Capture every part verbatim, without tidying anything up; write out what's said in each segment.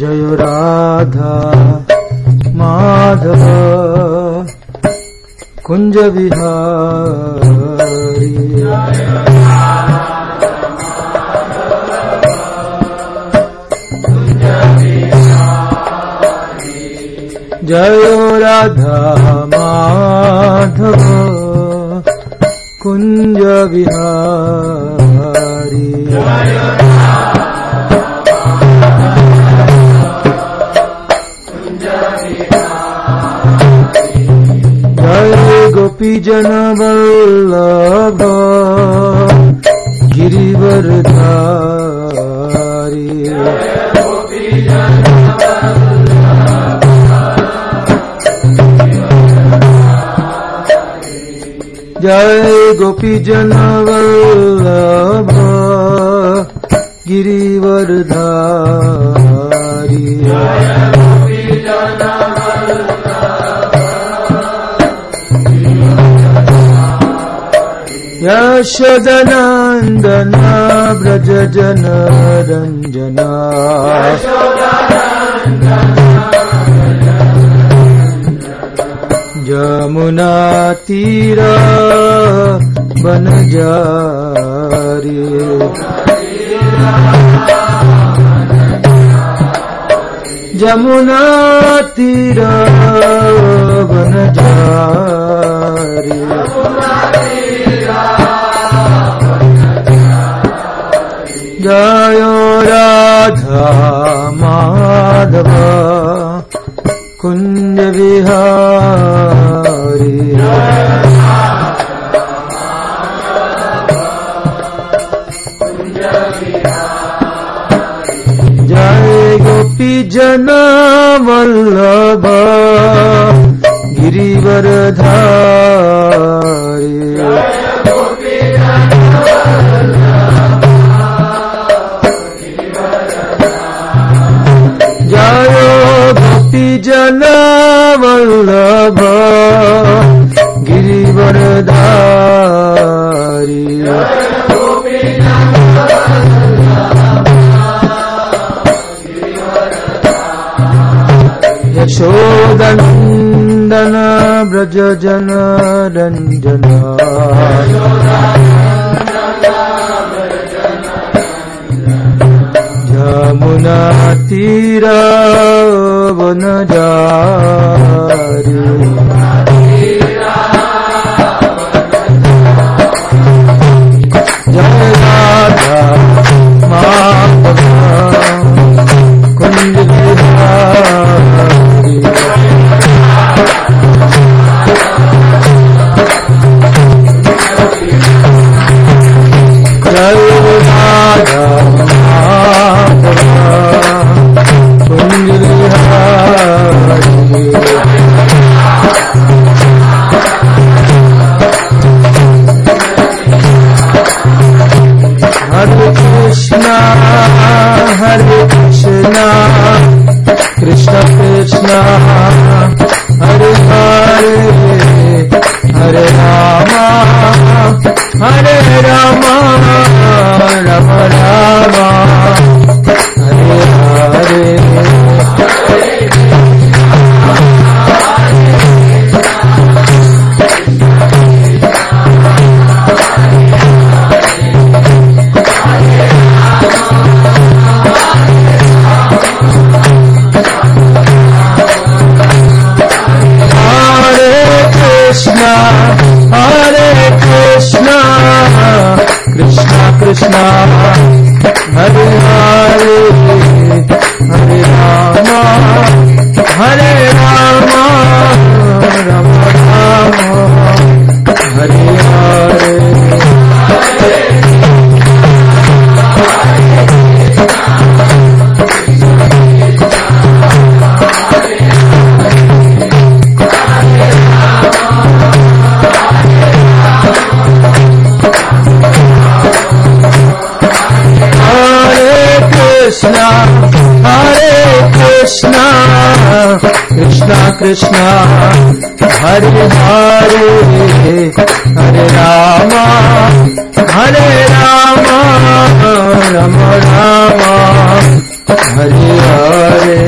जय राधा माधव कुंज विहारी। जय राधा माधव कुंज विहारी। जय गोपी जन वल्लभ गिरिवरधारी। जय गोपी जन वल्लभ गिरिवरधारी। यशोदनंदन ब्रज जन रंजना। यमुना तीर बनजारी। यमुना तीर बनजारी। जय राधा माधव कुंज विहारी। जय गोपी जन वल्लभ गिरिवरधारी। जय गोपी जन वल्लभ गिरिवरधारी। यशोदनंदन ब्रज जन रंजना। यमुना तीर बनजारी। जय राधा माधव कुंज विहारी। जय राधा माधव कुंज विहारी। हरे कृष्णा हरे कृष्णा कृष्ण कृष्णा हरे हरे हरे रामा हरे रामा राम रामा हरे हरे। हरे कृष्णा कृष्णा कृष्णा हरे हरे हरे रामा हरे रामा राम रामा हरे हरे। कृष्णा हरे कृष्णा कृष्णा कृष्णा हरे हरे हरे रामा हरे Rama Ram Rama Hare Hare.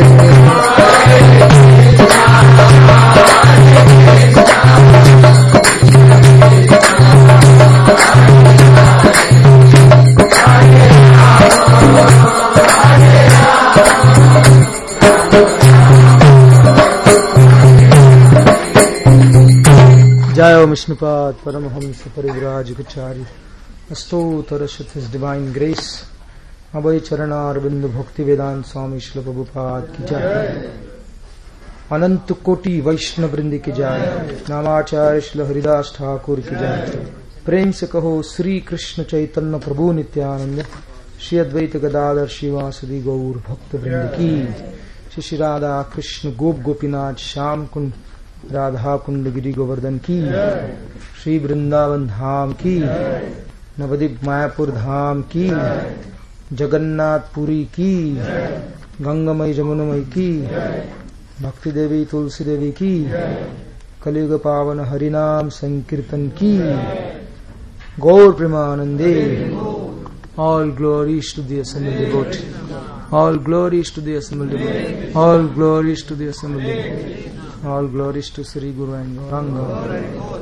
Vishnupad Paramahamsa Parivrajagacharya Astotara His Divine Grace Abhay Charana Arvind Bhakti Vedanta Swami Srila Prabhupada Ki Jai Anant Koti Vaishnav Vrindi Ki Jai Namacharya Srila Haridas Thakur Ki Jai प्रेम से कहो श्री कृष्ण चैतन्य प्रभु नित्यानंद श्री अद्वैत गदाधर शिवासदि गौर भक्त वृंद की श्री श्री राधा कृष्ण गोप गोपीनाथ श्याम कुंड राधा कुंड गिरि गोवर्धन की श्री वृंदावन धाम की नवदीप मायापुर धाम की जगन्नाथपुरी की गंगामयी जमुनामयी की भक्ति देवी तुलसी देवी की कलियुग पावन हरिनाम संकीर्तन की गौर प्रेमानंदे all glories to the assembled devotee, all glories to the assembled devotee, all glories to the assembled devotee, all glories to Sri Guru and Gauranga.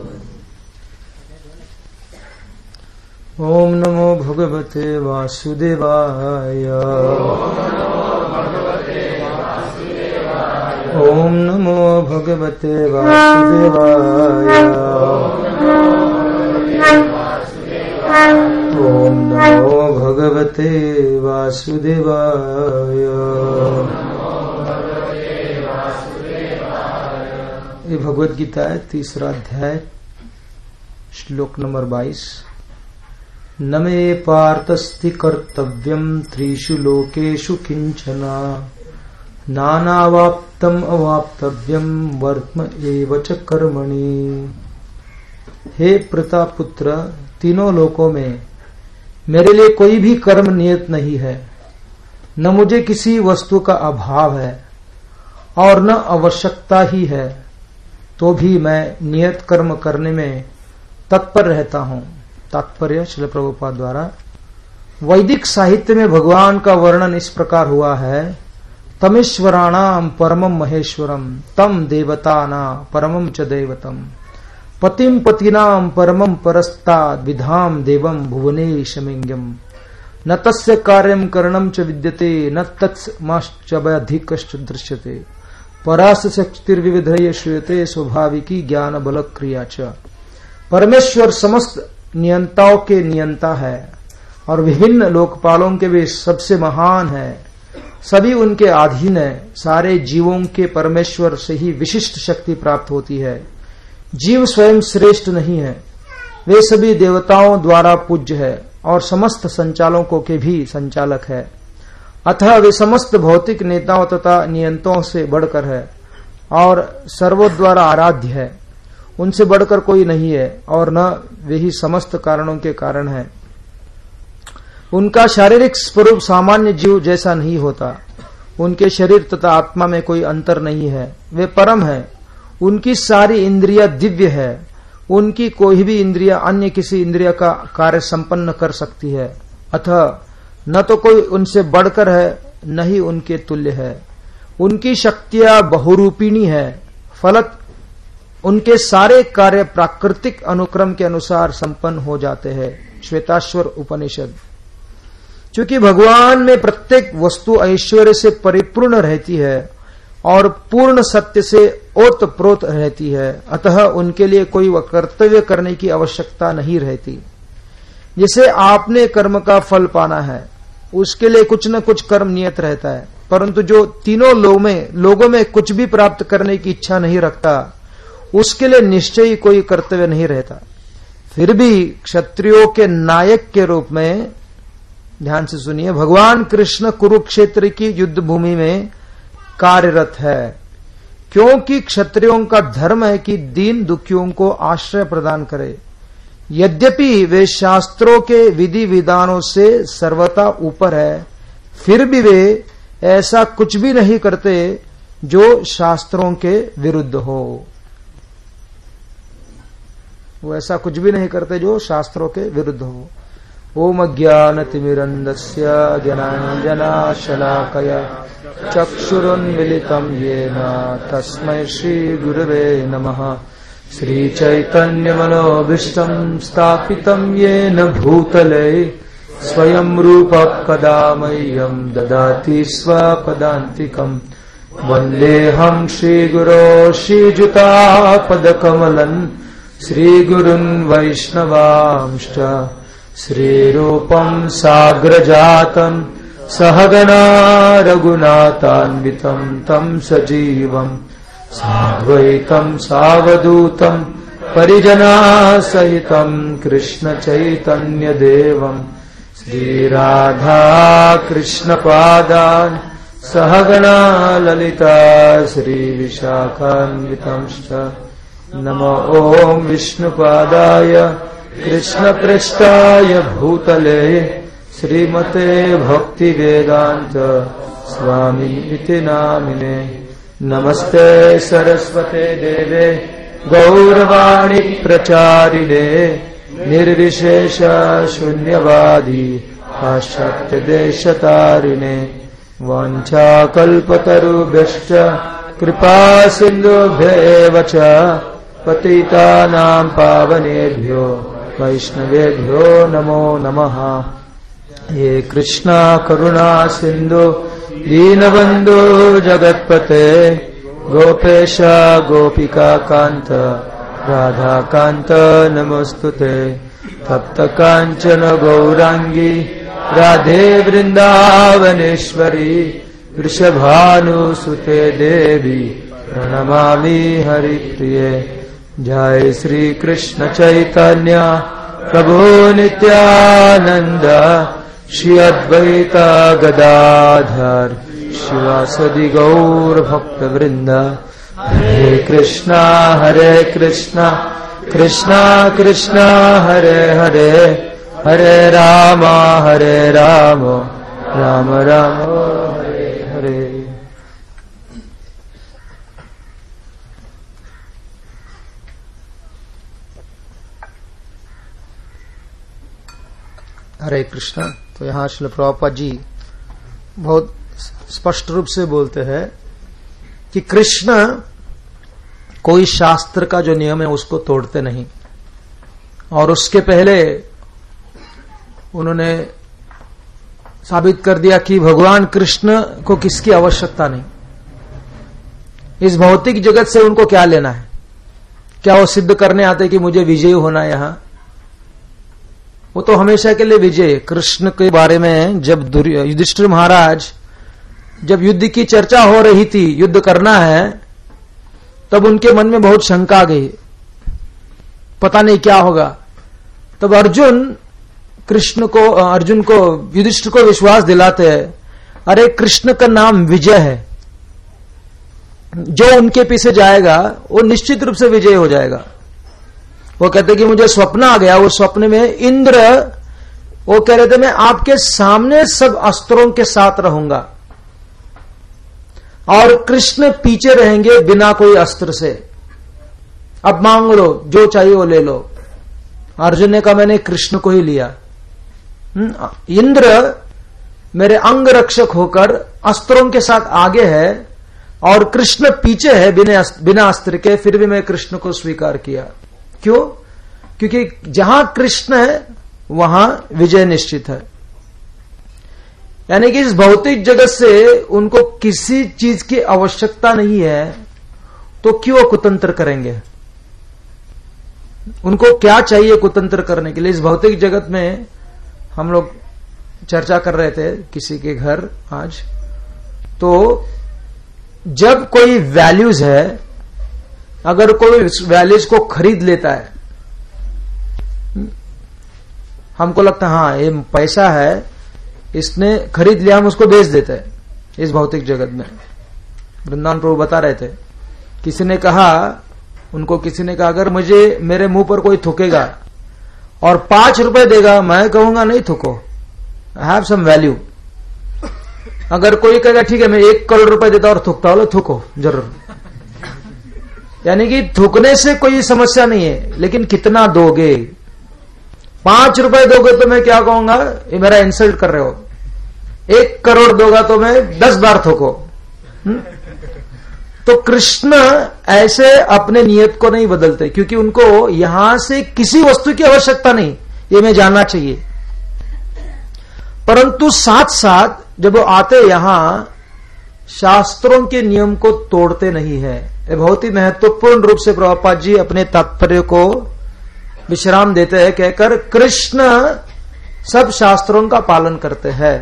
Om Namo Bhagavate Vasudevaya, Om Namo Bhagavate Vasudevaya, Om Namo Bhagavate Vasudevaya. ये भगवद गीता है तीसरा अध्याय श्लोक number बाईस। न मे पार्थस्ति कर्तव्यम त्रिषु लोकेषु किंचना नानावाप्तम अवाप्तव्यम वर्त्म एव च कर्मणि। हे प्रतापुत्र, तीनों लोकों में मेरे लिए कोई भी कर्म नियत नहीं है, न मुझे किसी वस्तु का अभाव है और न आवश्यकता ही है, तो भी मैं नियत कर्म करने में तत्पर रहता हूं। तात्पर्य श्रील प्रभुपाद द्वारा वैदिक साहित्य में भगवान का वर्णन इस प्रकार हुआ है। तमेश्वराणाम परमम महेश्वरम तम देवताना परमम च दैवतम पतिम पतिनाम परमं परस्ताद विधाम देवम भुवनेशमिंगम न तस्य कार्यम करणम च विद्यते न तत्समाश्चबधिकश्च दृश्यते परास शक्तिर्विविधय श्रूयते स्वाभाविकी ज्ञान बल क्रिया च। परमेश्वर समस्त नियंताओं के नियंता है और विभिन्न लोकपालों के भी सबसे महान है, सभी उनके अधीन है। सारे जीवों के परमेश्वर से ही विशिष्ट शक्ति प्राप्त होती है। जीव स्वयं श्रेष्ठ नहीं है, वे सभी देवताओं द्वारा पूज्य है और समस्त संचालकों के भी संचालक है। अतः वे समस्त भौतिक नेताओं तथा नियंताओं से बढ़कर है और सर्वों द्वारा आराध्य है। उनसे बढ़कर कोई नहीं है और न वे ही समस्त कारणों के कारण है। उनका शारीरिक स्वरूप सामान्य जीव जैसा नहीं होता। उनके शरीर तथा आत्मा में कोई अंतर नहीं है। वे परम है। उनकी सारी इंद्रिया दिव्य है। उनकी कोई भी इंद्रिया अन्य किसी इंद्रिया का कार्य संपन्न कर सकती है। अतः न तो कोई उनसे बढ़कर है, न ही उनके तुल्य है। उनकी शक्तियां बहुरूपिणी है, फलत उनके सारे कार्य प्राकृतिक अनुक्रम के अनुसार संपन्न हो जाते हैं। श्वेताश्वर उपनिषद। चूंकि भगवान में प्रत्येक वस्तु ऐश्वर्य से परिपूर्ण रहती है और पूर्ण सत्य से ओतप्रोत रहती है, अतः उनके लिए कोई कर्तव्य करने की आवश्यकता नहीं रहती। जिसे आपने कर्म का फल पाना है उसके लिए कुछ न कुछ कर्म नियत रहता है, परंतु जो तीनों लोगों में लोगों में कुछ भी प्राप्त करने की इच्छा नहीं रखता उसके लिए निश्चय ही कोई कर्तव्य नहीं रहता। फिर भी क्षत्रियों के नायक के रूप में, ध्यान से सुनिए, भगवान कृष्ण कुरुक्षेत्र की युद्ध भूमि में कार्यरत है, क्योंकि क्षत्रियों का धर्म है कि दीन दुखियों को आश्रय प्रदान करे। यद्यपि वे शास्त्रों के विधि विधानों से सर्वथा ऊपर है, फिर भी वे ऐसा कुछ भी नहीं करते जो शास्त्रों के विरुद्ध हो। वो ऐसा कुछ भी नहीं करते जो शास्त्रों के विरुद्ध हो। ओम ज्ञानतिमिरन्दस्य ज्ञानाञ्जनशलाकया चक्षुरुन्मिलितं येन तस्मै श्रीगुरवे नमः। श्रीचैतन्यमनोभीष्टं स्थापितं येन भूतले स्वयं रूपः कदा मह्यं ददाति स्वपदान्तिकम्। वन्देऽहं श्रीगुरो श्रीयुतापदकमलम् श्रीगुरुन् वैष्णवांश्च श्रीरूपम् साग्रजातम् सहगणा रघुनाथान्वितम् तम् सजीवम् साद्वैतम् सावधूतम् परिजना सहितम् कृष्ण चैतन्य देवम् श्रीराधा कृष्ण पादान् सहगणा ललिता श्रीविशाखान्वितंश्च नमो ओम विष्णुपादाय कृष्णपृष्ठाय भूतले श्रीमते भक्तिवेदांत स्वामी इति नामिने नमस्ते सरस्वते देवे गौरवाणी प्रचारिणे निर्विशेष शून्यवादी पाश्चात्य देशतारिणे वाञ्छाकल्पतरुभ्यश्च कृपा सिन्धुभ्येव च पतितानां पावनेभ्यो वैष्णवेभ्यो नमो नमः। हे कृष्णा करुणा सिन्धु दीनबन्धु जगत्पते गोपेश गोपिका कान्त राधा कान्त नमोस्तुते तप्त काञ्चन गौरांगी राधे वृंदावनेश्वरी वृषभानुसुते देवी प्रणमामि हरिप्रिये। जय श्री कृष्ण चैतन्य प्रभु नित्यानंद श्री अद्वैत गदाधर शिवासदि गौर भक्त वृंद। हरे कृष्णा हरे कृष्णा कृष्णा कृष्णा हरे हरे हरे राम हरे राम राम राम हरे हरे। हरे कृष्णा। तो यहाँ श्रील प्रभुपाद जी बहुत स्पष्ट रूप से बोलते हैं कि कृष्ण कोई शास्त्र का जो नियम है उसको तोड़ते नहीं, और उसके पहले उन्होंने साबित कर दिया कि भगवान कृष्ण को किसकी आवश्यकता नहीं। इस भौतिक जगत से उनको क्या लेना है? क्या वो सिद्ध करने आते कि मुझे विजयी होना है यहां? वो तो हमेशा के लिए विजय। कृष्ण के बारे में जब युधिष्ठिर महाराज जब युद्ध की चर्चा हो रही थी, युद्ध करना है, तब उनके मन में बहुत शंका आ गई, पता नहीं क्या होगा। तब अर्जुन कृष्ण को अर्जुन को युधिष्ठिर को विश्वास दिलाते हैं, अरे कृष्ण का नाम विजय है, जो उनके पीछे जाएगा वो निश्चित रूप से विजय हो जाएगा। वो कहते कि मुझे स्वप्न आ गया, वो स्वप्न में इंद्र वो कह रहे थे मैं आपके सामने सब अस्त्रों के साथ रहूंगा और कृष्ण पीछे रहेंगे बिना कोई अस्त्र से, अब मांग लो जो चाहिए वो ले लो। अर्जुन ने कहा मैंने कृष्ण को ही लिया। इंद्र मेरे अंग रक्षक होकर अस्त्रों के साथ आगे है और कृष्ण पीछे है बिना बिना अस्त्र के, फिर भी मैं कृष्ण को स्वीकार किया। क्यों? क्योंकि जहां कृष्ण है वहां विजय निश्चित है। यानी कि इस भौतिक जगत से उनको किसी चीज की आवश्यकता नहीं है, तो क्यों कुतंत्र करेंगे? उनको क्या चाहिए कुतंत्र करने के लिए? इस भौतिक जगत में हम लोग चर्चा कर रहे थे किसी के घर आज, तो जब कोई वैल्यूज है, अगर कोई वैल्यूज को खरीद लेता है, हमको लगता है हाँ ये पैसा है, इसने खरीद लिया, हम उसको बेच देते हैं। इस भौतिक जगत में वृंदावन प्रभु बता रहे थे, किसी ने कहा उनको किसी ने कहा अगर मुझे मेरे मुंह पर कोई थूकेगा और पांच रुपए देगा, मैं कहूंगा नहीं थूको, आई हैव सम वैल्यू। अगर कोई कहेगा ठीक है मैं एक करोड़ रुपए देता और थूकता हो, थूको जरूर। यानी कि थूकने से कोई समस्या नहीं है, लेकिन कितना दोगे? पांच रुपए दोगे तो मैं क्या कहूंगा, ये मेरा इंसल्ट कर रहे हो। एक करोड़ दोगा तो मैं दस बार थूको। तो कृष्ण ऐसे अपने नियत को नहीं बदलते, क्योंकि उनको यहां से किसी वस्तु की आवश्यकता नहीं, ये मैं जानना चाहिए। परंतु साथ साथ जब वो आते यहां शास्त्रों के नियम को तोड़ते नहीं है। ये बहुत ही महत्वपूर्ण रूप से प्रभुपाद जी अपने तात्पर्य को विश्राम देते हैं, कहकर कृष्ण सब शास्त्रों का पालन करते हैं,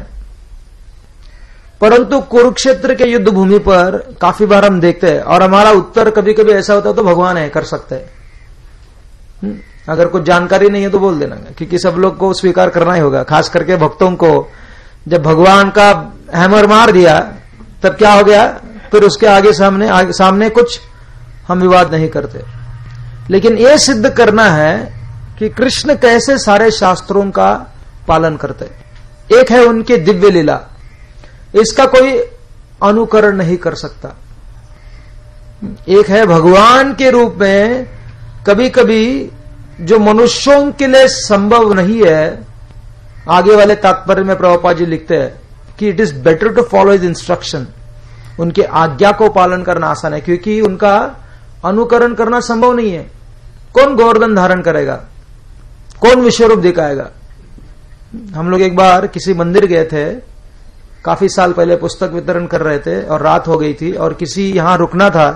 परंतु कुरुक्षेत्र के युद्ध भूमि पर काफी बार हम देखते हैं, और हमारा उत्तर कभी कभी ऐसा होता है तो भगवान है, कर सकते हैं। अगर कुछ जानकारी नहीं है तो बोल देना, क्योंकि सब लोग को स्वीकार करना ही होगा, खास करके भक्तों को। जब भगवान का हैमर मार दिया तब क्या हो गया, फिर उसके आगे सामने आगे सामने कुछ हम विवाद नहीं करते। लेकिन यह सिद्ध करना है कि कृष्ण कैसे सारे शास्त्रों का पालन करते। एक है उनके दिव्य लीला, इसका कोई अनुकरण नहीं कर सकता। एक है भगवान के रूप में कभी कभी जो मनुष्यों के लिए संभव नहीं है। आगे वाले तात्पर्य में प्रभुपाद जी लिखते हैं कि it is better to follow his instruction. उनके आज्ञा को पालन करना आसान है, क्योंकि उनका अनुकरण करना संभव नहीं है। कौन गोवर्धन धारण करेगा, कौन विश्वरूप दिखाएगा। हम लोग एक बार किसी मंदिर गए थे, काफी साल पहले पुस्तक वितरण कर रहे थे और रात हो गई थी और किसी यहां रुकना था।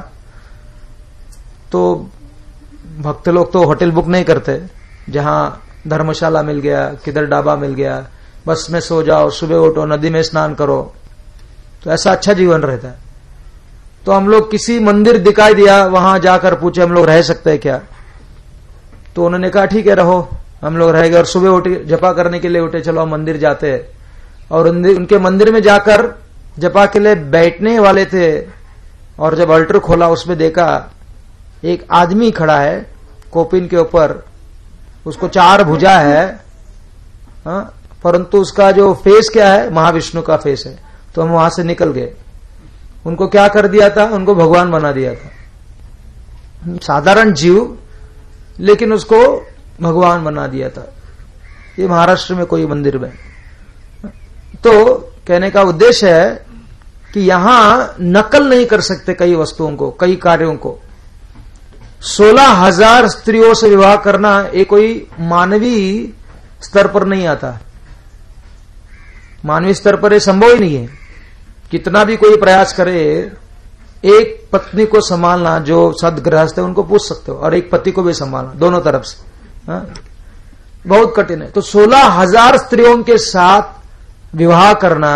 तो भक्त लोग तो होटल बुक नहीं करते, जहां धर्मशाला मिल गया, किधर ढाबा मिल गया, बस में सो जाओ, सुबह उठो, नदी में स्नान करो, तो ऐसा अच्छा जीवन रहता है। तो हम लोग किसी मंदिर दिखाई दिया, वहां जाकर पूछे हम लोग रह सकते हैं क्या। तो उन्होंने कहा ठीक है रहो। हम लोग रह गए और सुबह उठे, जपा करने के लिए उठे, चलो हम मंदिर जाते हैं। और उनके मंदिर में जाकर जपा के लिए बैठने वाले थे, और जब अल्टर खोला उसमें देखा एक आदमी खड़ा है कोपिन के ऊपर, उसको चार भुजा है, हाँ, परंतु उसका जो फेस क्या है, महाविष्णु का फेस है। तो हम वहां से निकल गए। उनको क्या कर दिया था, उनको भगवान बना दिया था। साधारण जीव, लेकिन उसको भगवान बना दिया था। ये महाराष्ट्र में कोई मंदिर में। तो कहने का उद्देश्य है कि यहां नकल नहीं कर सकते कई वस्तुओं को, कई कार्यों को। सोलह हजार स्त्रियों से विवाह करना ये कोई मानवीय स्तर पर नहीं आता। मानवीय स्तर पर यह संभव ही नहीं है। कितना भी कोई प्रयास करे, एक पत्नी को संभालना, जो सदगृहस्थ है उनको पूछ सकते हो, और एक पति को भी संभालना, दोनों तरफ से, हाँ? बहुत कठिन है। तो सोलह हजार स्त्रियों के साथ विवाह करना,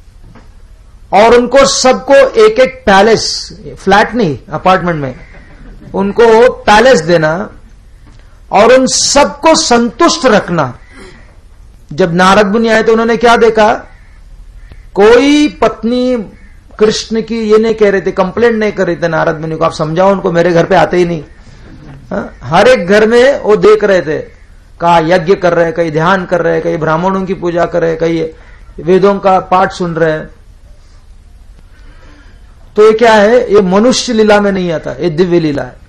और उनको सबको एक एक पैलेस, फ्लैट नहीं अपार्टमेंट में, उनको पैलेस देना, और उन सबको संतुष्ट रखना। जब नारद मुनि आए तो उन्होंने क्या देखा, कोई पत्नी कृष्ण की ये नहीं कह रहे थे, कंप्लेंट नहीं कर रहे थे नारद मुनि को, आप समझाओ उनको, मेरे घर पे आते ही नहीं। हा? हर एक घर में वो देख रहे थे, कहा यज्ञ कर रहे हैं, कहीं ध्यान कर रहे हैं, कहीं ब्राह्मणों की पूजा कर रहे हैं, कहीं वेदों का पाठ सुन रहे हैं। तो ये क्या है, ये मनुष्य लीला में नहीं आता, ये दिव्य लीला है।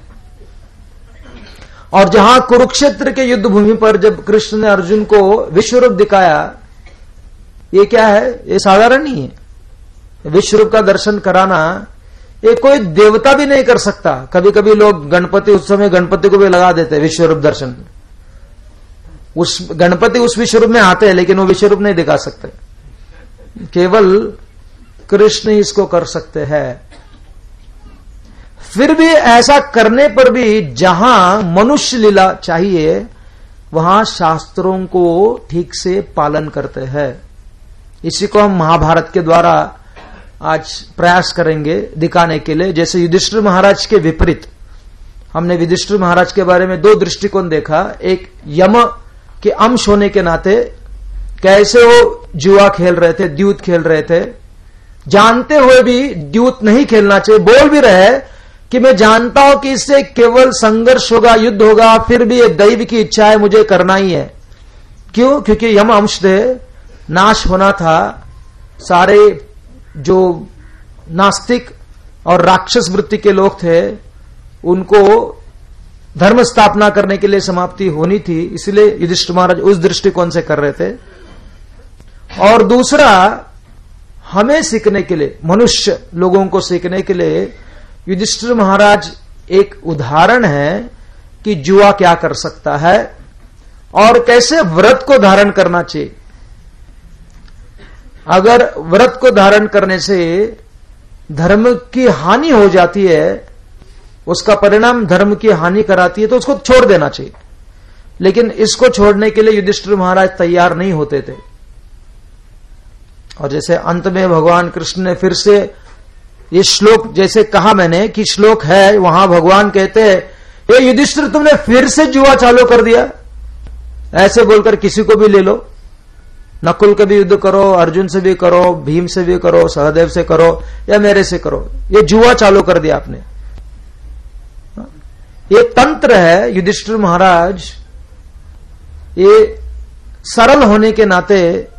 और जहां कुरुक्षेत्र के युद्ध भूमि पर जब कृष्ण ने अर्जुन को विश्वरूप दिखाया, ये क्या है, ये साधारण नहीं है। विश्वरूप का दर्शन कराना ये कोई देवता भी नहीं कर सकता। कभी कभी लोग गणपति उत्सव में गणपति को भी लगा देते हैं विश्वरूप दर्शन। उस गणपति उस विश्वरूप में आते हैं, लेकिन वो विश्वरूप नहीं दिखा सकते, केवल कृष्ण ही इसको कर सकते हैं। फिर भी ऐसा करने पर भी जहां मनुष्य लीला चाहिए, वहां शास्त्रों को ठीक से पालन करते हैं। इसी को हम महाभारत के द्वारा आज प्रयास करेंगे दिखाने के लिए। जैसे युधिष्ठिर महाराज के विपरीत, हमने युधिष्ठिर महाराज के बारे में दो दृष्टिकोण देखा। एक यम के अंश होने के नाते कैसे वो जुआ खेल रहे थे, द्यूत खेल रहे थे, जानते हुए भी द्यूत नहीं खेलना चाहिए। बोल भी रहे कि मैं जानता हूं कि इससे केवल संघर्ष होगा, युद्ध होगा, फिर भी ये दैव की इच्छा है, मुझे करना ही है। क्यों? क्योंकि यम अंश से नाश होना था। सारे जो नास्तिक और राक्षस वृत्ति के लोग थे, उनको धर्म स्थापना करने के लिए समाप्ति होनी थी, इसलिए युधिष्ठिर महाराज उस दृष्टिकोण से कर रहे थे। और दूसरा, हमें सीखने के लिए, मनुष्य लोगों को सीखने के लिए युधिष्ठिर महाराज एक उदाहरण है कि जुआ क्या कर सकता है और कैसे व्रत को धारण करना चाहिए। अगर व्रत को धारण करने से धर्म की हानि हो जाती है उसका परिणाम धर्म की हानि कराती है तो उसको छोड़ देना चाहिए। लेकिन इसको छोड़ने के लिए युधिष्ठिर महाराज तैयार नहीं होते थे। और जैसे अंत में भगवान कृष्ण ने फिर से ये श्लोक, जैसे कहा मैंने कि श्लोक है, वहां भगवान कहते हैं, ये युधिष्ठिर तुमने फिर से जुआ चालू कर दिया, ऐसे बोलकर किसी को भी ले लो, नकुल के भी युद्ध करो, अर्जुन से भी करो, भीम से भी करो, सहदेव से करो या मेरे से करो, ये जुआ चालू कर दिया आपने। ये तंत्र है। युधिष्ठिर महाराज ये सरल होने के नाते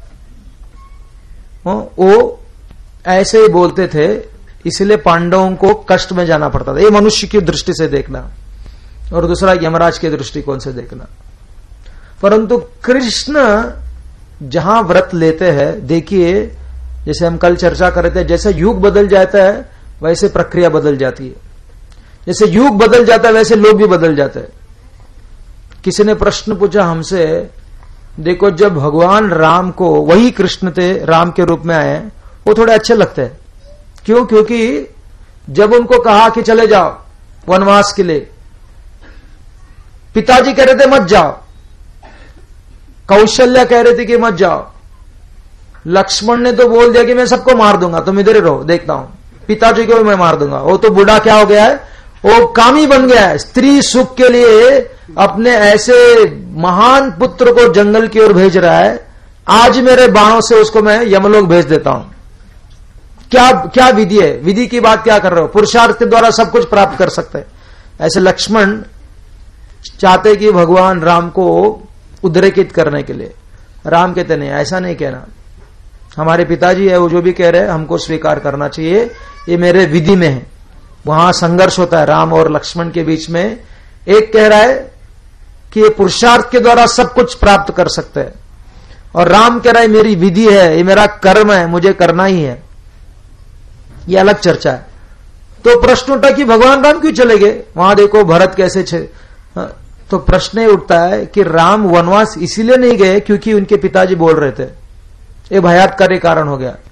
वो ऐसे ही बोलते थे, इसलिए पांडवों को कष्ट में जाना पड़ता था। ये मनुष्य की दृष्टि से देखना और दूसरा यमराज के दृष्टिकोण से देखना। परंतु कृष्ण जहां व्रत लेते हैं, देखिए जैसे हम कल चर्चा कर रहे थे, जैसे युग बदल जाता है वैसे प्रक्रिया बदल जाती है। जैसे युग बदल जाता है वैसे लोग भी बदल जाते हैं। किसी ने प्रश्न पूछा हमसे, देखो जब भगवान राम को, वही कृष्ण थे, राम के रूप में आए, वो थोड़े अच्छे लगते हैं। क्यों? क्योंकि जब उनको कहा कि चले जाओ वनवास के लिए, पिताजी कह रहे थे मत जाओ, कौशल्या कह रहे थे कि मत जाओ, लक्ष्मण ने तो बोल दिया कि मैं सबको मार दूंगा, तुम इधर ही रहो, देखता हूं, पिताजी को भी मैं मार दूंगा। वो तो बूढ़ा क्या हो गया है, वो कामी बन गया है। स्त्री सुख के लिए अपने ऐसे महान पुत्र को जंगल की ओर भेज रहा है, आज मेरे बाणों से उसको मैं यमलोक भेज देता हूं। क्या क्या विधि है? विधि की बात क्या कर रहे हो? पुरुषार्थ के द्वारा सब कुछ प्राप्त कर सकते हैं। ऐसे लक्ष्मण चाहते कि भगवान राम को उद्रेकित करने के लिए, राम कहते नहीं, ऐसा नहीं कहना, हमारे पिताजी है, वो जो भी कह रहे हैं हमको स्वीकार करना चाहिए, ये मेरे विधि में है। वहां संघर्ष होता है राम और लक्ष्मण के बीच में। एक कह रहा है कि ये पुरुषार्थ के द्वारा सब कुछ प्राप्त कर सकते हैं, और राम कह रहा है मेरी विधि है, ये मेरा कर्म है, मुझे करना ही है। ये अलग चर्चा है। तो प्रश्न उठा कि भगवान राम क्यों चले गए? वहां देखो भरत कैसे छे। तो प्रश्न ये उठता है कि राम वनवास इसीलिए नहीं गए क्योंकि उनके पिताजी बोल रहे थे, ये भयात्कारी कारण हो गया।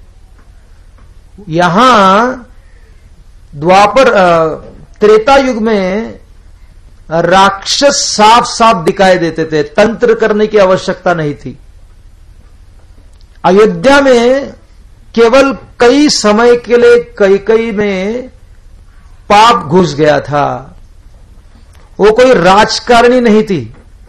यहां द्वापर त्रेता युग में राक्षस साफ साफ दिखाई देते थे, तंत्र करने की आवश्यकता नहीं थी। अयोध्या में केवल कई समय के लिए कई कई में पाप घुस गया था, वो कोई राजकारणी नहीं थी।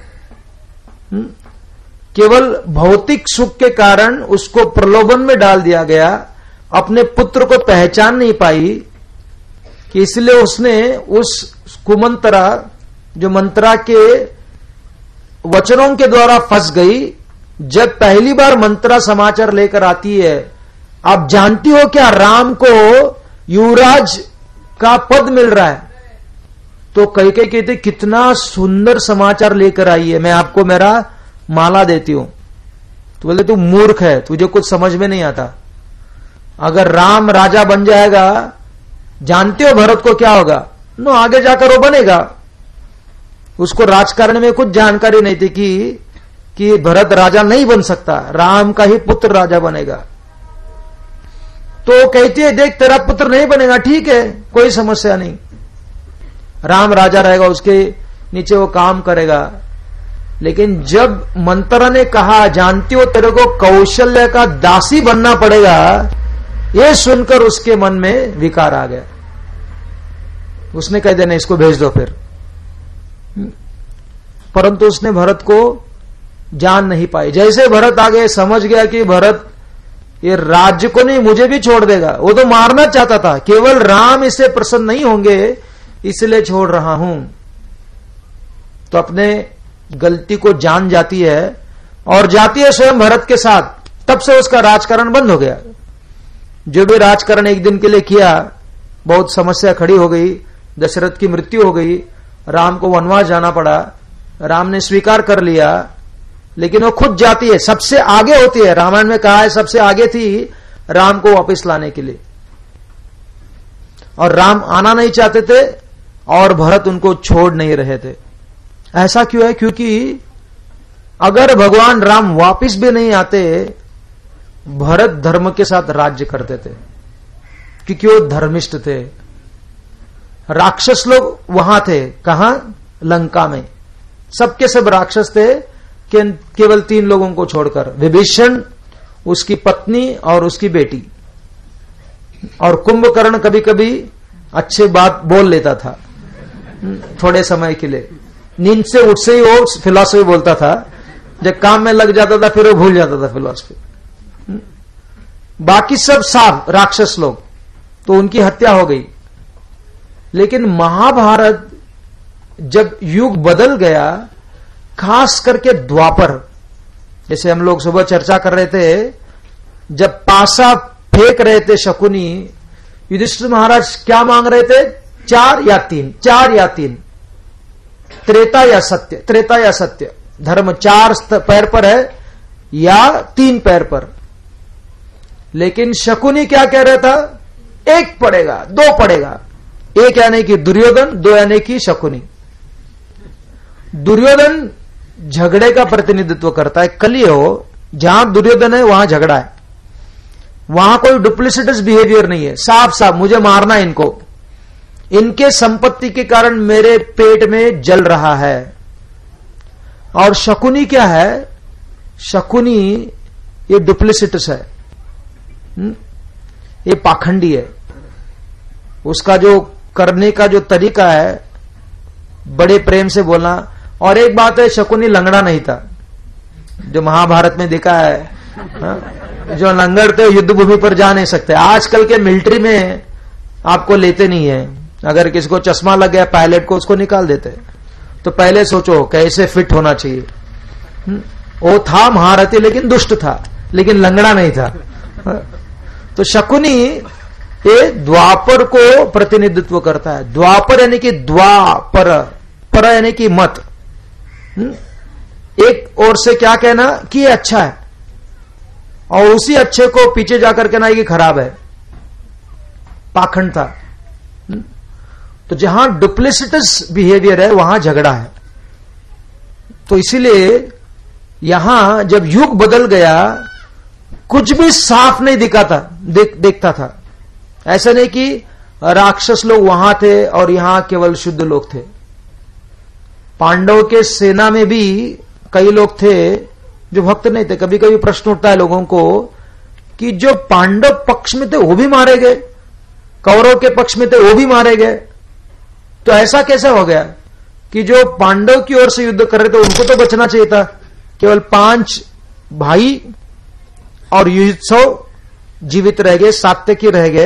केवल भौतिक सुख के कारण उसको प्रलोभन में डाल दिया गया, अपने पुत्र को पहचान नहीं पाई कि इसलिए उसने उस कुमंत्रा, जो मंत्रा के वचनों के द्वारा फंस गई। जब पहली बार मंत्रा समाचार लेकर आती है, आप जानती हो क्या, राम को युवराज का पद मिल रहा है, तो कई कई कहते कितना सुंदर समाचार लेकर आई है, मैं आपको मेरा माला देती हूं। तो बोले तू मूर्ख है, तुझे कुछ समझ में नहीं आता। अगर राम राजा बन जाएगा, जानते हो भरत को क्या होगा? नो, आगे जाकर वो बनेगा। उसको राजकारण में कुछ जानकारी नहीं थी कि कि भरत राजा नहीं बन सकता, राम का ही पुत्र राजा बनेगा। तो कहती है देख तेरा पुत्र नहीं बनेगा, ठीक है, कोई समस्या नहीं, राम राजा रहेगा, उसके नीचे वो काम करेगा। लेकिन जब मंत्रा ने कहा जानती हो तेरे को कौशल्य का दासी बनना पड़ेगा, ये सुनकर उसके मन में विकार आ गया। उसने कह दिया नहीं, इसको भेज दो फिर। परंतु उसने भरत को जान नहीं पाई। जैसे भरत आ गए, समझ गया कि भरत ये राज्य को नहीं मुझे भी छोड़ देगा। वो तो मारना चाहता था, केवल राम इससे प्रसन्न नहीं होंगे इसलिए छोड़ रहा हूं। तो अपने गलती को जान जाती है और जाती है स्वयं भरत के साथ। तब से उसका राजकारण बंद हो गया। जो भी राजकारण एक दिन के लिए किया, बहुत समस्या खड़ी हो गई, दशरथ की मृत्यु हो गई, राम को वनवास जाना पड़ा, राम ने स्वीकार कर लिया, लेकिन वो खुद जाती है, सबसे आगे होती है। रामायण में कहा है सबसे आगे थी राम को वापस लाने के लिए, और राम आना नहीं चाहते थे और भरत उनको छोड़ नहीं रहे थे। ऐसा क्यों है? क्योंकि अगर भगवान राम वापस भी नहीं आते, भरत धर्म के साथ राज्य करते थे, क्योंकि वो धर्मिष्ठ थे। राक्षस लोग वहां थे, कहां? लंका में। सबके सब राक्षस थे, के, केवल तीन लोगों को छोड़कर, विभीषण, उसकी पत्नी और उसकी बेटी। और कुंभकर्ण कभी कभी अच्छे बात बोल लेता था थोड़े समय के लिए, नींद से उठ से ही वो फिलॉसफी बोलता था, जब काम में लग जाता था फिर वो भूल जाता था फिलॉसफी। बाकी सब साफ राक्षस लोग, तो उनकी हत्या हो गई। लेकिन महाभारत जब युग बदल गया, खास करके द्वापर, जैसे हम लोग सुबह चर्चा कर रहे थे, जब पासा फेंक रहे थे शकुनी, युधिष्ठिर महाराज क्या मांग रहे थे? चार या तीन, चार या तीन, त्रेता या सत्य, त्रेता या सत्य। धर्म चार पैर पर है या तीन पैर पर। लेकिन शकुनी क्या कह रहा था? एक पड़ेगा, दो पड़ेगा। एक यानी कि दुर्योधन, दो यानी कि शकुनी। दुर्योधन झगड़े का प्रतिनिधित्व करता है। कली हो, जहां दुर्योधन है वहां झगड़ा है, वहां कोई डुप्लिसिटस बिहेवियर नहीं है। साफ साफ मुझे मारना है इनको, इनके संपत्ति के कारण मेरे पेट में जल रहा है। और शकुनी क्या है? शकुनी ये डुप्लिसिटस है, ये पाखंडी है। उसका जो करने का जो तरीका है, बड़े प्रेम से बोलना। और एक बात है, शकुनी लंगड़ा नहीं था, जो महाभारत में देखा है। हा? जो लंगड़ते युद्ध भूमि पर जा नहीं सकते। आजकल के मिलिट्री में आपको लेते नहीं है, अगर किसी को चश्मा लग गया पायलट को, उसको निकाल देते। तो पहले सोचो कैसे फिट होना चाहिए। वो था महारथी, लेकिन दुष्ट था, लेकिन लंगड़ा नहीं था। तो शकुनी ये द्वापर को प्रतिनिधित्व करता है। द्वापर यानी कि द्वापर, पर यानी कि मत। एक ओर से क्या कहना कि ये अच्छा है, और उसी अच्छे को पीछे जाकर कहना कि खराब है, पाखंड था। तो जहां डुप्लिसिटस बिहेवियर है वहां झगड़ा है। तो इसीलिए यहां जब युग बदल गया, कुछ भी साफ नहीं दिखाता देख, देखता था। ऐसा नहीं कि राक्षस लोग वहां थे और यहां केवल शुद्ध लोग थे। पांडवों के सेना में भी कई लोग थे जो भक्त नहीं थे। कभी कभी प्रश्न उठता है लोगों को कि जो पांडव पक्ष में थे वो भी मारे गए, कौरव के पक्ष में थे वो भी मारे गए, तो ऐसा कैसे हो गया कि जो पांडव की ओर से युद्ध कर रहे थे उनको तो बचना चाहिए था। केवल पांच भाई और युधिष्ठिर जीवित रह गए, सात्यकी रह गए,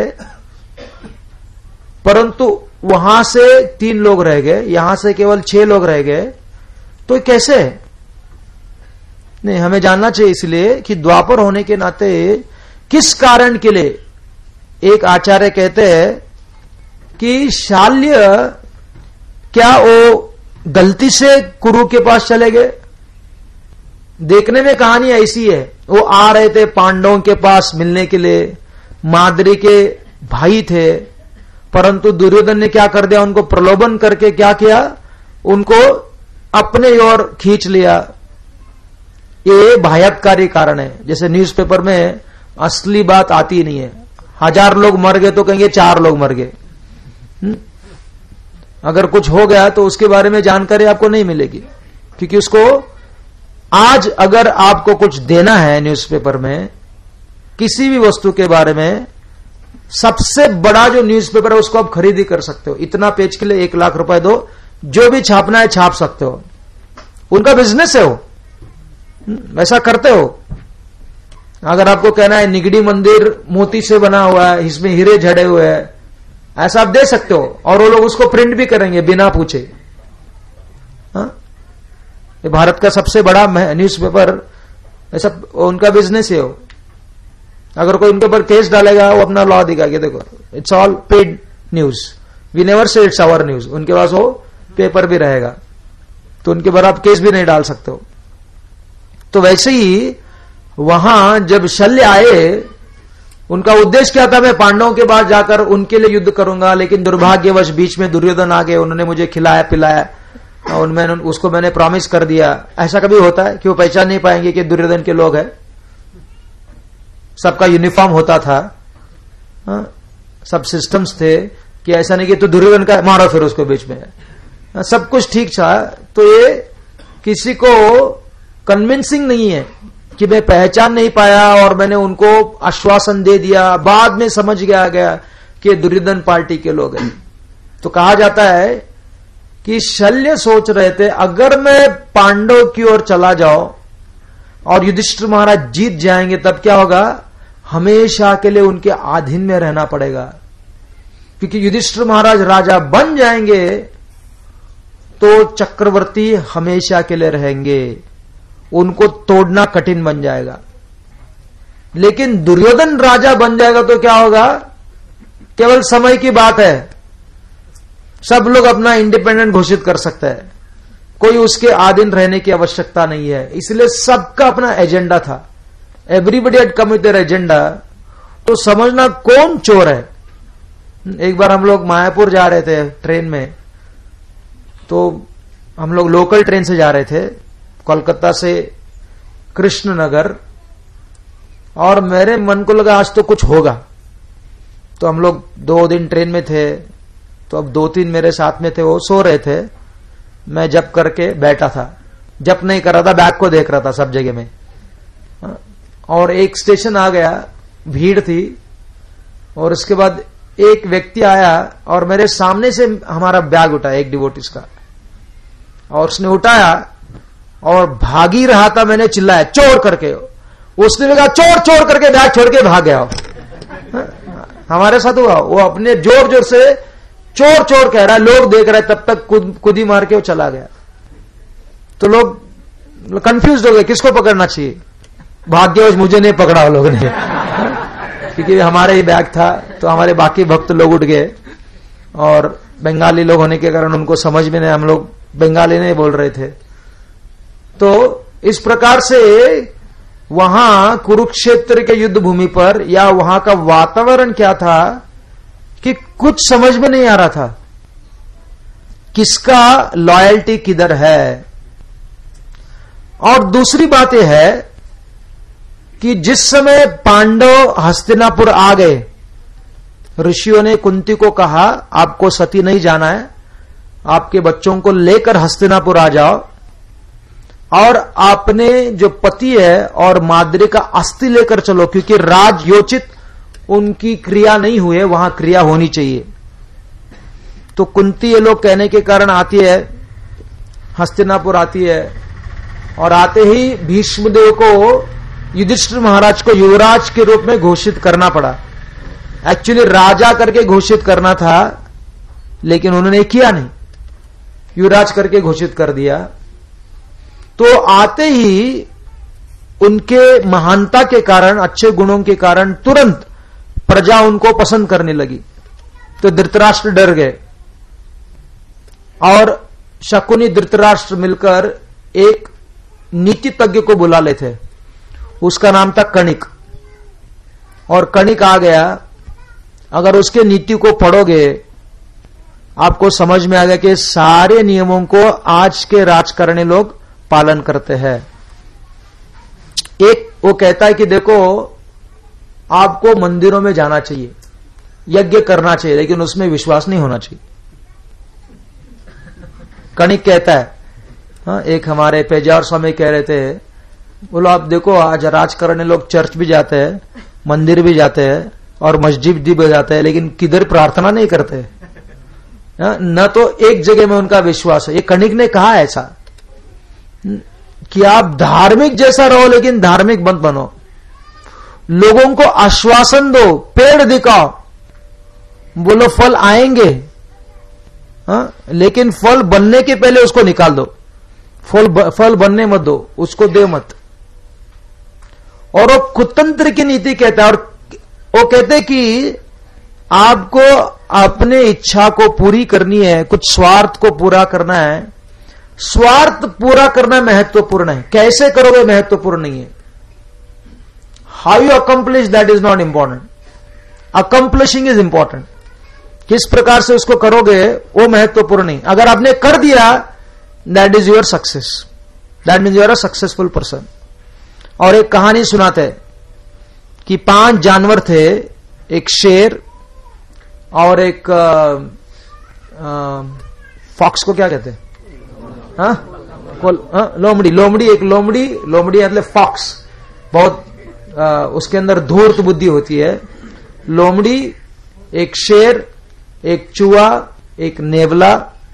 परंतु वहां से तीन लोग रह गए, यहां से केवल छह लोग रह गए। तो कैसे? नहीं, हमें जानना चाहिए इसलिए कि द्वापर होने के नाते किस कारण के लिए। एक आचार्य कहते हैं कि शाल्य क्या वो गलती से कुरु के पास चले गए? देखने में कहानी ऐसी है, वो आ रहे थे पांडवों के पास मिलने के लिए, माद्री के भाई थे, परंतु दुर्योधन ने क्या कर दिया? उनको प्रलोभन करके क्या किया? उनको अपने ओर खींच लिया। ये बाह्यकारी कारण है। जैसे न्यूज़पेपर में असली बात आती नहीं है। हजार लोग मर गए तो कहेंगे चार लोग मर गए। अगर कुछ हो गया तो उसके बारे में जानकारी आपको नहीं मिलेगी, क्योंकि उसको आज अगर आपको कुछ देना है न्यूज़पेपर में किसी भी वस्तु के बारे में, सबसे बड़ा जो न्यूज़पेपर है उसको आप खरीदी कर सकते हो। इतना पेज के लिए एक लाख रुपए दो, जो भी छापना है छाप सकते हो। उनका बिजनेस है वो, वैसा करते हो। अगर आपको कहना है निगड़ी मंदिर मोती से बना हुआ है, इसमें हीरे जड़े हुए हैं, ऐसा आप दे सकते हो, और वो लोग उसको प्रिंट भी करेंगे बिना पूछे। हाँ? ये भारत का सबसे बड़ा न्यूज़पेपर, ऐसा उनका बिजनेस है वो। अगर कोई उनके ऊपर केस डालेगा वो अपना लॉ दिखाएगा, देखो it's all paid news, we never say it's our news. उनके पास वो पेपर भी रहेगा, तो उनके ऊपर आप केस भी नहीं डाल सकते हो। तो वैसे ही वहां जब शल्य आए, उनका उद्देश्य क्या था? मैं पांडवों के पास जाकर उनके लिए युद्ध करूंगा, लेकिन दुर्भाग्यवश बीच में दुर्योधन आ गए, उन्होंने मुझे खिलाया पिलाया और मैंने उसको मैंने प्रॉमिस कर दिया। ऐसा कभी होता है कि वो पहचान नहीं पाएंगे कि दुर्योधन के लोग हैं? सबका यूनिफॉर्म होता था, हा? सब सिस्टम्स थे, कि ऐसा नहीं कि तो दुर्योधन का मारो फिर उसको बीच में, सब कुछ ठीक था। तो ये किसी को कन्विंसिंग नहीं है कि मैं पहचान नहीं पाया और मैंने उनको आश्वासन दे दिया, बाद में समझ गया गया कि दुर्योधन पार्टी के लोग हैं। तो कहा जाता है कि शल्य सोच रहे थे अगर मैं पांडव की ओर चला जाऊं और युधिष्ठिर महाराज जीत जाएंगे तब क्या होगा, हमेशा के लिए उनके अधीन में रहना पड़ेगा, क्योंकि युधिष्ठिर महाराज राजा बन जाएंगे तो चक्रवर्ती हमेशा के लिए रहेंगे, उनको तोड़ना कठिन बन जाएगा। लेकिन दुर्योधन राजा बन जाएगा तो क्या होगा, केवल समय की बात है, सब लोग अपना इंडिपेंडेंट घोषित कर सकते हैं, कोई उसके अधीन रहने की आवश्यकता नहीं है। इसलिए सबका अपना एजेंडा था, everybody had come with their agenda. तो समझना कौन चोर है। एक बार हम लोग मायापुर जा रहे थे ट्रेन में, तो हम लोग लोकल ट्रेन से जा रहे थे कोलकाता से कृष्णनगर, और मेरे मन को लगा आज तो कुछ होगा। तो हम लोग दो दिन ट्रेन में थे, तो अब दो तीन मेरे साथ में थे, वो सो रहे थे, मैं जप करके बैठा था, जप नहीं कर रहा था, बैग को देख रहा था सब जगह में। और एक स्टेशन आ गया, भीड़ थी, और उसके बाद एक व्यक्ति आया और मेरे सामने से हमारा बैग उठाया, एक डिवोटिस का, और उसने उठाया और भाग ही रहा था, मैंने चिल्लाया चोर करके, उसने लगा चोर चोर करके बैग छोड़ के भाग गया। हमारे साथ हुआ, वो अपने जोर जोर से चोर चोर कह रहा है, लोग देख रहे, तब तक कुद, कुदी मार के वो चला गया। तो लोग कंफ्यूज हो गए किसको पकड़ना चाहिए। भाग्यवश मुझे नहीं पकड़ा वो लोगों ने क्योंकि हमारे ही बैग था। तो हमारे बाकी भक्त लोग उठ गए, और बंगाली लोग होने के कारण उनको समझ में नहीं, हम लोग बंगाली नहीं बोल रहे थे। तो इस प्रकार से वहां कुरुक्षेत्र के युद्ध भूमि पर, या वहां का वातावरण क्या था कि कुछ समझ में नहीं आ रहा था किसका लॉयल्टी किधर है। और दूसरी बात यह है कि जिस समय पांडव हस्तिनापुर आ गए, ऋषियों ने कुंती को कहा आपको सती नहीं जाना है, आपके बच्चों को लेकर हस्तिनापुर आ जाओ, और आपने जो पति है और माद्री का अस्थि लेकर चलो, क्योंकि राजयोचित उनकी क्रिया नहीं हुए, वहां क्रिया होनी चाहिए। तो कुंती ये लोग कहने के कारण आती है, हस्तिनापुर आती है, और आते ही भीष्मदेव को युधिष्ठिर महाराज को युवराज के रूप में घोषित करना पड़ा। एक्चुअली राजा करके घोषित करना था, लेकिन उन्होंने किया नहीं, युवराज करके घोषित कर दिया। तो आते ही उनके महानता के कारण, अच्छे गुणों के कारण तुरंत प्रजा उनको पसंद करने लगी। तो धृतराष्ट्र डर गए, और शकुनी धृतराष्ट्र मिलकर एक नीति तज्ञ को बुला लेते, उसका नाम था कणिक। और कणिक आ गया, अगर उसके नीति को पढ़ोगे आपको समझ में आ गया कि सारे नियमों को आज के राजकारणी लोग पालन करते हैं। एक वो कहता है कि देखो आपको मंदिरों में जाना चाहिए, यज्ञ करना चाहिए, लेकिन उसमें विश्वास नहीं होना चाहिए। कणिक कहता है, हाँ, एक हमारे पेजावर स्वामी कह रहे थे, बोलो आप देखो आज राजकारणी लोग चर्च भी जाते हैं, मंदिर भी जाते हैं, और मस्जिद भी जाते हैं, लेकिन किधर प्रार्थना नहीं करते, न तो एक जगह में उनका विश्वास है। ये कणिक ने कहा ऐसा कि आप धार्मिक जैसा रहो, लेकिन धार्मिक मत बनो, लोगों को आश्वासन दो, पेड़ दिखाओ, बोलो फल आएंगे, हाँ, लेकिन फल बनने के पहले उसको निकाल दो, फल फल बनने मत दो, उसको दे मत। और वो कुतंत्र की नीति कहता है, और वो कहते कि आपको अपने इच्छा को पूरी करनी है, कुछ स्वार्थ को पूरा करना है, स्वार्थ पूरा करना महत्वपूर्ण है, कैसे करोगे महत्वपूर्ण नहीं है। How you accomplish that is not important, accomplishing is important. किस प्रकार से उसको करोगे वो महत्वपूर्ण नहीं। अगर आपने कर दिया that is your success, that means you are a successful person. और एक कहानी सुनाते हैं कि पांच जानवर थे, एक शेर और एक फॉक्स को क्या कहते हैं? हाँ, हाँ लोमड़ी, लोमड़ी एक लोमड़ी, लोमड़ी मतलब फॉक्स, बहुत आ, उसके अंदर धूर्त बुद्धि होती है। लोमड़ी, एक शेर, एक चूहा, एक नेवला,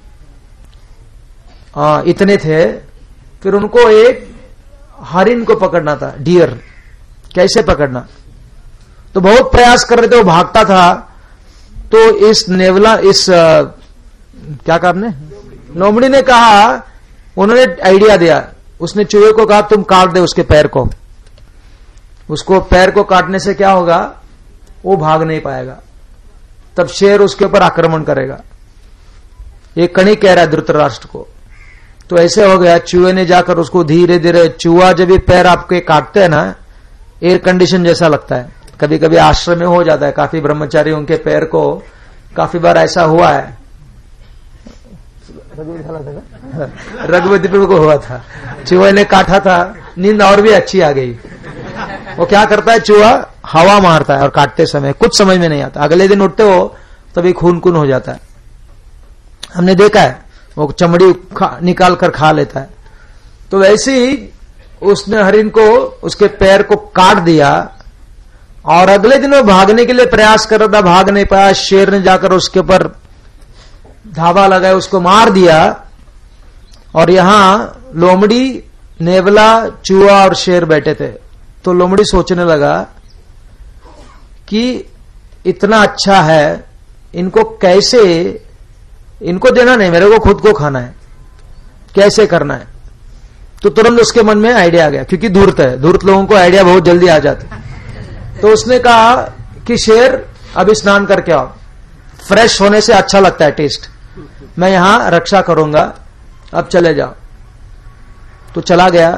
आ, इतने थे। फिर उनको एक हरिन को पकड़ना था, डियर। कैसे पकड़ना? तो बहुत प्रयास कर रहे थे, वो भागता था। तो इस नेवला, इस आ, क्या कहा आपने, लोमड़ी ने कहा, उन्होंने आइडिया दिया। उसने चूहे को कहा तुम काट दे उसके पैर को। उसको पैर को काटने से क्या होगा? वो भाग नहीं पाएगा, तब शेर उसके ऊपर आक्रमण करेगा। ये कणी कह रहा है धृतराष्ट्र को। तो ऐसे हो गया, चूहे ने जाकर उसको धीरे धीरे, चूहा जब भी पैर आपके काटते हैं ना, एयर कंडीशन जैसा लगता है। कभी कभी आश्रम में हो जाता है, काफी ब्रह्मचारी उनके पैर को, काफी बार ऐसा हुआ है। रघुवती पे को हुआ था, चूहे ने काटा था, नींद और भी अच्छी आ गई। वो क्या करता है, चूहा हवा मारता है और काटते समय कुछ समझ में नहीं आता। अगले दिन उठते हो तभी खून खून हो जाता है। हमने देखा है, वो चमड़ी निकाल कर खा लेता है। तो वैसे ही उसने हरिन को, उसके पैर को काट दिया और अगले दिन वो भागने के लिए प्रयास कर रहा था, भाग नहीं पाया। शेर ने जाकर उसके ऊपर धावा लगाया, उसको मार दिया। और यहां लोमड़ी, नेवला, चूहा और शेर बैठे थे। तो लोमड़ी सोचने लगा कि इतना अच्छा है, इनको कैसे, इनको देना नहीं, मेरे को खुद को खाना है, कैसे करना है। तो तुरंत उसके मन में आइडिया आ गया, क्योंकि धूर्त है, धूर्त लोगों को आइडिया बहुत जल्दी आ जाता है। तो उसने कहा कि शेर अभी स्नान करके आओ, फ्रेश होने से अच्छा लगता है टेस्ट, मैं यहां रक्षा करूंगा, अब चले जाओ। तो चला गया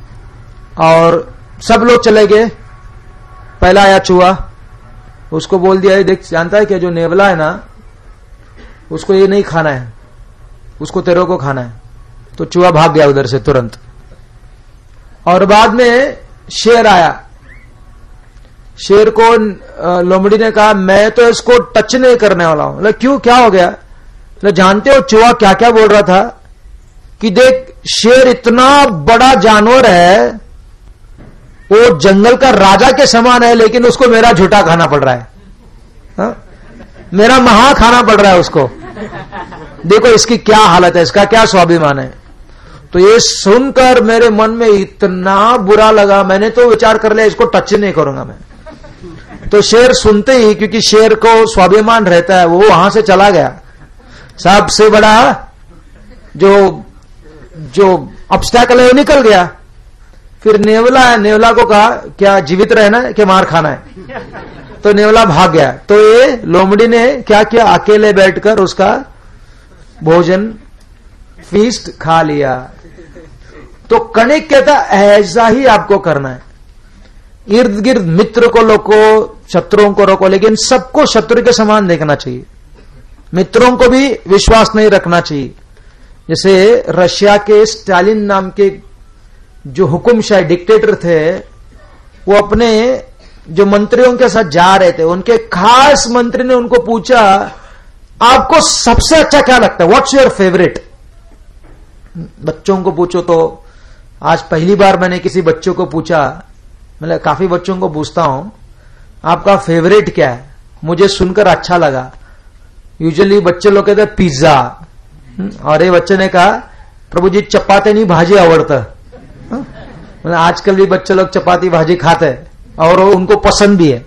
और सब लोग चले गए। पहला आया चूहा, उसको बोल दिया, देख जानता है कि जो नेवला है ना, उसको ये नहीं खाना है, उसको तेरे को खाना है। तो चूहा भाग गया उधर से तुरंत। और बाद में शेर आया। शेर को लोमड़ी ने कहा मैं तो इसको टच नहीं करने वाला हूं। मतलब क्यों, क्या हो गया? मतलब जानते हो चूहा क्या क्या बोल रहा था कि देख, शेर इतना बड़ा जानवर है, वो जंगल का राजा के समान है, लेकिन उसको मेरा झूठा खाना पड़ रहा है, हा? मेरा महा खाना पड़ रहा है उसको। देखो इसकी क्या हालत है, इसका क्या स्वाभिमान है। तो ये सुनकर मेरे मन में इतना बुरा लगा, मैंने तो विचार कर लिया इसको टच नहीं करूंगा मैं। तो शेर सुनते ही, क्योंकि शेर को स्वाभिमान रहता है, वो वहां से चला गया। सबसे बड़ा जो जो ऑब्स्टैकल है वो निकल गया। फिर नेवला है, नेवला को कहा क्या जीवित रहना है कि मार खाना है? तो नेवला भाग गया। तो ये लोमड़ी ने क्या किया, अकेले बैठकर उसका भोजन, फीस्ट खा लिया। तो कणिक कहता ऐसा ही आपको करना है। इर्द गिर्द मित्र को रोको, शत्रुओं को रोको, लेकिन सबको शत्रु के समान देखना चाहिए। मित्रों को भी विश्वास नहीं रखना चाहिए। जैसे रशिया के स्टालिन नाम के जो हुकुमशाही डिक्टेटर थे, वो अपने जो मंत्रियों के साथ जा रहे थे, उनके खास मंत्री ने उनको पूछा आपको सबसे अच्छा क्या लगता है, व्हाट्स योर फेवरेट? बच्चों को पूछो। तो आज पहली बार मैंने किसी बच्चों को पूछा, मतलब काफी बच्चों को पूछता हूं आपका फेवरेट क्या है। मुझे सुनकर अच्छा लगा। यूजुअली बच्चे लोग कहते पिज्जा, और ये बच्चे ने कहा प्रभु जी चपाती नहीं भाजी आवड़ता। मतलब आजकल भी बच्चे लोग चपाती भाजी खाते हैं और उनको पसंद भी है।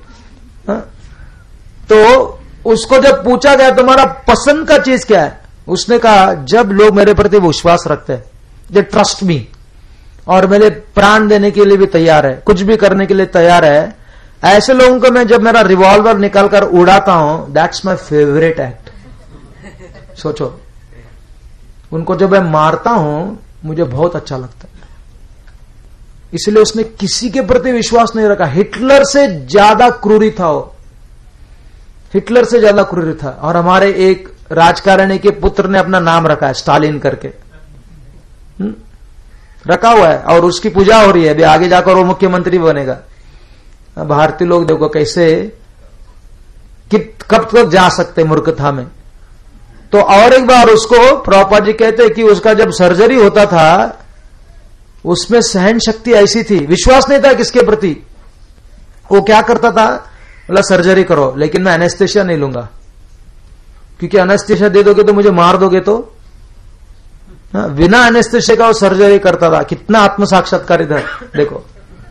तो उसको जब पूछा गया तुम्हारा पसंद का चीज क्या है, उसने कहा जब लोग मेरे प्रति विश्वास रखते हैं, दे ट्रस्ट मी, और मेरे प्राण देने के लिए भी तैयार है, कुछ भी करने के लिए तैयार है, ऐसे लोगों को मैं जब मेरा रिवॉल्वर निकालकर उड़ाता हूं, दैट्स माय फेवरेट एक्ट। सोचो, उनको जब मैं मारता हूं मुझे बहुत अच्छा लगता है। इसलिए उसने किसी के प्रति विश्वास नहीं रखा। हिटलर से ज्यादा क्रूरी था वो, हिटलर से ज्यादा क्रूरी था। और हमारे एक राजकारणी के पुत्र ने अपना नाम रखा है स्टालिन करके, हुँ? रखा हुआ है और उसकी पूजा हो रही है। अभी आगे जाकर वो मुख्यमंत्री बनेगा। भारतीय लोग देखो कैसे कि कब तक जा सकते मूर्खता में। तो और एक बार उसको प्रभुपाद जी कहते कि उसका जब सर्जरी होता था उसमें सहन शक्ति ऐसी थी, विश्वास नहीं था किसके प्रति। वो क्या करता था, बोला सर्जरी करो लेकिन मैं एनेस्थेशिया नहीं लूंगा, क्योंकि एनेस्थेशिया दे दोगे तो मुझे मार दोगे। तो हाँ, बिना एनेस्थेशिया का वो सर्जरी करता था। कितना आत्म साक्षात्कार इधर देखो।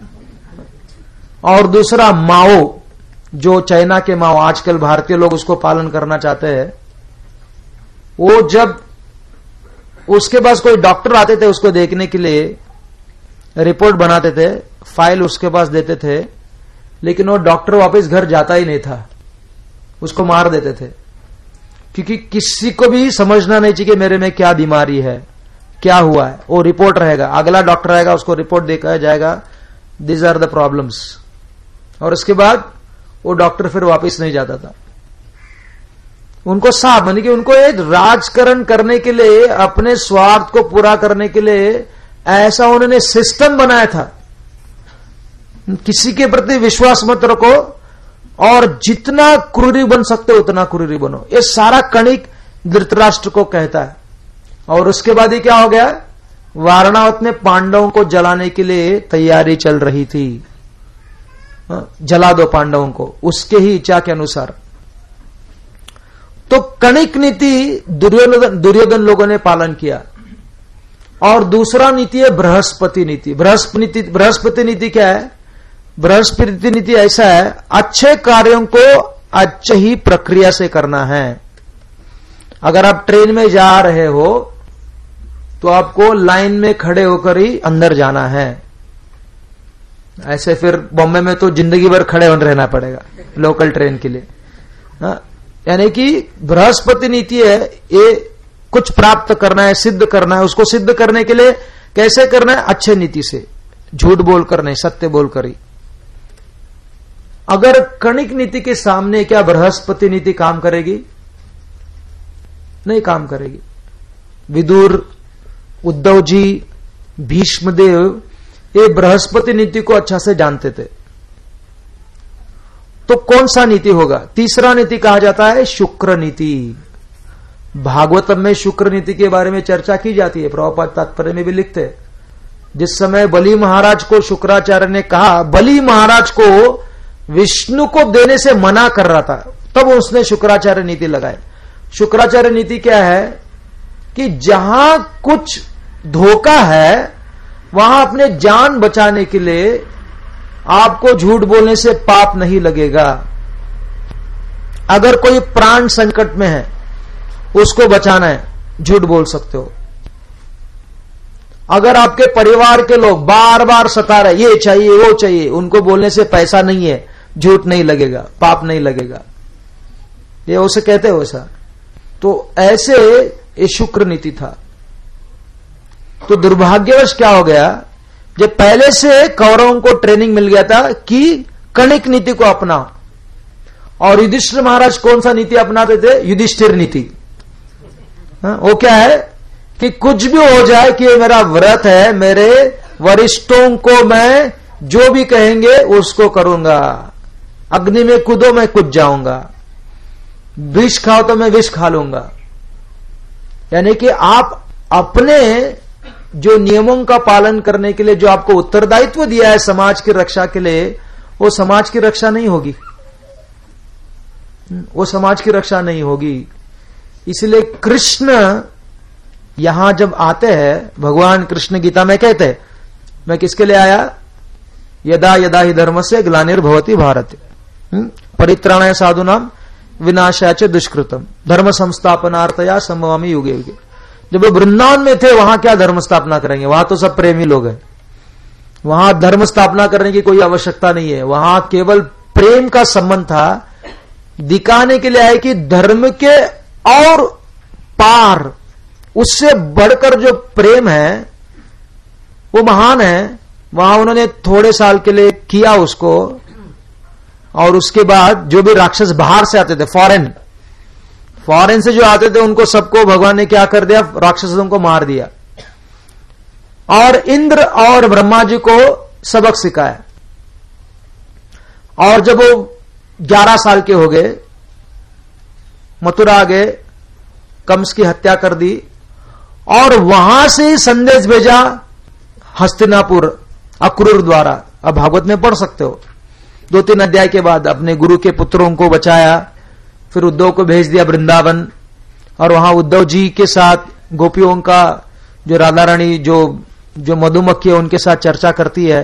और दूसरा माओ, जो चाइना के माओ, आजकल भारतीय लोग उसको पालन करना चाहते हैं। वो जब उसके पास कोई डॉक्टर आते थे उसको देखने के लिए, रिपोर्ट बनाते थे, फाइल उसके पास देते थे, लेकिन वो डॉक्टर वापस घर जाता ही नहीं था, उसको मार देते थे। क्योंकि किसी को भी समझना नहीं चाहिए कि मेरे में क्या बीमारी है, क्या हुआ है। वो रिपोर्ट रहेगा, अगला डॉक्टर आएगा उसको रिपोर्ट देखा जाएगा, दिस आर द प्रॉब्लम्स, और उसके बाद वो डॉक्टर फिर वापस नहीं जाता था। उनको साफ मानी कि उनको एक राजकरण करने के लिए, अपने स्वार्थ को पूरा करने के लिए ऐसा उन्होंने सिस्टम बनाया था। किसी के प्रति विश्वास मत रखो, और जितना क्रूरी बन सकते हो उतना क्रूरी बनो। ये सारा कणिक धृतराष्ट्र को कहता है। और उसके बाद ही क्या हो गया, वारणावत में पांडवों को जलाने के लिए तैयारी चल रही थी। जला दो पांडवों को, उसके ही इच्छा के अनुसार। तो कणिक नीति दुर्योधन दुर्योधन लोगों ने पालन किया। और दूसरा नीति है बृहस्पति नीति। बृहस्पति बृहस्पति नीति क्या है, बृहस्पति नीति ऐसा है, अच्छे कार्यों को अच्छे ही प्रक्रिया से करना है। अगर आप ट्रेन में जा रहे हो तो आपको लाइन में खड़े होकर ही अंदर जाना है। ऐसे फिर बॉम्बे में तो जिंदगी भर खड़े होकर रहना पड़ेगा लोकल ट्रेन के लिए। यानी कि बृहस्पति नीति है, ये कुछ प्राप्त करना है, सिद्ध करना है। उसको सिद्ध करने के लिए कैसे करना है, अच्छे नीति से, झूठ बोलकर नहीं, सत्य बोलकर ही। अगर कणिक नीति के सामने क्या बृहस्पति नीति काम करेगी, नहीं काम करेगी। विदुर, उद्धव जी, भीष्मदेव, ये बृहस्पति नीति को अच्छा से जानते थे। तो कौन सा नीति होगा, तीसरा नीति कहा जाता है शुक्र नीति। भागवतम में शुक्र नीति के बारे में चर्चा की जाती है, प्रभुपाद तात्पर्य में भी लिखते हैं। जिस समय बलि महाराज को शुक्राचार्य ने कहा, बलि महाराज को विष्णु को देने से मना कर रहा था, तब उसने शुक्राचार्य नीति लगाई। शुक्राचार्य नीति क्या है कि जहां कुछ धोखा है वहां अपने जान बचाने के लिए आपको झूठ बोलने से पाप नहीं लगेगा। अगर कोई प्राण संकट में है, उसको बचाना है, झूठ बोल सकते हो। अगर आपके परिवार के लोग बार बार सता रहे, ये चाहिए वो चाहिए, उनको बोलने से पैसा नहीं है, झूठ नहीं लगेगा, पाप नहीं लगेगा। ये उसे कहते हैं वैसा। तो ऐसे ये शुक्र नीति था। तो दुर्भाग्यवश क्या हो गया, जब पहले से कौरवों को ट्रेनिंग मिल गया था कि कणिक नीति को अपनाओ, और युधिष्ठिर महाराज कौन सा नीति अपनाते थे, युधिष्ठिर नीति। हाँ, वो क्या है कि कुछ भी हो जाए कि ये मेरा व्रत है, मेरे वरिष्ठों को मैं जो भी कहेंगे उसको करूंगा। अग्नि में कूदो मैं कूद जाऊंगा, विष खाओ तो मैं विष खा लूंगा। यानी कि आप अपने जो नियमों का पालन करने के लिए जो आपको उत्तरदायित्व दिया है समाज की रक्षा के लिए, वो समाज की रक्षा नहीं होगी, वो समाज की रक्षा नहीं होगी। इसलिए कृष्ण यहां जब आते हैं, भगवान कृष्ण गीता में कहते हैं, मैं किसके लिए आया, यदा यदा ही धर्मस्य ग्लानिर्भवति भारत परित्राणाय साधूनाम विनाशाय च दुष्कृतम धर्म संस्थापनार्थया संभवामि युगे युगे। जब वो वृंदावन में थे वहां क्या धर्म स्थापना करेंगे, वहां तो सब प्रेमी लोग हैं, वहां धर्म स्थापना करने की कोई आवश्यकता नहीं है। वहां केवल प्रेम का संबंध था, दिखाने के लिए आए कि धर्म के और पार, उससे बढ़कर जो प्रेम है वो महान है। वहां उन्होंने थोड़े साल के लिए किया उसको, और उसके बाद जो भी राक्षस बाहर से आते थे, फॉरेन फॉरेन से जो आते थे, उनको सबको भगवान ने क्या कर दिया, राक्षसों को मार दिया, और इंद्र और ब्रह्मा जी को सबक सिखाया। और जब वो ग्यारह साल के हो गए मथुरा गए, कंस की हत्या कर दी और वहां से संदेश भेजा हस्तिनापुर अक्रूर द्वारा। अब भागवत में पढ़ सकते हो, दो तीन अध्याय के बाद अपने गुरु के पुत्रों को बचाया, फिर उद्धव को भेज दिया वृंदावन, और वहां उद्धव जी के साथ गोपियों का जो राधा रानी जो जो मधुमक्खी है उनके साथ चर्चा करती है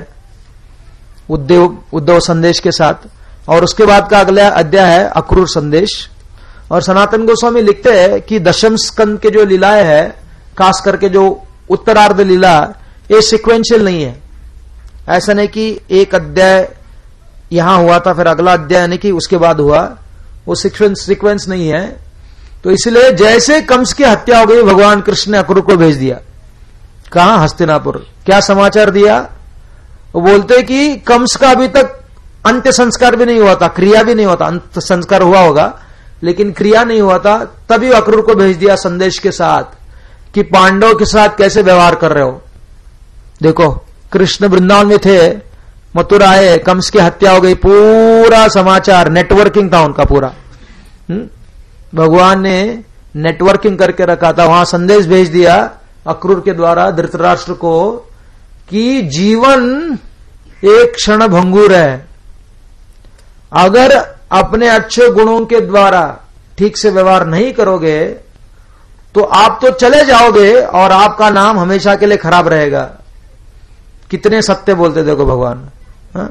उद्धव उद्धव संदेश के साथ। और उसके बाद का अगला अध्याय है अक्रूर संदेश। और सनातन गोस्वामी लिखते हैं कि दशम स्कंद के जो लीलाएं है, खास करके जो उत्तरार्ध लीला, ये सिक्वेंशियल नहीं है। ऐसा नहीं कि एक अध्याय यहां हुआ था फिर अगला अध्याय नहीं कि उसके बाद हुआ, वो सिक्वेंस सिक्वेंस नहीं है। तो इसलिए जैसे कंस की हत्या हो गई, भगवान कृष्ण ने अक्रूर को भेज दिया। कहां? हस्तिनापुर। क्या समाचार दिया? वो बोलते कि कंस का अभी तक अंत्य संस्कार भी नहीं हुआ था, क्रिया भी नहीं हुआ था। अंत संस्कार हुआ होगा लेकिन क्रिया नहीं हुआ था। तभी अक्रूर को भेज दिया संदेश के साथ कि पांडवों के साथ कैसे व्यवहार कर रहे हो। देखो, कृष्ण वृंदावन में थे, मथुरा आए, कंस की हत्या हो गई, पूरा समाचार नेटवर्किंग था उनका पूरा। हुँ? भगवान ने नेटवर्किंग करके रखा था। वहां संदेश भेज दिया अक्रूर के द्वारा धृतराष्ट्र को कि जीवन एक क्षण भंगुर है, अगर अपने अच्छे गुणों के द्वारा ठीक से व्यवहार नहीं करोगे तो आप तो चले जाओगे और आपका नाम हमेशा के लिए खराब रहेगा। कितने सत्य बोलते देखो भगवान। हा?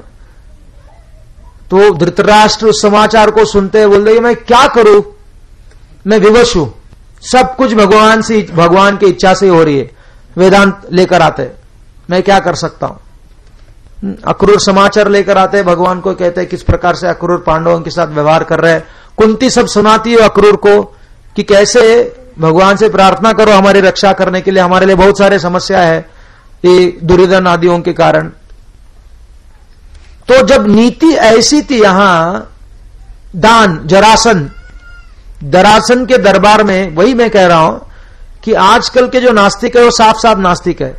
तो धृतराष्ट्र उस समाचार को सुनते हैं, बोलते मैं क्या करूं, मैं विवश हूं, सब कुछ भगवान से भगवान की इच्छा से हो रही है, वेदांत लेकर आते, मैं क्या कर सकता हूं। अक्रूर समाचार लेकर आते हैं, भगवान को कहते हैं किस प्रकार से अक्रूर पांडवों के साथ व्यवहार कर रहे हैं। कुंती सब सुनाती है अक्रूर को कि कैसे भगवान से प्रार्थना करो हमारी रक्षा करने के लिए, हमारे लिए बहुत सारे समस्या है ये दुर्योधन आदियों के कारण। तो जब नीति ऐसी थी यहां, दान, जरासन दरासन के दरबार में, वही मैं कह रहा हूं कि आजकल के जो नास्तिक है वो साफ साफ नास्तिक है।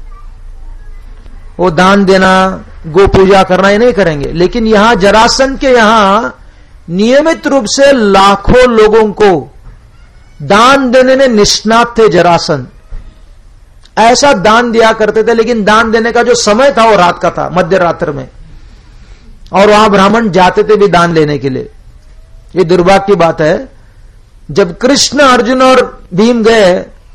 वो दान देना, गो पूजा करना ये नहीं करेंगे, लेकिन यहां जरासन के यहां नियमित रूप से लाखों लोगों को दान देने में निष्णात थे जरासन। ऐसा दान दिया करते थे, लेकिन दान देने का जो समय था वो रात का था, मध्य रात्र में, और वहां ब्राह्मण जाते थे भी दान लेने के लिए। ये दुर्भाग्य की बात है। जब कृष्ण, अर्जुन और भीम गए,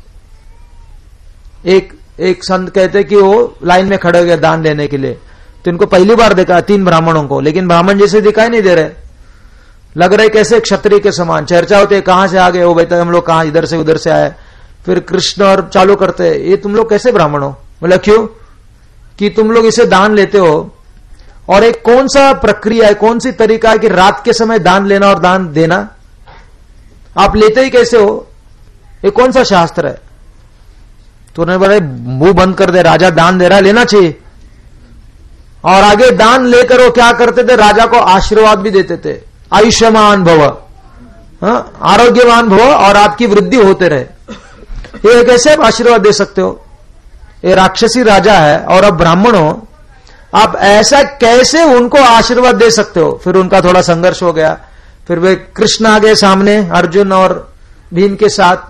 एक एक संत कहते कि वो लाइन में खड़े हो गए दान लेने के लिए, तो इनको पहली बार देखा तीन ब्राह्मणों को, लेकिन ब्राह्मण जैसे दिखाई नहीं दे रहे, लग रहे कैसे क्षत्रिय के समान। चर्चा होती है कहां से आ गए, वो कहते हम लोग कहां इधर से उधर से आए। फिर कृष्ण और चालू करते ये तुम लोग कैसे ब्राह्मण हो? बोला क्यों? कि तुम लोग इसे दान लेते हो, और एक कौन सा प्रक्रिया है, कौन सी तरीका है कि रात के समय दान लेना और दान देना, आप लेते ही कैसे हो, ये कौन सा शास्त्र है? तो उन्होंने बोला मुंह बंद कर दे, राजा दान दे रहा है, लेना चाहिए। और आगे दान लेकर वो क्या करते थे, राजा को आशीर्वाद भी देते थे, आयुष्मान भव, आरोग्यवान भव, और आपकी वृद्धि होते रहे। ये कैसे आप आशीर्वाद दे सकते हो? ये राक्षसी राजा है और अब ब्राह्मण हो, आप ऐसा कैसे उनको आशीर्वाद दे सकते हो? फिर उनका थोड़ा संघर्ष हो गया। फिर वे कृष्ण आ गए सामने अर्जुन और भीम के साथ,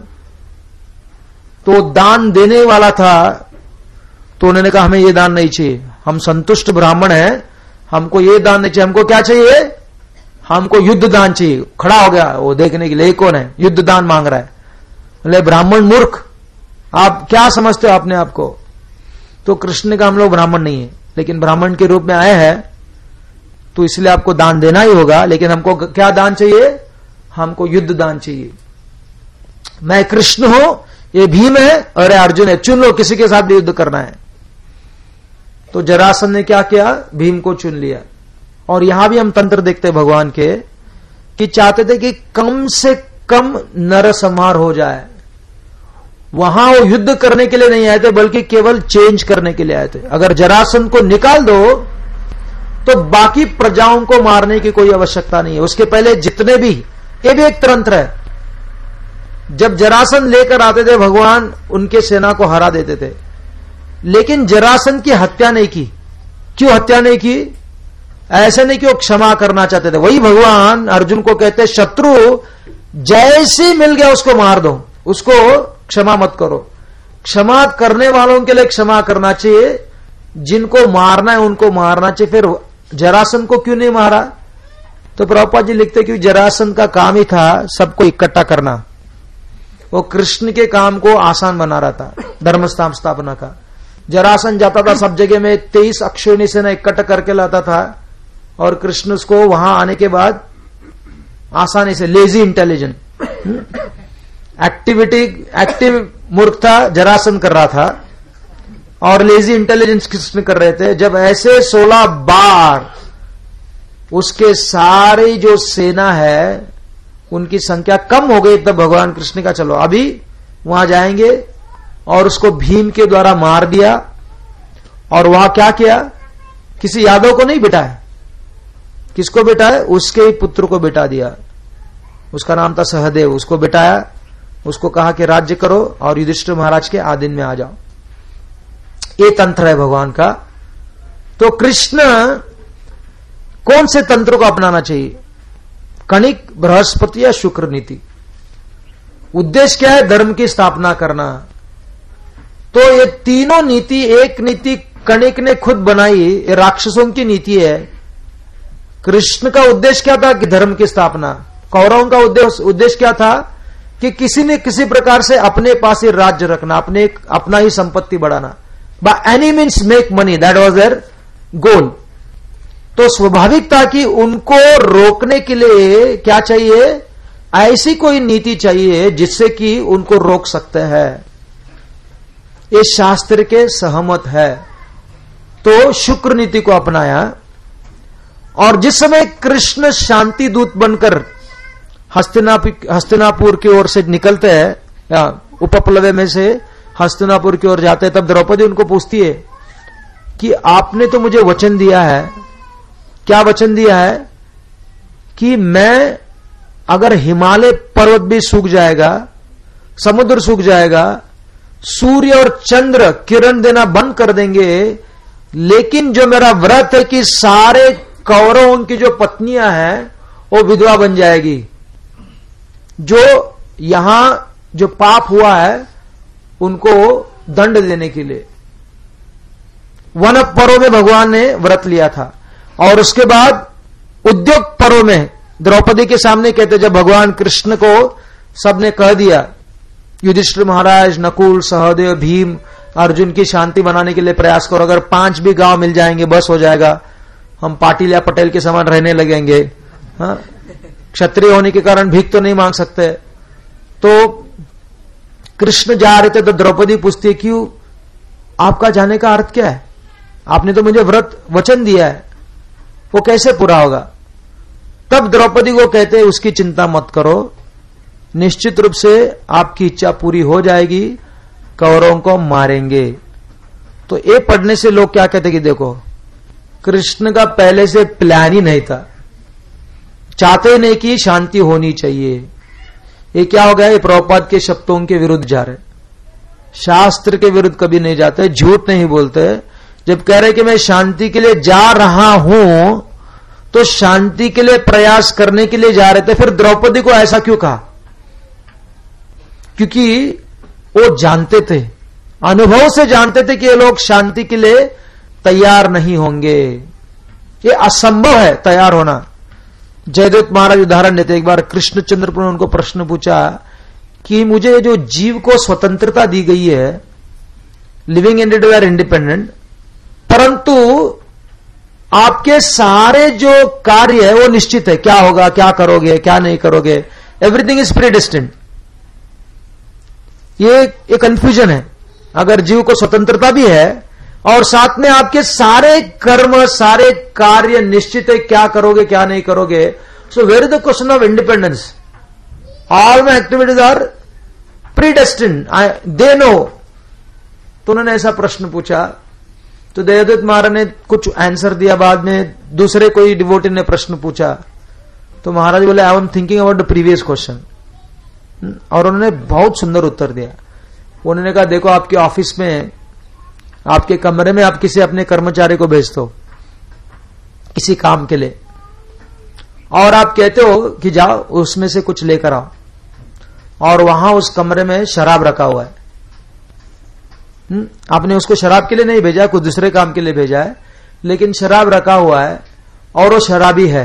तो दान देने वाला था, तो उन्होंने कहा हमें ये दान नहीं चाहिए, हम संतुष्ट ब्राह्मण हैं, हमको ये दान नहीं चाहिए। हमको क्या चाहिए? हमको युद्ध दान चाहिए। खड़ा हो गया वो देखने के लिए, ये कौन है युद्ध दान मांग रहा है? बोले ब्राह्मण मूर्ख, आप क्या समझते हो अपने आप को? तो कृष्ण ने कहा हम लोग ब्राह्मण नहीं है, लेकिन ब्राह्मण के रूप में आए हैं तो इसलिए आपको दान देना ही होगा, लेकिन हमको क्या दान चाहिए? हमको युद्ध दान चाहिए। मैं कृष्ण हूं, ये भीम है और ये अर्जुन है, चुन लो किसी के साथ भी युद्ध करना है। तो जरासन ने क्या किया? भीम को चुन लिया। और यहां भी हम तंत्र देखते हैं भगवान के कि चाहते थे कि कम से कम नरसंहार हो जाए। वहां वो युद्ध करने के लिए नहीं आए थे, बल्कि केवल चेंज करने के लिए आए थे। अगर जरासन को निकाल दो तो बाकी प्रजाओं को मारने की कोई आवश्यकता नहीं है। उसके पहले जितने भी, ये भी एक तंत्र है, जब जरासन लेकर आते थे भगवान उनके सेना को हरा देते थे, लेकिन जरासन की हत्या नहीं की। क्यों हत्या नहीं की? ऐसे नहीं कि वो क्षमा करना चाहते थे। वही भगवान अर्जुन को कहते शत्रु जैसे मिल गया उसको मार दो, उसको क्षमा मत करो। क्षमा करने वालों के लिए क्षमा करना चाहिए, जिनको मारना है उनको मारना चाहिए। फिर जरासंध को क्यों नहीं मारा? तो प्रभुपाद जी लिखते कि जरासंध का काम ही था सबको इकट्ठा करना, वो कृष्ण के काम को आसान बना रहा था, धर्म स्थापना का। जरासंध जाता था सब जगह में, तेईस अक्षोहिणी सेना इकट्ठा करके लाता था, और कृष्ण उसको वहां आने के बाद आसानी से, लेजी इंटेलिजेंट, एक्टिविटी एक्टिव मूर्ख था जरासंध कर रहा था, और लेजी इंटेलिजेंस कृष्ण कर रहे थे। जब ऐसे सोलह बार उसके सारी जो सेना है उनकी संख्या कम हो गई, तब भगवान कृष्ण का चलो अभी वहां जाएंगे, और उसको भीम के द्वारा मार दिया। और वहां क्या किया? किसी यादव को नहीं बिठाया। किसको बिठाया? उसके ही पुत्र को बिठा दिया, उसका नाम था सहदेव। उसको बिठाया, उसको कहा कि राज्य करो और युधिष्ठिर महाराज के आधीन में आ जाओ। ये तंत्र है भगवान का। तो कृष्ण कौन से तंत्र को अपनाना चाहिए? कणिक, बृहस्पति या शुक्र नीति? उद्देश्य क्या है? धर्म की स्थापना करना। तो ये तीनों नीति, एक नीति कणिक ने खुद बनाई, ये राक्षसों की नीति है। कृष्ण का उद्देश्य क्या था? कि धर्म की स्थापना। कौरवों का उद्देश्य उद्देश्य क्या था? कि किसी ने किसी प्रकार से अपने पास ही राज्य रखना, अपने अपना ही संपत्ति बढ़ाना, by any means make money, that was their goal. तो स्वाभाविक था कि उनको रोकने के लिए क्या चाहिए? ऐसी कोई नीति चाहिए जिससे कि उनको रोक सकते हैं। ये शास्त्र के सहमत है। तो शुक्र नीति को अपनाया। और जिस समय कृष्ण शांति दूत बनकर हस्तिनापुर की ओर से निकलते हैं, या उपप्लव्य में से हस्तिनापुर की ओर जाते हैं, तब द्रौपदी उनको पूछती है कि आपने तो मुझे वचन दिया है। क्या वचन दिया है? कि मैं अगर हिमालय पर्वत भी सूख जाएगा, समुद्र सूख जाएगा, सूर्य और चंद्र किरण देना बंद कर देंगे, लेकिन जो मेरा व्रत है कि सारे कौरवों की जो पत्नियां हैं वो विधवा बन जाएगी। जो यहां जो पाप हुआ है उनको दंड देने के लिए वन पर्व में भगवान ने व्रत लिया था। और उसके बाद उद्योग पर्व में द्रौपदी के सामने कहते, जब भगवान कृष्ण को सबने कह दिया, युधिष्ठिर महाराज, नकुल, सहदेव, भीम, अर्जुन की शांति बनाने के लिए प्रयास करो, अगर पांच भी गांव मिल जाएंगे बस हो जाएगा, हम पाटिल या पटेल के समान रहने लगेंगे। हाँ, क्षत्रिय होने के कारण भीख तो नहीं मांग सकते। तो कृष्ण जा रहे थे तो द्रौपदी पूछती है, क्यों? आपका जाने का अर्थ क्या है? आपने तो मुझे व्रत वचन दिया है, वो कैसे पूरा होगा? तब द्रौपदी को कहते हैं, उसकी चिंता मत करो, निश्चित रूप से आपकी इच्छा पूरी हो जाएगी, कौरवों को मारेंगे। तो ये पढ़ने से लोग क्या कहते कि देखो, कृष्ण का पहले से प्लान ही नहीं था, चाहते नहीं कि शांति होनी चाहिए। ये क्या हो गया? ये प्रभुपाद के शब्दों के विरुद्ध जा रहे। शास्त्र के विरुद्ध कभी नहीं जाते, झूठ नहीं बोलते। जब कह रहे कि मैं शांति के लिए जा रहा हूं, तो शांति के लिए प्रयास करने के लिए जा रहे थे। फिर द्रौपदी को ऐसा क्यों कहा? क्योंकि वो जानते थे, अनुभव से जानते थे कि ये लोग शांति के लिए तैयार नहीं होंगे, ये असंभव है तैयार होना। जयदेव महाराज उदाहरण देते, एक बार कृष्णचंद्र ने उनको प्रश्न पूछा कि मुझे जो जीव को स्वतंत्रता दी गई है, लिविंग एंटिटी आर इंडिपेंडेंट, परंतु आपके सारे जो कार्य है वो निश्चित है, क्या होगा, क्या करोगे, क्या नहीं करोगे, एवरीथिंग इज प्रीडेस्टिन्ड। ये एक कंफ्यूजन है। अगर जीव को स्वतंत्रता भी है और साथ में आपके सारे कर्म, सारे कार्य निश्चित है, क्या करोगे क्या नहीं करोगे, so where is the question of independence? All my activities are predestined, they know. तो उन्होंने ऐसा प्रश्न पूछा, तो दयादत्त महाराज ने कुछ आंसर दिया। बाद में दूसरे कोई डिवोटी ने प्रश्न पूछा, तो महाराज बोले, I am thinking about the previous question. और उन्होंने बहुत सुंदर उत्तर दिया। उन्होंने कहा, देखो आपके ऑफिस में, आपके कमरे में आप किसी अपने कर्मचारी को भेजते हो किसी काम के लिए, और आप कहते हो कि जाओ उसमें से कुछ लेकर आओ, और वहां उस कमरे में शराब रखा हुआ है। हुँ? आपने उसको शराब के लिए नहीं भेजा, कुछ दूसरे काम के लिए भेजा है, लेकिन शराब रखा हुआ है और वो शराबी है।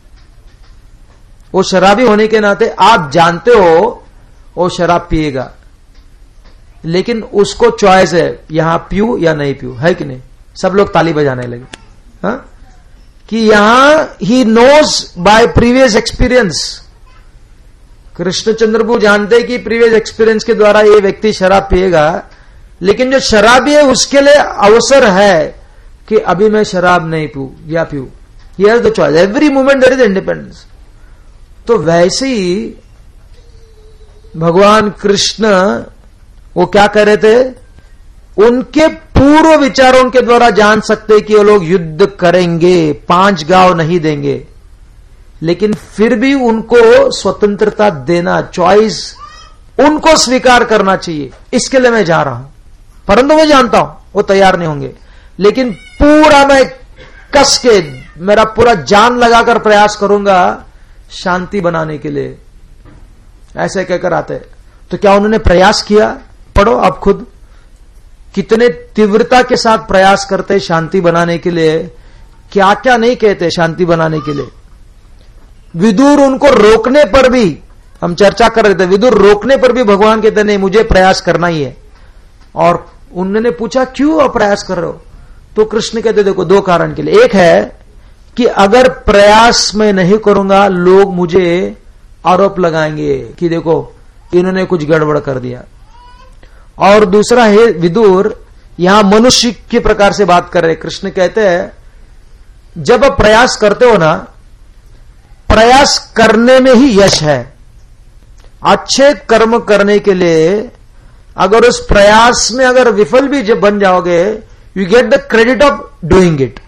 वो शराबी होने के नाते आप जानते हो वो शराब पिएगा, लेकिन उसको चॉइस है यहां पीऊ या नहीं पीऊ, है कि नहीं? सब लोग ताली बजाने लगे हा? कि यहां ही knows by previous experience. Krishna चंद्रबू जानते कि प्रीवियस एक्सपीरियंस के द्वारा ये व्यक्ति शराब पिएगा, लेकिन जो शराबी है उसके लिए अवसर है कि अभी मैं शराब नहीं पीऊ या पीऊ। He has the choice, every moment there is independence. तो वैसे ही भगवान कृष्ण वो क्या कह रहे थे, उनके पूर्व विचारों के द्वारा जान सकते कि वो लोग युद्ध करेंगे, पांच गांव नहीं देंगे, लेकिन फिर भी उनको स्वतंत्रता देना, चॉइस उनको स्वीकार करना चाहिए, इसके लिए मैं जा रहा हूं। परंतु मैं जानता हूं वो तैयार नहीं होंगे, लेकिन पूरा मैं कस के मेरा पूरा जान लगाकर प्रयास करूंगा शांति बनाने के लिए, ऐसे कहकर आते। तो क्या उन्होंने प्रयास किया? पढ़ो आप खुद, कितने तीव्रता के साथ प्रयास करते शांति बनाने के लिए, क्या क्या नहीं कहते शांति बनाने के लिए। विदुर उनको रोकने पर भी, हम चर्चा कर रहे थे, विदुर रोकने पर भी भगवान कहते नहीं मुझे प्रयास करना ही है। और उन्होंने पूछा क्यों आप प्रयास कर रहे हो? तो कृष्ण कहते देखो दो कारण के लिए। एक है कि अगर प्रयास मैं नहीं करूंगा लोग मुझे आरोप लगाएंगे कि देखो इन्होंने कुछ गड़बड़ कर दिया। और दूसरा है विदुर यहां मनुष्य के प्रकार से बात कर रहे। कृष्ण कहते हैं जब आप प्रयास करते हो ना, प्रयास करने में ही यश है। अच्छे कर्म करने के लिए अगर उस प्रयास में अगर विफल भी जब बन जाओगे, you get the credit of doing it.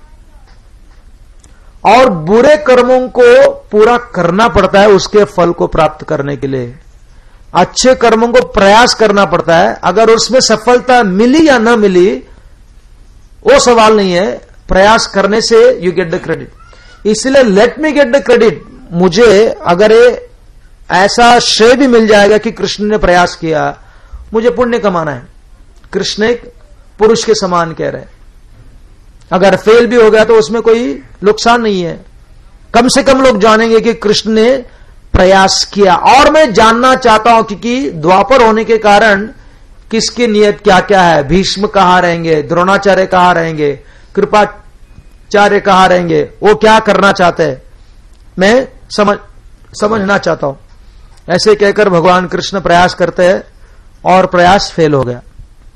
और बुरे कर्मों को पूरा करना पड़ता है उसके फल को प्राप्त करने के लिए। अच्छे कर्मों को प्रयास करना पड़ता है, अगर उसमें सफलता मिली या ना मिली वो सवाल नहीं है, प्रयास करने से यू गेट द क्रेडिट। इसलिए let me get the credit, मुझे अगर ऐसा श्रेय भी मिल जाएगा कि कृष्ण ने प्रयास किया, मुझे पुण्य कमाना है। कृष्ण एक पुरुष के समान कह रहे हैं, अगर फेल भी हो गया तो उसमें कोई नुकसान नहीं है, कम से कम लोग जानेंगे कि कृष्ण ने प्रयास किया। और मैं जानना चाहता हूं क्योंकि द्वापर होने के कारण किसकी नियत क्या क्या है, भीष्म कहां रहेंगे, द्रोणाचार्य कहां रहेंगे, कृपाचार्य कहां रहेंगे, वो क्या करना चाहते हैं, मैं समझ समझना चाहता हूं। ऐसे कहकर भगवान कृष्ण प्रयास करते हैं और प्रयास फेल हो गया।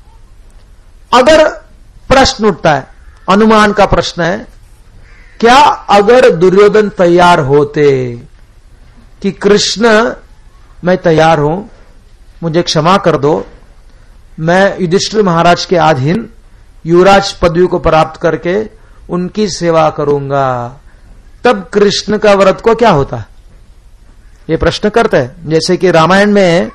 अगर प्रश्न उठता है, अनुमान का प्रश्न है, क्या अगर दुर्योधन तैयार होते कि कृष्ण मैं तैयार हूं, मुझे क्षमा कर दो, मैं युधिष्ठिर महाराज के अधीन युवराज पदवी को प्राप्त करके उनकी सेवा करूंगा, तब कृष्ण का व्रत को क्या होता? ये प्रश्न करते हैं। जैसे कि रामायण में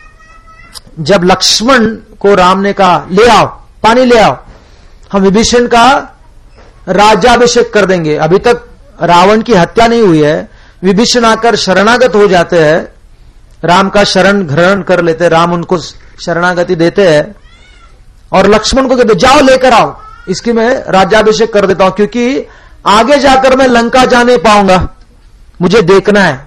जब लक्ष्मण को राम ने कहा ले आओ पानी ले आओ, हम विभीषण का राज्याभिषेक कर देंगे। अभी तक रावण की हत्या नहीं हुई है, विभीषण आकर शरणागत हो जाते हैं, राम का शरण ग्रहण कर लेते हैं, राम उनको शरणागति देते हैं और लक्ष्मण को कहते जाओ लेकर आओ, इसकी मैं राज्याभिषेक कर देता हूं, क्योंकि आगे जाकर मैं लंका जाने पाऊंगा, मुझे देखना है।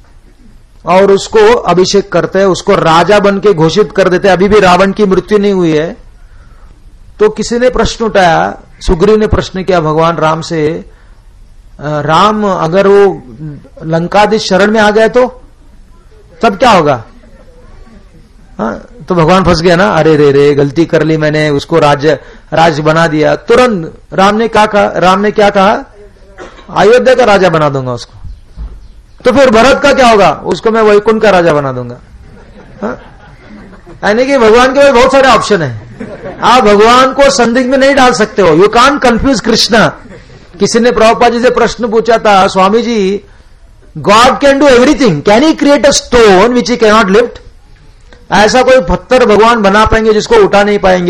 और उसको अभिषेक करते हैं, उसको राजा बन के घोषित कर देते हैं। अभी भी रावण की मृत्यु नहीं हुई है। तो किसी ने प्रश्न उठाया, सुग्रीव ने प्रश्न किया भगवान राम से, राम अगर वो लंकाधीश शरण में आ गए तो तब क्या होगा? हाँ, तो भगवान फंस गया ना, अरे रे रे गलती कर ली मैंने, उसको राज्य राज बना दिया। तुरंत राम ने क्या कहा, राम ने क्या कहा, अयोध्या का राजा बना दूंगा उसको। तो फिर भरत का क्या होगा, उसको मैं वैकुंठ का राजा बना दूंगा। यानी कि भगवान के पास बहुत सारे ऑप्शन है, आप भगवान को संदिग्ध में नहीं डाल सकते हो। You can't confuse Krishna. किसी ने प्रभुपाद जी से प्रश्न पूछा था, Swami ji God can do everything, can he create a stone which he can not lift? ऐसा कोई पत्थर भगवान बना पाएंगे जिसको उठा नहीं पाएंगे?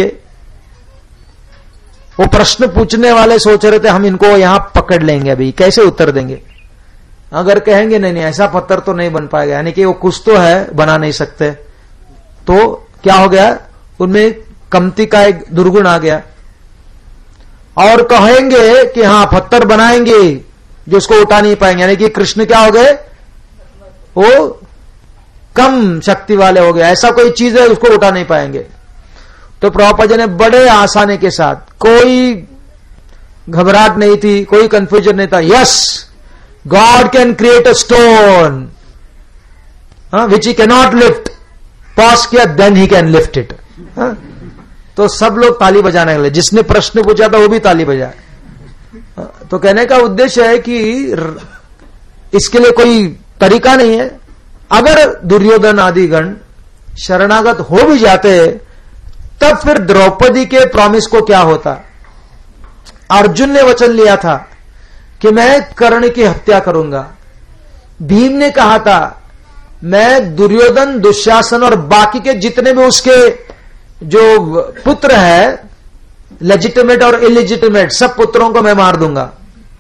वो प्रश्न पूछने वाले सोच रहे थे हम इनको यहां पकड़ लेंगे, अभी कैसे उत्तर देंगे। अगर कहेंगे नहीं नहीं ऐसा पत्थर तो नहीं बन पाएगा, यानी कि वो कुछ तो है बना नहीं सकते, तो क्या हो गया, उनमें कमती का एक दुर्गुण आ गया। और कहेंगे कि हां पत्थर बनाएंगे जो उसको उठा नहीं पाएंगे, यानी कि कृष्ण क्या हो गए, वो कम शक्ति वाले हो गए, ऐसा कोई चीज है उसको उठा नहीं पाएंगे। तो प्रभुपाद जी ने बड़े आसानी के साथ, कोई घबराहट नहीं थी, कोई कंफ्यूजन नहीं था, yes God can create a stone which he can not lift, pause किया, then he can lift it. तो सब लोग ताली बजाने लगे, जिसने प्रश्न पूछा था वो भी ताली बजाए। तो कहने का उद्देश्य है कि इसके लिए कोई तरीका नहीं है। अगर दुर्योधन आदि गण शरणागत हो भी जाते तब फिर द्रौपदी के प्रॉमिस को क्या होता। अर्जुन ने वचन लिया था कि मैं कर्ण की हत्या करूंगा, भीम ने कहा था मैं दुर्योधन, दुशासन और बाकी के जितने भी उसके जो पुत्र है, लेजिटिमेट और इलेजिटिमेट, सब पुत्रों को मैं मार दूंगा।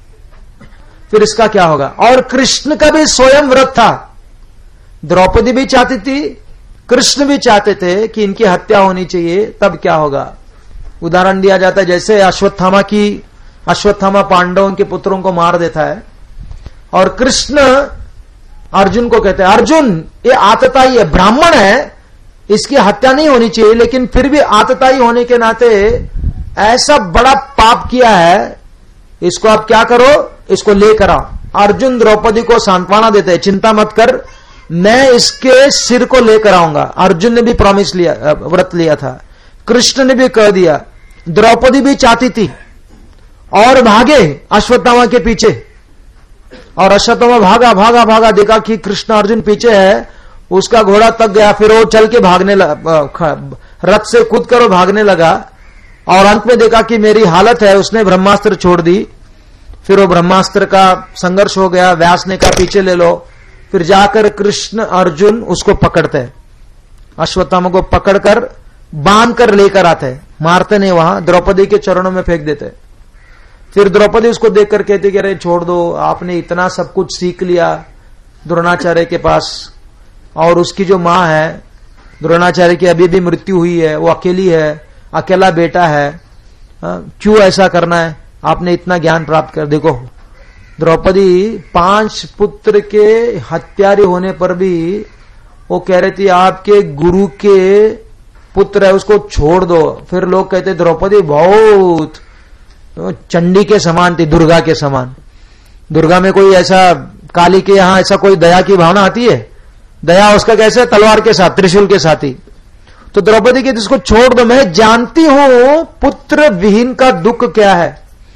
फिर इसका क्या होगा। और कृष्ण का भी स्वयं व्रत था, द्रौपदी भी चाहती थी, कृष्ण भी चाहते थे कि इनकी हत्या होनी चाहिए, तब क्या होगा। उदाहरण दिया जाता है जैसे अश्वत्थामा की अश्वत्थामा पांडवों के पुत्रों को मार देता है और कृष्ण अर्जुन को कहते हैं अर्जुन ये आतताई है, ब्राह्मण है, इसकी हत्या नहीं होनी चाहिए, लेकिन फिर भी आतताई होने के नाते ऐसा बड़ा पाप किया है, इसको आप क्या करो, इसको लेकर आओ। अर्जुन द्रौपदी को सांत्वना देते हैं, चिंता मत कर, मैं इसके सिर को लेकर आऊंगा। अर्जुन ने भी प्रॉमिस लिया, व्रत लिया था, कृष्ण ने भी कह दिया, द्रौपदी भी चाहती थी और भागे अश्वत्थामा के पीछे। और अश्वत्थामा भागा भागा भागा, देखा कि कृष्ण अर्जुन पीछे है, उसका घोड़ा थक गया, फिर वो चल के भागने लगा, रथ से कूद कर वो भागने लगा और अंत में देखा कि मेरी हालत है, उसने ब्रह्मास्त्र छोड़ दी। फिर वो ब्रह्मास्त्र का संघर्ष हो गया, व्यास ने कहा पीछे ले लो, फिर जाकर कृष्ण अर्जुन उसको पकड़ते, अश्वत्थामा को पकड़कर बांध कर लेकर आते, मारते नहीं, वहां द्रौपदी के चरणों में फेंक देते। फिर द्रौपदी उसको देखकर कहती कि अरे छोड़ दो, आपने इतना सब कुछ सीख लिया द्रोणाचार्य के पास, और उसकी जो मां है द्रोणाचार्य की अभी भी मृत्यु हुई है, वो अकेली है, अकेला बेटा है, क्यों ऐसा करना है, आपने इतना ज्ञान प्राप्त कर। देखो द्रौपदी पांच पुत्र के हत्यारे होने पर भी वो कह रही थी आपके गुरु के पुत्र है, उसको छोड़ दो। फिर लोग कहते द्रौपदी बहुत चंडी के समान थी, दुर्गा के समान। दुर्गा में कोई ऐसा, काली के यहां ऐसा कोई दया की भावना आती है, दया उसका कैसे, तलवार के साथ, त्रिशूल के साथ ही। तो द्रौपदी कहती इसको छोड़ दो, मैं जानती हूं पुत्र विहीन का दुख क्या है,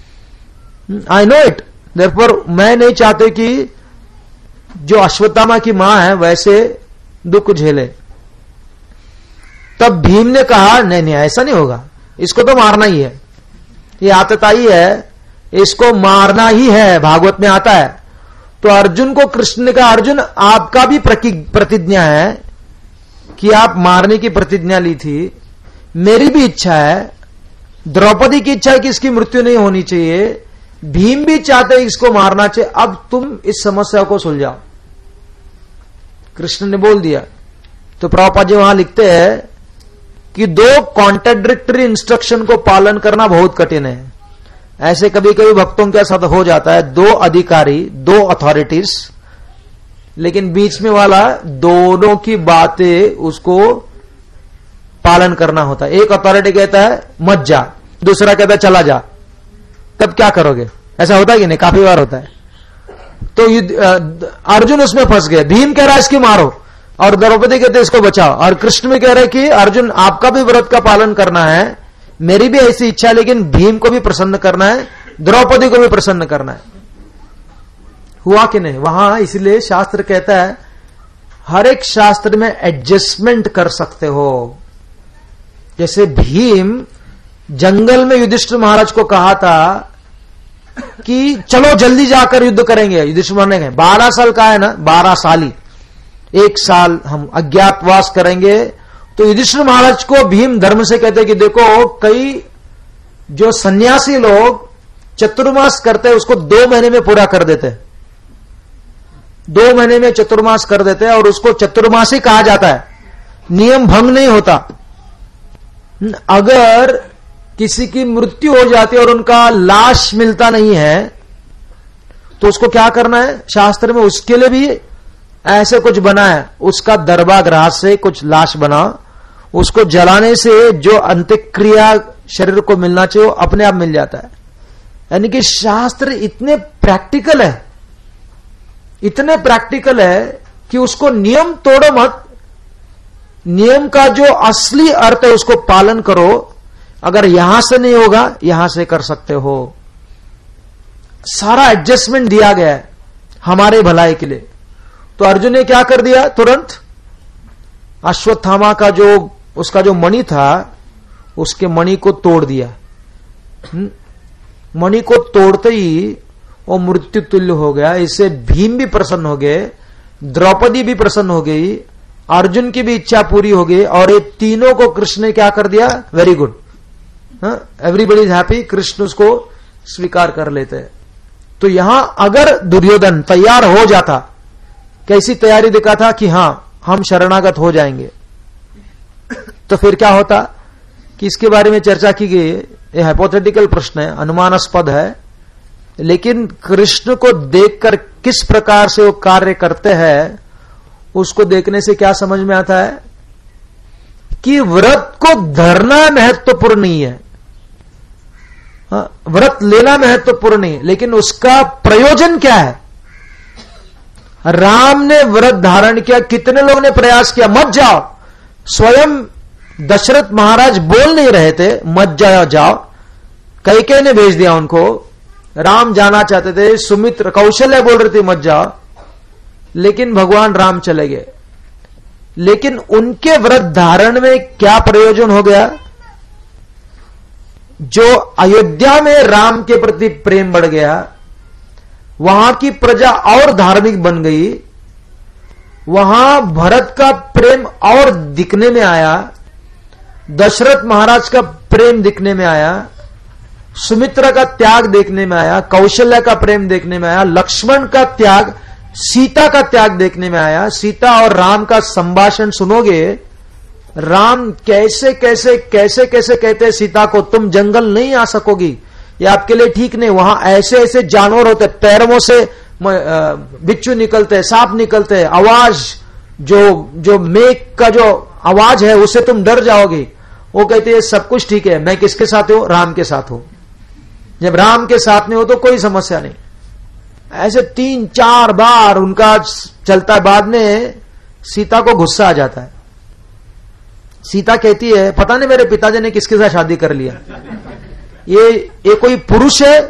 आई नो इट, देयरफॉर मैं नहीं चाहते कि जो अश्वत्थामा की मां है वैसे दुख झेले। तब भीम ने कहा नहीं नहीं ऐसा नहीं होगा, इसको तो मारना ही है, ये आतताई है, इसको मारना ही है, भागवत में आता है। तो अर्जुन को कृष्ण ने कहा अर्जुन आपका भी प्रतिज्ञा है कि आप मारने की प्रतिज्ञा ली थी, मेरी भी इच्छा है, द्रौपदी की इच्छा है कि इसकी मृत्यु नहीं होनी चाहिए, भीम भी चाहते हैं इसको मारना चाहिए, अब तुम इस समस्या को सुलझाओ। कृष्ण ने बोल दिया। तो प्रभुपाद जी वहां लिखते हैं कि दो कॉन्ट्राडिक्टरी इंस्ट्रक्शन को पालन करना बहुत कठिन है। ऐसे कभी कभी भक्तों के साथ हो जाता है, दो अधिकारी, दो अथॉरिटीज, लेकिन बीच में वाला दोनों की बातें उसको पालन करना होता है। एक अथॉरिटी कहता है मत जा, दूसरा कहता है चला जा, तब क्या करोगे। ऐसा होता है कि नहीं, काफी बार होता है। तो अर्जुन उसमें फंस गए, भीम कह रहा है इसकी मारो और द्रौपदी कहते इसको बचाओ, और कृष्ण भी कह रहे कि अर्जुन आपका भी व्रत का पालन करना है, मेरी भी ऐसी इच्छा है, लेकिन भीम को भी प्रसन्न करना है, द्रौपदी को भी प्रसन्न करना है। हुआ कि नहीं वहां, इसलिए शास्त्र कहता है हर एक शास्त्र में एडजस्टमेंट कर सकते हो। जैसे भीम जंगल में युधिष्ठिर महाराज को कहा था कि चलो जल्दी जाकर युद्ध करेंगे, युधिष्ठिर महाराज ने बारह साल का है ना, बारह साल ही, एक साल हम अज्ञातवास करेंगे। तो युधिष्ठिर महाराज को भीम धर्म से कहते कि देखो कई जो सन्यासी लोग चतुर्मास करते हैं उसको दो महीने में पूरा कर देते, दो महीने में चतुर्मास कर देते हैं और उसको चतुर्मासी कहा जाता है, नियम भंग नहीं होता। अगर किसी की मृत्यु हो जाती है और उनका लाश मिलता नहीं है तो उसको क्या करना है, शास्त्र में उसके लिए भी ऐसे कुछ बना है, उसका दरबा ग्रास से कुछ लाश बना, उसको जलाने से जो अंत्यक्रिया शरीर को मिलना चाहिए वो अपने आप मिल जाता है। यानी कि शास्त्र इतने प्रैक्टिकल है, इतने प्रैक्टिकल है कि उसको नियम तोड़ो मत, नियम का जो असली अर्थ है उसको पालन करो। अगर यहां से नहीं होगा यहां से कर सकते हो। सारा एडजस्टमेंट दिया गया है हमारे भलाई के लिए। तो अर्जुन ने क्या कर दिया, तुरंत अश्वत्थामा का जो उसका जो मणि था उसके मणि को तोड़ दिया। मणि को तोड़ते ही वो मृत्यु तुल्य हो गया। इससे भीम भी प्रसन्न हो गए, द्रौपदी भी प्रसन्न हो गई, अर्जुन की भी इच्छा पूरी हो गई और ये तीनों को कृष्ण ने क्या कर दिया, very good, everybody is happy, Krishna उसको स्वीकार कर लेते हैं। तो यहां अगर दुर्योधन तैयार हो जाता, कैसी तैयारी दिखा था कि हां हम शरणागत हो जाएंगे, तो फिर क्या होता कि इसके बारे में चर्चा की गई। ये हाइपोथेटिकल प्रश्न है, अनुमानास्पद है, लेकिन कृष्ण को देखकर किस प्रकार से वो कार्य करते हैं उसको देखने से क्या समझ में आता है कि व्रत को धरना महत्वपूर्ण नहीं है, व्रत लेना महत्वपूर्ण नहीं, लेकिन उसका प्रयोजन क्या है। राम ने व्रत धारण किया, कितने लोगों ने प्रयास किया मत जाओ, स्वयं दशरथ महाराज बोल नहीं रहे थे मत जाओ जाओ, कैकेयी ने भेज दिया उनको, राम जाना चाहते थे, सुमित्र कौशल्य बोल रही थी मत जाओ, लेकिन भगवान राम चले गए। लेकिन उनके व्रत धारण में क्या प्रयोजन हो गया, जो अयोध्या में राम के प्रति प्रेम बढ़ गया, वहां की प्रजा और धार्मिक बन गई, वहां भरत का प्रेम और दिखने में आया, दशरथ महाराज का प्रेम दिखने में आया, सुमित्रा का त्याग देखने में आया, कौशल्य का प्रेम देखने में आया, लक्ष्मण का त्याग, सीता का त्याग देखने में आया। सीता और राम का संभाषण सुनोगे, राम कैसे कैसे कैसे कैसे कहते हैं सीता को तुम जंगल नहीं आ सकोगी, ये आपके लिए ठीक नहीं, वहां ऐसे ऐसे जानवर होते, पैरों से बिच्छू निकलते हैं, सांप निकलते हैं, आवाज जो जो मेघ का जो आवाज है उससे तुम डर जाओगे। वो कहते हैं सब कुछ ठीक है, मैं किसके साथ हूं, राम के साथ हूं। जब राम के साथ में हो तो कोई समस्या नहीं। ऐसे तीन चार बार उनका चलता है, बाद में सीता को गुस्सा आ जाता है। सीता कहती है पता नहीं मेरे पिताजी ने किसके साथ शादी कर लिया, ये ये कोई पुरुष है,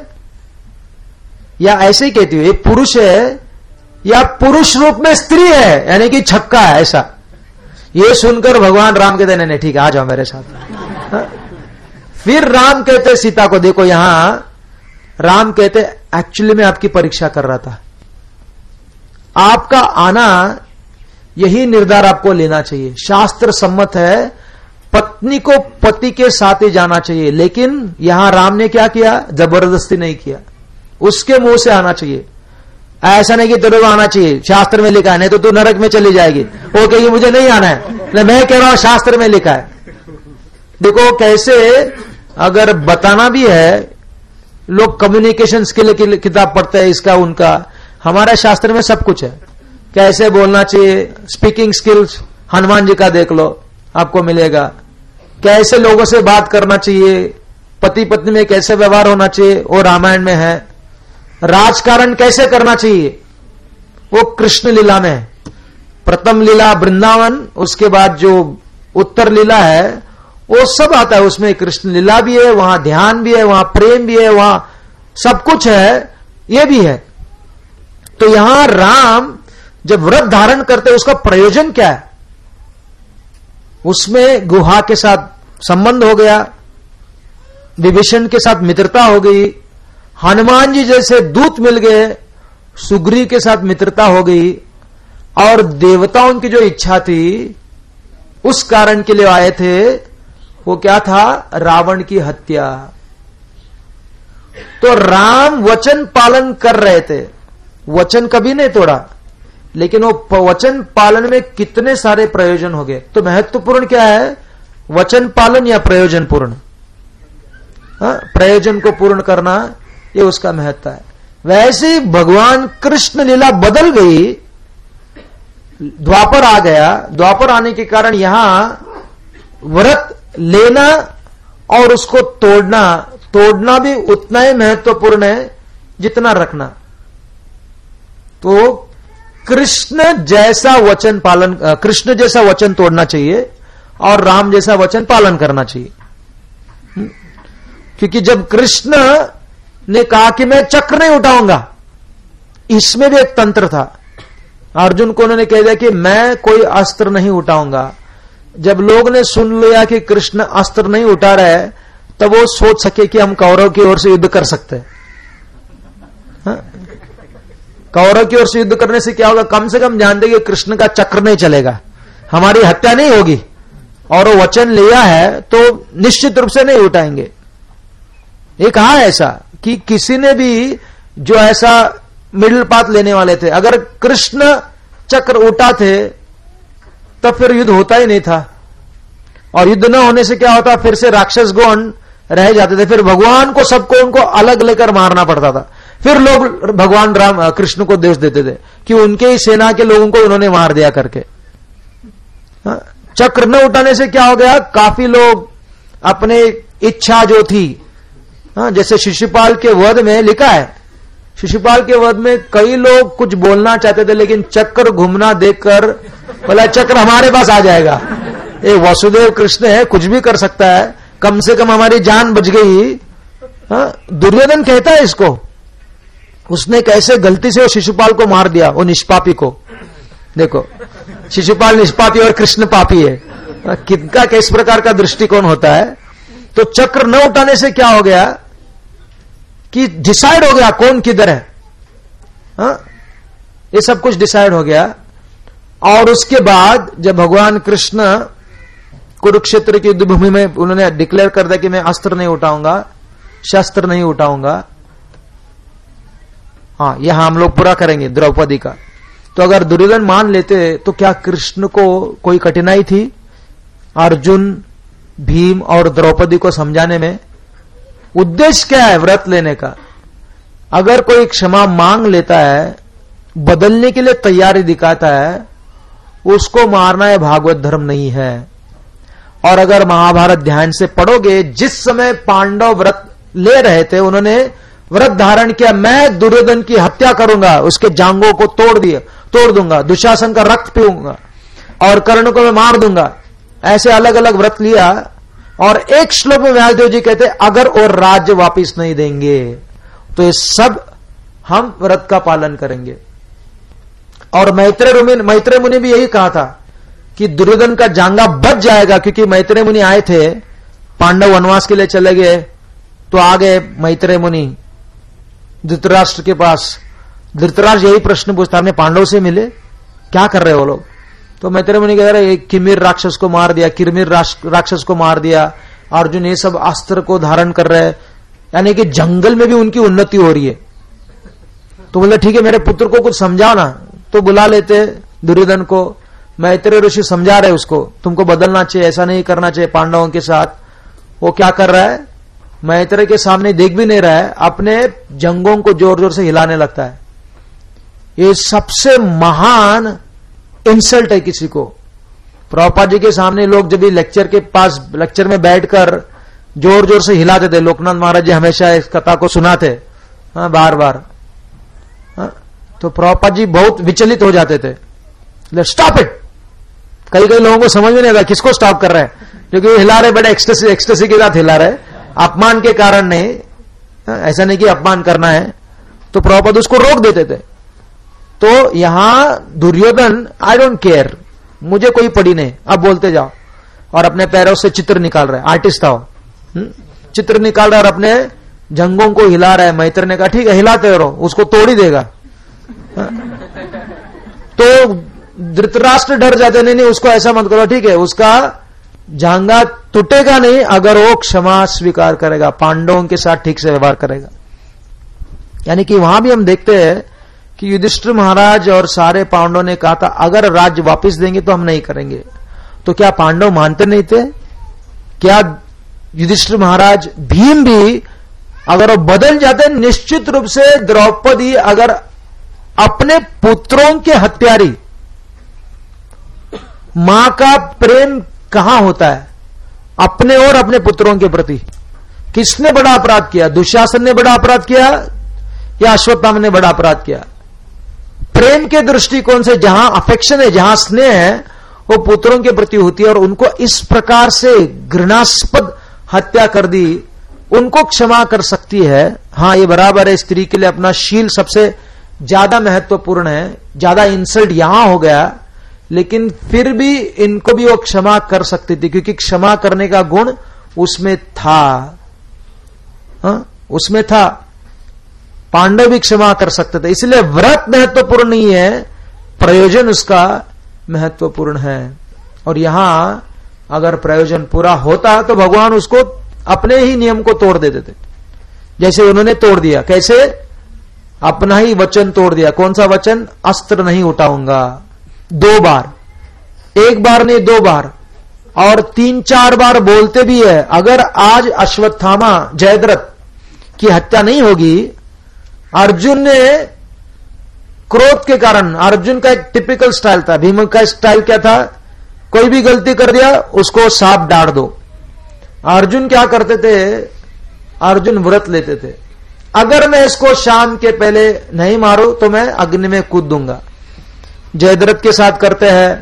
या ऐसे ही कहती है ये पुरुष है या पुरुष रूप में स्त्री है, यानी कि छक्का है ऐसा। ये सुनकर भगवान राम कहते नहीं नहीं ठीक है आ जाओ मेरे साथ। हा? फिर राम कहते सीता को देखो यहां, राम कहते एक्चुअली मैं आपकी परीक्षा कर रहा था, आपका आना यही निर्धार आपको लेना चाहिए। शास्त्र सम्मत है पत्नी को पति के साथ ही जाना चाहिए, लेकिन यहां राम ने क्या किया, जबरदस्ती नहीं किया, उसके मुंह से आना चाहिए। ऐसा नहीं कि तेरे को आना चाहिए, शास्त्र में लिखा है, नहीं तो तू नरक में चली जाएगी। वो कहेगी मुझे नहीं आना है, मैं कह रहा हूं शास्त्र में लिखा है। देखो कैसे अगर बताना भी है, लोग कम्युनिकेशन स्किल की किताब पढ़ते हैं, इसका उनका, हमारे शास्त्र में सब कुछ है, कैसे बोलना चाहिए, स्पीकिंग स्किल्स हनुमान जी का देख लो आपको मिलेगा, कैसे लोगों से बात करना चाहिए, पति पत्नी में कैसे व्यवहार होना चाहिए वो रामायण में है, राजकारण कैसे करना चाहिए वो कृष्ण लीला में है। प्रथम लीला वृंदावन, उसके बाद जो उत्तर लीला है वो सब आता है उसमें, कृष्ण लीला भी है, वहां ध्यान भी है, वहां प्रेम भी है, वहां सब कुछ है, ये भी है। तो यहां राम जब व्रत धारण करते हैं उसका प्रयोजन क्या है, उसमें गुहा के साथ संबंध हो गया, विभीषण के साथ मित्रता हो गई, हनुमान जी जैसे दूत मिल गए, सुग्रीव के साथ मित्रता हो गई, और देवताओं की जो इच्छा थी उस कारण के लिए आए थे, वो क्या था, रावण की हत्या। तो राम वचन पालन कर रहे थे, वचन कभी नहीं तोड़ा, लेकिन वो वचन पालन में कितने सारे प्रयोजन हो गए। तो महत्वपूर्ण क्या है, वचन पालन या प्रयोजन पूर्ण? प्रयोजन को पूर्ण करना, ये उसका महत्व है। वैसे ही भगवान कृष्ण लीला बदल गई, द्वापर आ गया। द्वापर आने के कारण यहां व्रत लेना और उसको तोड़ना, तोड़ना भी उतना ही महत्वपूर्ण है जितना रखना। तो कृष्ण जैसा वचन पालन, कृष्ण जैसा वचन तोड़ना चाहिए और राम जैसा वचन पालन करना चाहिए। क्योंकि जब कृष्ण ने कहा कि मैं चक्र नहीं उठाऊंगा, इसमें भी एक तंत्र था। अर्जुन को उन्होंने कह दिया कि मैं कोई अस्त्र नहीं उठाऊंगा। जब लोग ने सुन लिया कि कृष्ण अस्त्र नहीं उठा रहे हैं, तब वो सोच सके कि हम कौरव की ओर से युद्ध कर सकते हैं। कौरव की ओर से युद्ध करने से क्या होगा, कम से कम जानते कि कृष्ण का चक्र नहीं चलेगा, हमारी हत्या नहीं होगी, और वो वचन लिया है तो निश्चित रूप से नहीं उठाएंगे। ये कहा ऐसा कि किसी ने भी जो ऐसा मिडिल पाथ लेने वाले थे, अगर कृष्ण चक्र उठाते तब फिर युद्ध होता ही नहीं था, और युद्ध न होने से क्या होता, फिर से राक्षस गण रह जाते थे, फिर भगवान को सबको उनको अलग लेकर मारना पड़ता था। फिर लोग भगवान राम कृष्ण को दोष देते थे कि उनके ही सेना के लोगों को उन्होंने मार दिया करके। चक्र न उठाने से क्या हो गया, काफी लोग अपने इच्छा जो थी, जैसे शिशुपाल के वध में लिखा है, शिशुपाल के वध में कई लोग कुछ बोलना चाहते थे, लेकिन चक्र घूमना देखकर बोला चक्र हमारे पास आ जाएगा, ये वसुदेव कृष्ण है, कुछ भी कर सकता है, कम से कम हमारी जान बच गई। दुर्योधन कहता है इसको, उसने कैसे गलती से वो शिशुपाल को मार दिया, वो निष्पापी को। देखो, शिशुपाल निष्पापी और कृष्ण पापी है, किनका किस प्रकार का दृष्टिकोण होता है। तो चक्र न उठाने से क्या हो गया कि डिसाइड हो गया कौन किधर है, हा? ये सब कुछ डिसाइड हो गया। और उसके बाद जब भगवान कृष्ण कुरुक्षेत्र की युद्ध भूमि में उन्होंने डिक्लेयर कर दिया कि मैं अस्त्र नहीं उठाऊंगा, शस्त्र नहीं उठाऊंगा, हाँ यहां हम लोग पूरा करेंगे द्रौपदी का। तो अगर दुर्योधन मान लेते तो क्या कृष्ण को कोई कठिनाई थी अर्जुन, भीम और द्रौपदी को समझाने में? उद्देश्य क्या है व्रत लेने का? अगर कोई क्षमा मांग लेता है, बदलने के लिए तैयारी दिखाता है, उसको मारना है भागवत धर्म नहीं है। और अगर महाभारत ध्यान से पढ़ोगे, जिस समय पांडव व्रत ले रहे थे, उन्होंने व्रत धारण किया, मैं दुर्योधन की हत्या करूंगा, उसके जांघों को तोड़ दिया तोड़ दूंगा, दुशासन का रक्त पीऊंगा और कर्ण को मैं मार दूंगा, ऐसे अलग अलग व्रत लिया। और एक श्लोक में व्यासदेव जी कहते अगर और राज्य वापिस नहीं देंगे तो ये सब हम व्रत का पालन करेंगे। और मैत्रेय मुनि मैत्रेय मुनि भी यही कहा था कि दुर्योधन का जांघा बच जाएगा, क्योंकि मैत्रेय मुनि आए थे, पांडव वनवास के लिए चले गए, तो आ गए मैत्रेय मुनि धृतराष्ट्र के पास। धृतराष्ट्र यही प्रश्न पूछता, आपने पांडव से मिले, क्या कर रहे हो लोग? तो मैत्रेय मुनि कह रहे किमिर राक्षस को मार दिया, किरमिर राक्षस को मार दिया, अर्जुन ये सब अस्त्र को धारण कर रहे हैं, यानी कि जंगल में भी उनकी उन्नति हो रही है। तो बोले ठीक है मेरे पुत्र को कुछ समझाओ ना। तो बुला लेते दुर्योधन को, मैत्रेय ऋषि समझा रहे उसको, तुमको बदलना चाहिए, ऐसा नहीं करना चाहिए पांडवों के साथ। वो क्या कर रहा है, मैत्रेय के सामने देख भी नहीं रहा है, अपने जंगों को जोर जोर से हिलाने लगता है। ये सबसे महान इंसल्ट है किसी को। प्रभुपाद जी के सामने लोग जब भी लेक्चर के पास लेक्चर में बैठकर जोर जोर से हिलाते थे, लोकनाथ महाराज जी हमेशा इस कथा को सुनाते हाँ, बार बार हाँ, तो प्रभुपाद जी बहुत विचलित हो जाते थे, स्टॉप इट। कई कई लोगों को समझ में नहीं आता किसको स्टॉप कर रहे हैं, क्योंकि हिला रहे बड़े एक्सटेसी एक्सटेसी के साथ हिला रहे, अपमान के कारण नहीं, ऐसा नहीं कि अपमान करना है। तो प्रभुपाद उसको रोक देते थे। तो यहां दुर्योधन आई डोंट केयर, मुझे कोई पड़ी नहीं, अब बोलते जाओ, और अपने पैरों से चित्र निकाल रहे, आर्टिस्ट था वो, चित्र निकाल रहा और अपने जंगों को हिला रहा है। मैत्र ने कहा ठीक है हिलाते रहो, उसको तोड़ ही देगा। तो धृतराष्ट्र डर जाते, नहीं नहीं उसको ऐसा मत करो, ठीक है उसका जांघा टूटेगा नहीं अगर वो क्षमा स्वीकार करेगा, पांडवों के साथ ठीक से व्यवहार करेगा। यानी कि वहां भी हम देखते हैं कि युधिष्ठिर महाराज और सारे पांडवों ने कहा था अगर राज्य वापस देंगे तो हम नहीं करेंगे। तो क्या पांडव मानते नहीं थे? क्या युधिष्ठिर महाराज, भीम भी अगर वो बदल जाते, निश्चित रूप से द्रौपदी अगर अपने पुत्रों के हत्यारी, मां का प्रेम कहां होता है अपने और अपने पुत्रों के प्रति? किसने बड़ा अपराध किया? दुशासन ने बड़ा अपराध किया या अश्वत्थामा ने बड़ा अपराध किया? प्रेम के दृष्टिकोण से जहां अफेक्शन है, जहां स्नेह है, वो पुत्रों के प्रति होती है, और उनको इस प्रकार से घृणास्पद हत्या कर दी, उनको क्षमा कर सकती है। हां, ये बराबर है, स्त्री के लिए अपना शील सबसे ज्यादा महत्वपूर्ण है, ज्यादा इंसल्ट यहां हो गया, लेकिन फिर भी इनको भी वो क्षमा कर सकती थी, क्योंकि क्षमा करने का गुण उसमें था। हा? उसमें था। पांडव भी क्षमा कर सकते थे। इसलिए व्रत महत्वपूर्ण नहीं है, प्रयोजन उसका महत्वपूर्ण है। और यहां अगर प्रयोजन पूरा होता तो भगवान उसको अपने ही नियम को तोड़ देते थे, जैसे उन्होंने तोड़ दिया। कैसे? अपना ही वचन तोड़ दिया। कौन सा वचन? अस्त्र नहीं उठाऊंगा। दो बार, एक बार नहीं दो बार, और तीन चार बार बोलते भी है। अगर आज अश्वत्थामा जयद्रथ की हत्या नहीं होगी, अर्जुन ने क्रोध के कारण, अर्जुन का एक टिपिकल स्टाइल था, भीम का स्टाइल क्या था? कोई भी गलती कर दिया उसको सांप डांट दो। अर्जुन क्या करते थे? अर्जुन व्रत लेते थे, अगर मैं इसको शाम के पहले नहीं मारू तो मैं अग्नि में कूद दूंगा। जयद्रथ के साथ करते हैं,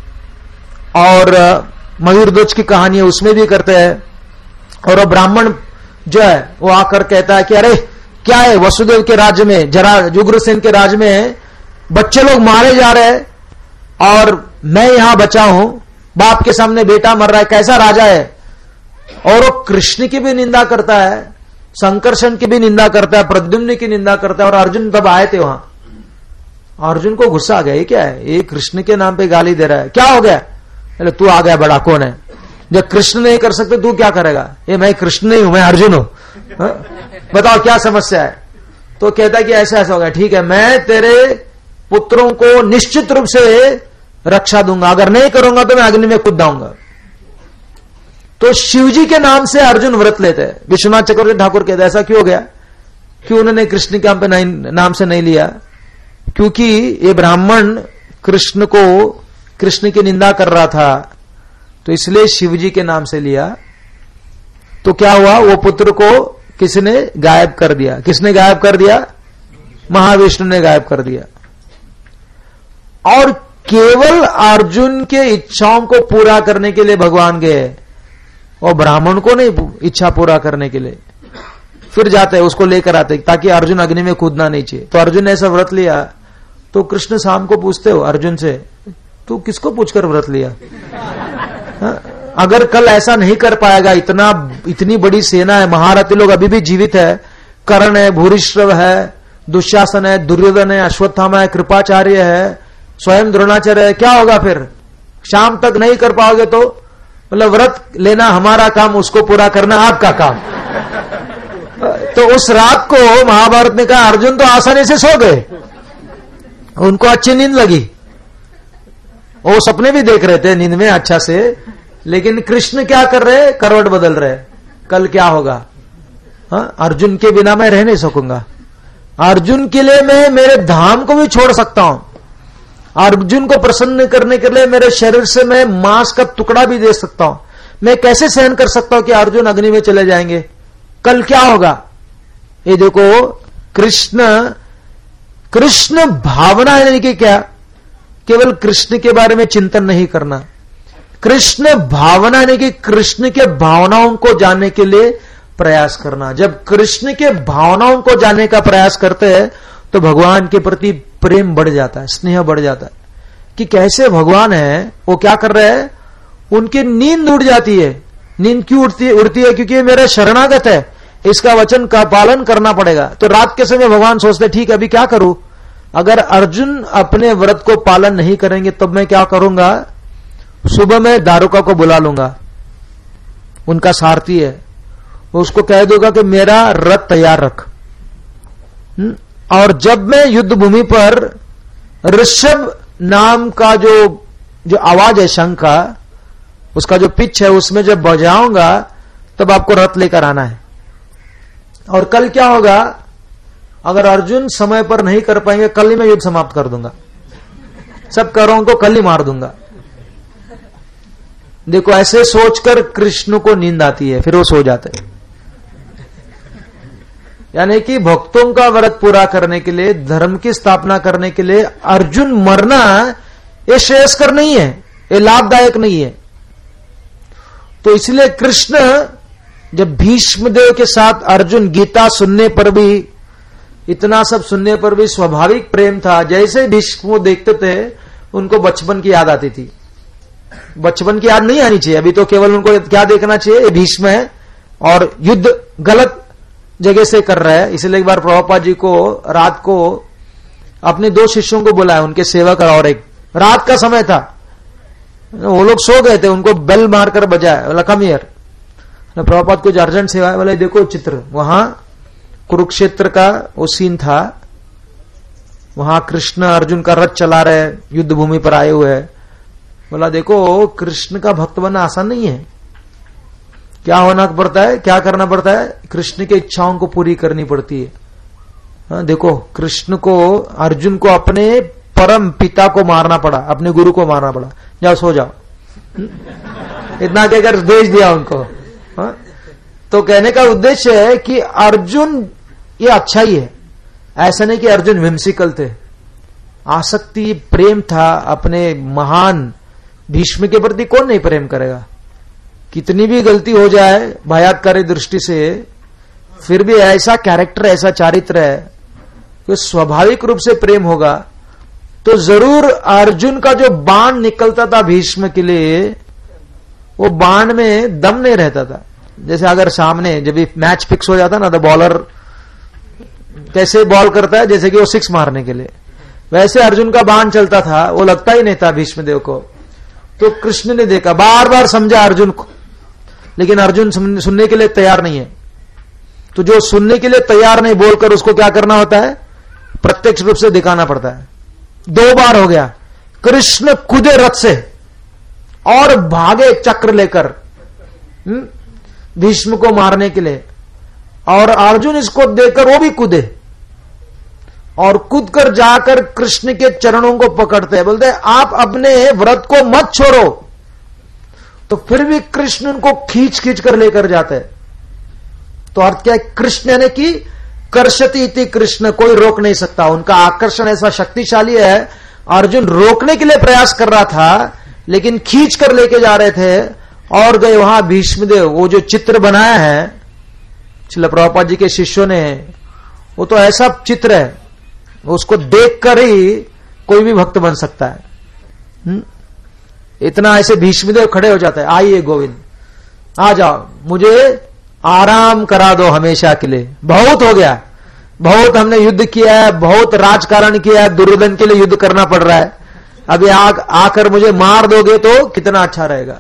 और मयूरध्वज की कहानी है उसमें भी करते हैं। और वो ब्राह्मण जो है वो आकर कहता है कि अरे क्या है, वसुदेव के राज्य में, जरा उग्रसेन के राज्य में बच्चे लोग मारे जा रहे हैं और मैं यहां बचा हूं, बाप के सामने बेटा मर रहा है, कैसा राजा है। और वो कृष्ण की भी निंदा करता है, संकर्षण की भी निंदा करता है, प्रद्युम्न की निंदा करता है। और अर्जुन तब आए थे वहां। अर्जुन को गुस्सा आ गया, ये क्या है, ये कृष्ण के नाम पे गाली दे रहा है, क्या हो गया? अरे तू आ गया बड़ा, कौन है? जब कृष्ण नहीं कर सकते तू क्या करेगा? ये मैं कृष्ण नहीं हूं, मैं अर्जुन हूं, बताओ क्या समस्या है? तो कहता है कि ऐसा ऐसा हो गया, ठीक है, मैं तेरे पुत्रों को निश्चित रूप से रक्षा दूंगा, अगर नहीं करूंगा तो मैं अग्नि में कूद जाऊंगा। तो शिवजी के नाम से अर्जुन व्रत लेते हैं। विश्वनाथ चक्रवर्ती ठाकुर कहते हैं ऐसा क्यों हो गया? क्यों उन्होंने कृष्ण के नाम पे नाम से नहीं लिया? क्योंकि ये ब्राह्मण कृष्ण को, कृष्ण की निंदा कर रहा था, तो इसलिए शिवजी के नाम से लिया। तो क्या हुआ? वो पुत्र को किसने गायब कर दिया? किसने गायब कर दिया? महाविष्णु ने गायब कर दिया। और केवल अर्जुन के इच्छाओं को पूरा करने के लिए भगवान गए, और ब्राह्मण को नहीं, इच्छा पूरा करने के लिए। फिर जाते हैं उसको लेकर आते ताकि अर्जुन अग्नि में कूदना नहीं चाहिए। तो अर्जुन ने ऐसा व्रत लिया। तो कृष्ण शाम को पूछते हो अर्जुन से, तू किसको पूछकर व्रत लिया? हा? अगर कल ऐसा नहीं कर पाएगा, इतना इतनी बड़ी सेना है, महारथी लोग अभी भी जीवित है, कर्ण है, भूरिश्रव है, दुशासन है, दुर्योधन है, अश्वत्थामा है, कृपाचार्य है, स्वयं द्रोणाचार्य है, क्या होगा फिर? शाम तक नहीं कर पाओगे तो मतलब व्रत लेना हमारा काम, उसको पूरा करना आपका काम। तो उस रात को महाभारत ने कहा अर्जुन तो आसानी से सो गए, उनको अच्छी नींद लगी, वो सपने भी देख रहे थे नींद में अच्छा से। लेकिन कृष्ण क्या कर रहे? करवट बदल रहे, कल क्या होगा? हाँ, अर्जुन के बिना मैं रह नहीं सकूंगा, अर्जुन के लिए मैं मेरे धाम को भी छोड़ सकता हूं, अर्जुन को प्रसन्न करने के लिए मेरे शरीर से मैं मांस का टुकड़ा भी दे सकता हूं। मैं कैसे सहन कर सकता हूं कि अर्जुन अग्नि में चले जाएंगे? कल क्या होगा? ये देखो, कृष्ण कृष्ण भावना यानी कि क्या? केवल कृष्ण के बारे में चिंतन नहीं करना, कृष्ण भावना यानी कि कृष्ण के भावनाओं को जानने के लिए प्रयास करना। जब कृष्ण के भावनाओं को जानने का प्रयास करते हैं तो भगवान के प्रति प्रेम बढ़ जाता है, स्नेह बढ़ जाता है। कि कैसे भगवान है, वो क्या कर रहे हैं? उनकी नींद उड़ जाती है। नींद क्यों उड़ती है? उड़ती है क्योंकि मेरा शरणागत है, इसका वचन का पालन करना पड़ेगा। तो रात के समय भगवान सोचते ठीक है, अभी क्या करूं? अगर अर्जुन अपने व्रत को पालन नहीं करेंगे तब मैं क्या करूंगा? सुबह में दारुका को बुला लूंगा, उनका सारथी है, उसको कह दूंगा कि मेरा रथ तैयार रख, और जब मैं युद्ध भूमि पर ऋषभ नाम का जो जो आवाज है शंख का, उसका जो पिच है, उसमें जब बजाऊंगा तब आपको रथ लेकर आना है। और कल क्या होगा, अगर अर्जुन समय पर नहीं कर पाएंगे, कल ही मैं युद्ध समाप्त कर दूंगा, सब करों को कल ही मार दूंगा। देखो, ऐसे सोचकर कृष्ण को नींद आती है, फिर वो सो जाते हैं। यानी कि भक्तों का व्रत पूरा करने के लिए, धर्म की स्थापना करने के लिए अर्जुन मरना ये श्रेयस्कर नहीं है, ये लाभदायक नहीं है। तो इसलिए कृष्ण जब भीष्मदेव के साथ अर्जुन गीता सुनने पर भी, इतना सब सुनने पर भी स्वाभाविक प्रेम था। जैसे भीष्म को देखते थे उनको बचपन की याद आती थी। बचपन की याद नहीं आनी चाहिए, अभी तो केवल उनको क्या देखना चाहिए, ये भीष्म है और युद्ध गलत जगह से कर रहा है। इसलिए एक बार प्रभुपाद जी को रात को अपने दो शिष्यों को बुलाया, उनके सेवक और एक, रात का समय था, वो लोग सो गए थे, उनको बेल मारकर बजाया, बोला कम हियर। प्रभुपाद कुछ अर्जेंट सेवा है, बोले देखो चित्र, वहां कुरुक्षेत्र का वो सीन था, वहां कृष्ण अर्जुन का रथ चला रहे, युद्ध भूमि पर आए हुए हैं। बोला देखो, कृष्ण का भक्त बनना आसान नहीं है, क्या होना पड़ता है, क्या करना पड़ता है, कृष्ण की इच्छाओं को पूरी करनी पड़ती है। हाँ, देखो कृष्ण को, अर्जुन को अपने परम पिता को मारना पड़ा, अपने गुरु को मारना पड़ा, जाओ सो जाओ, इतना कहकर भेज दिया उनको। हाँ? तो कहने का उद्देश्य है कि अर्जुन ये अच्छा ही है, ऐसा नहीं कि अर्जुन विमसिकल थे, आसक्ति प्रेम था अपने महान भीष्म के प्रति। कौन नहीं प्रेम करेगा, कितनी भी गलती हो जाए भयात्कारी दृष्टि से, फिर भी ऐसा कैरेक्टर, ऐसा चारित्र है कि स्वाभाविक रूप से प्रेम होगा। तो जरूर अर्जुन का जो बाण निकलता था भीष्म के लिए, वो बाण में दम नहीं रहता था। जैसे अगर सामने जब भी मैच फिक्स हो जाता ना, तो बॉलर कैसे बॉल करता है, जैसे कि वो सिक्स मारने के लिए, वैसे अर्जुन का बाण चलता था, वो लगता ही नहीं था भीष्मदेव को। तो कृष्ण ने देखा, बार बार समझा अर्जुन को, लेकिन अर्जुन सुनने के लिए तैयार नहीं है। तो जो सुनने के लिए तैयार नहीं, बोलकर उसको क्या करना होता है, प्रत्यक्ष रूप से दिखाना पड़ता है। दो बार हो गया, कृष्ण कूदे रथ से और भागे चक्र लेकर भीष्म को मारने के लिए, और अर्जुन इसको देखकर वो भी कूदे और कूद कर जाकर कृष्ण के चरणों को पकड़ते हैं, बोलते हैं आप अपने व्रत को मत छोड़ो। तो फिर भी कृष्ण उनको खींच खींच कर लेकर जाते हैं। तो अर्थ क्या है, कृष्ण यानी कि कर्षति इति कृष्ण, कोई रोक नहीं सकता, उनका आकर्षण ऐसा शक्तिशाली है। अर्जुन रोकने के लिए प्रयास कर रहा था, लेकिन खींच कर लेके जा रहे थे और गए वहां भीष्मदेव। वो जो चित्र बनाया है श्रील प्रभुपाद जी के शिष्यों ने, वो तो ऐसा चित्र है, उसको देखकर ही कोई भी भक्त बन सकता है। हुँ? इतना ऐसे भीष्मदेव खड़े हो जाते हैं, आइए गोविंद आ जाओ, मुझे आराम करा दो हमेशा के लिए, बहुत हो गया, बहुत हमने युद्ध किया है, बहुत राजकारण किया है, दुर्योधन के लिए युद्ध करना पड़ रहा है, अभी आ, आकर मुझे मार दोगे तो कितना अच्छा रहेगा।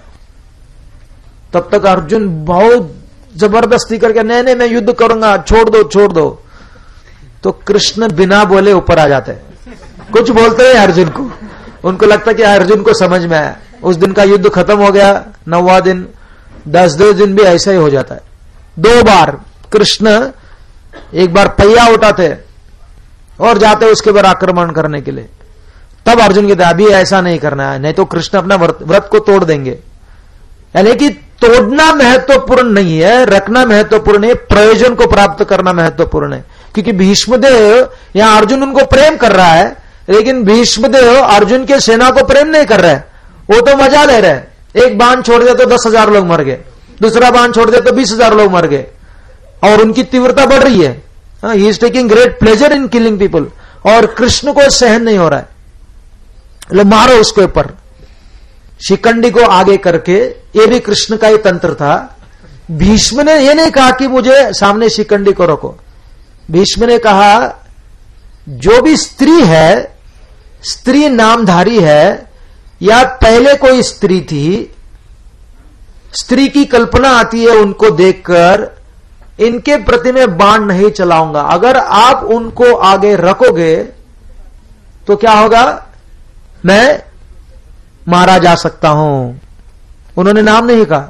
तब तक अर्जुन बहुत जबरदस्ती करके, नहीं नहीं मैं युद्ध करूंगा, छोड़ दो छोड़ दो। तो कृष्ण बिना बोले ऊपर आ जाते हैं, कुछ बोलते हैं अर्जुन को, उनको लगता है कि अर्जुन को समझ में आया। उस दिन का युद्ध खत्म हो गया, नौवां दिन, दस दो दिन भी ऐसा ही हो जाता है। दो बार कृष्ण एक बार पहिया उठाते और जाते उसके ऊपर आक्रमण करने के लिए। तब अर्जुन कहते अभी ऐसा नहीं करना है, नहीं तो कृष्ण अपना व्रत को तोड़ देंगे। यानी कि तोड़ना महत्वपूर्ण नहीं है, रखना महत्वपूर्ण है, प्रयोजन को प्राप्त करना महत्वपूर्ण है। क्योंकि भीष्मदेव, यहां अर्जुन उनको प्रेम कर रहा है, लेकिन भीष्मदेव अर्जुन के सेना को प्रेम नहीं कर रहा है, वो तो मजा ले रहे हैं। एक बाण छोड़ दिया तो दस हजार लोग मर गए, दूसरा बाण छोड़ दिया तो बीस हजार लोग मर गए, और उनकी तीव्रता बढ़ रही है। He is taking great pleasure in killing people, और कृष्ण को सहन नहीं हो रहा है, लो मारो उसके ऊपर। शिखंडी को आगे करके, ये भी कृष्ण का ही तंत्र था। भीष्म ने यह नहीं कहा कि मुझे सामने शिखंडी को रोको, भीष्म ने कहा जो भी स्त्री है, स्त्री नामधारी है या पहले कोई स्त्री थी, स्त्री की कल्पना आती है उनको देखकर, इनके प्रति मैं बाण नहीं चलाऊंगा। अगर आप उनको आगे रखोगे तो क्या होगा, मैं मारा जा सकता हूं। उन्होंने नाम नहीं कहा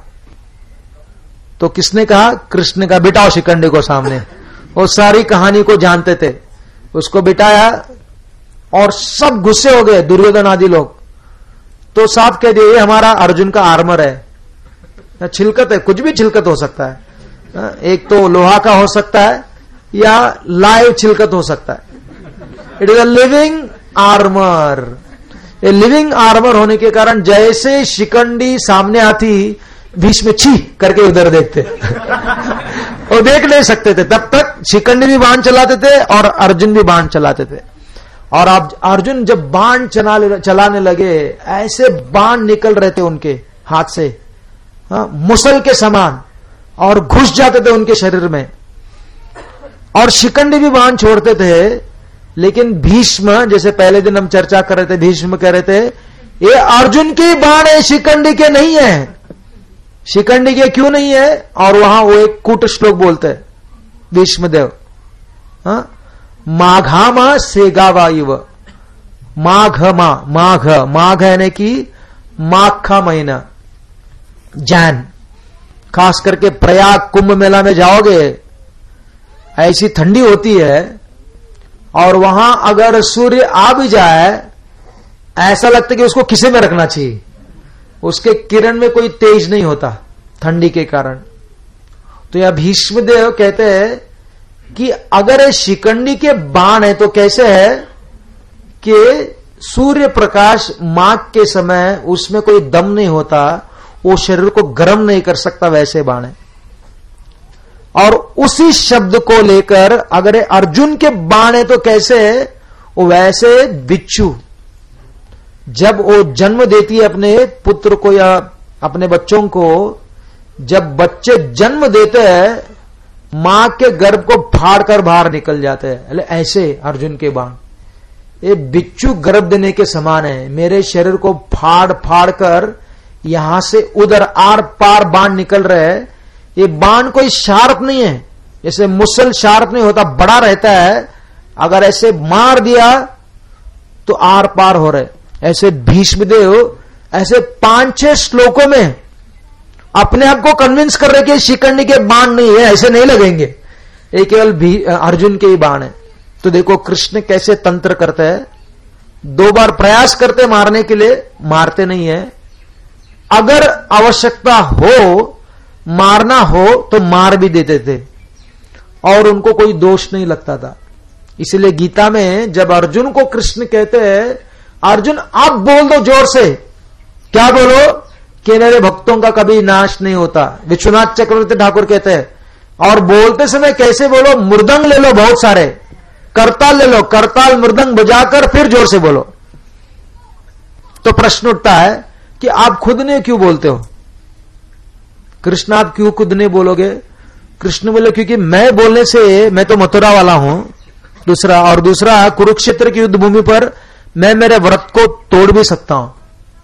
तो किसने कहा? कृष्ण ने कहा बिठाओ शिखंडी को सामने। वो सारी कहानी को जानते थे, उसको बिठाया और सब गुस्से हो गए दुर्योधन आदि लोग। तो साफ कह दिए ये हमारा अर्जुन का आर्मर है, छिलकत है, कुछ भी छिलकत हो सकता है, एक तो लोहा का हो सकता है या लाइव छिलकत हो सकता है। It is a living armour. ये लिविंग आर्मर होने के कारण जैसे शिखंडी सामने आती, भीष्म छी करके उधर देखते और देख नहीं सकते थे। तब तक शिखंडी भी बाण चलाते थे और अर्जुन भी बाण चलाते थे। और अब अर्जुन जब बाण चलाने लगे, ऐसे बाण निकल रहे थे उनके हाथ से, हाँ, मुसल के समान, और घुस जाते थे उनके शरीर में। और शिखंडी भी बाण छोड़ते थे, लेकिन भीष्म, जैसे पहले दिन हम चर्चा कर रहे थे, भीष्म कह रहे थे ये अर्जुन के बाण है, शिखंडी के नहीं है। शिखंडी के क्यों नहीं है? और वहां वो एक कूट श्लोक बोलते हैं भीष्मदेव, हाँ, माघामा सेगावा इव, माघ मा, माघ, माघ यानी कि माघ का महीना, जैन, खास करके प्रयाग कुंभ मेला में जाओगे, ऐसी ठंडी होती है और वहां अगर सूर्य आ भी जाए, ऐसा लगता है कि उसको किसे में रखना चाहिए, उसके किरण में कोई तेज नहीं होता ठंडी के कारण। तो यह भीष्मदेव कहते हैं कि अगर ये शिखंडी के बाण है तो कैसे है कि सूर्य प्रकाश माघ के समय उसमें कोई दम नहीं होता, वो शरीर को गर्म नहीं कर सकता, वैसे बाण है। और उसी शब्द को लेकर अगर अर्जुन के बाण है तो कैसे है, वो वैसे बिच्छू जब वो जन्म देती है अपने पुत्र को या अपने बच्चों को, जब बच्चे जन्म देते हैं मां के गर्भ को फाड़कर बाहर निकल जाते हैं, ऐसे अर्जुन के बाण ये बिच्छू गर्भ देने के समान है। मेरे शरीर को फाड़ फाड़ कर यहां से उधर आर पार बाण निकल रहे हैं। ये बाण कोई शार्प नहीं है, जैसे मुसल शार्प नहीं होता, बड़ा रहता है, अगर ऐसे मार दिया तो आर पार हो रहे। ऐसे भीष्मदेव ऐसे पांच छह श्लोकों में अपने आप को कन्विंस कर रहे कि शिखंडी के बाण नहीं है, ऐसे नहीं लगेंगे, ये केवल अर्जुन के ही बाण है। तो देखो कृष्ण कैसे तंत्र करते हैं, दो बार प्रयास करते मारने के लिए, मारते नहीं है। अगर आवश्यकता हो, मारना हो तो मार भी देते थे और उनको कोई दोष नहीं लगता था। इसलिए गीता में जब अर्जुन को कृष्ण कहते हैं, अर्जुन आप बोल दो जोर से, क्या बोलो कि मेरे भक्तों का कभी नाश नहीं होता, विश्वनाथ चक्रवर्ती ठाकुर कहते हैं। और बोलते समय कैसे बोलो, मृदंग ले लो बहुत सारे, करताल ले लो, करताल मृदंग बजाकर फिर जोर से बोलो। तो प्रश्न उठता है कि आप खुद ने क्यों बोलते हो? कृष्ण आप क्यों खुद नहीं बोलोगे? कृष्ण बोले क्योंकि मैं बोलने से, मैं तो मथुरा वाला हूं, दूसरा, और दूसरा कुरुक्षेत्र की युद्ध भूमि पर मैं मेरे व्रत को तोड़ भी सकता हूं,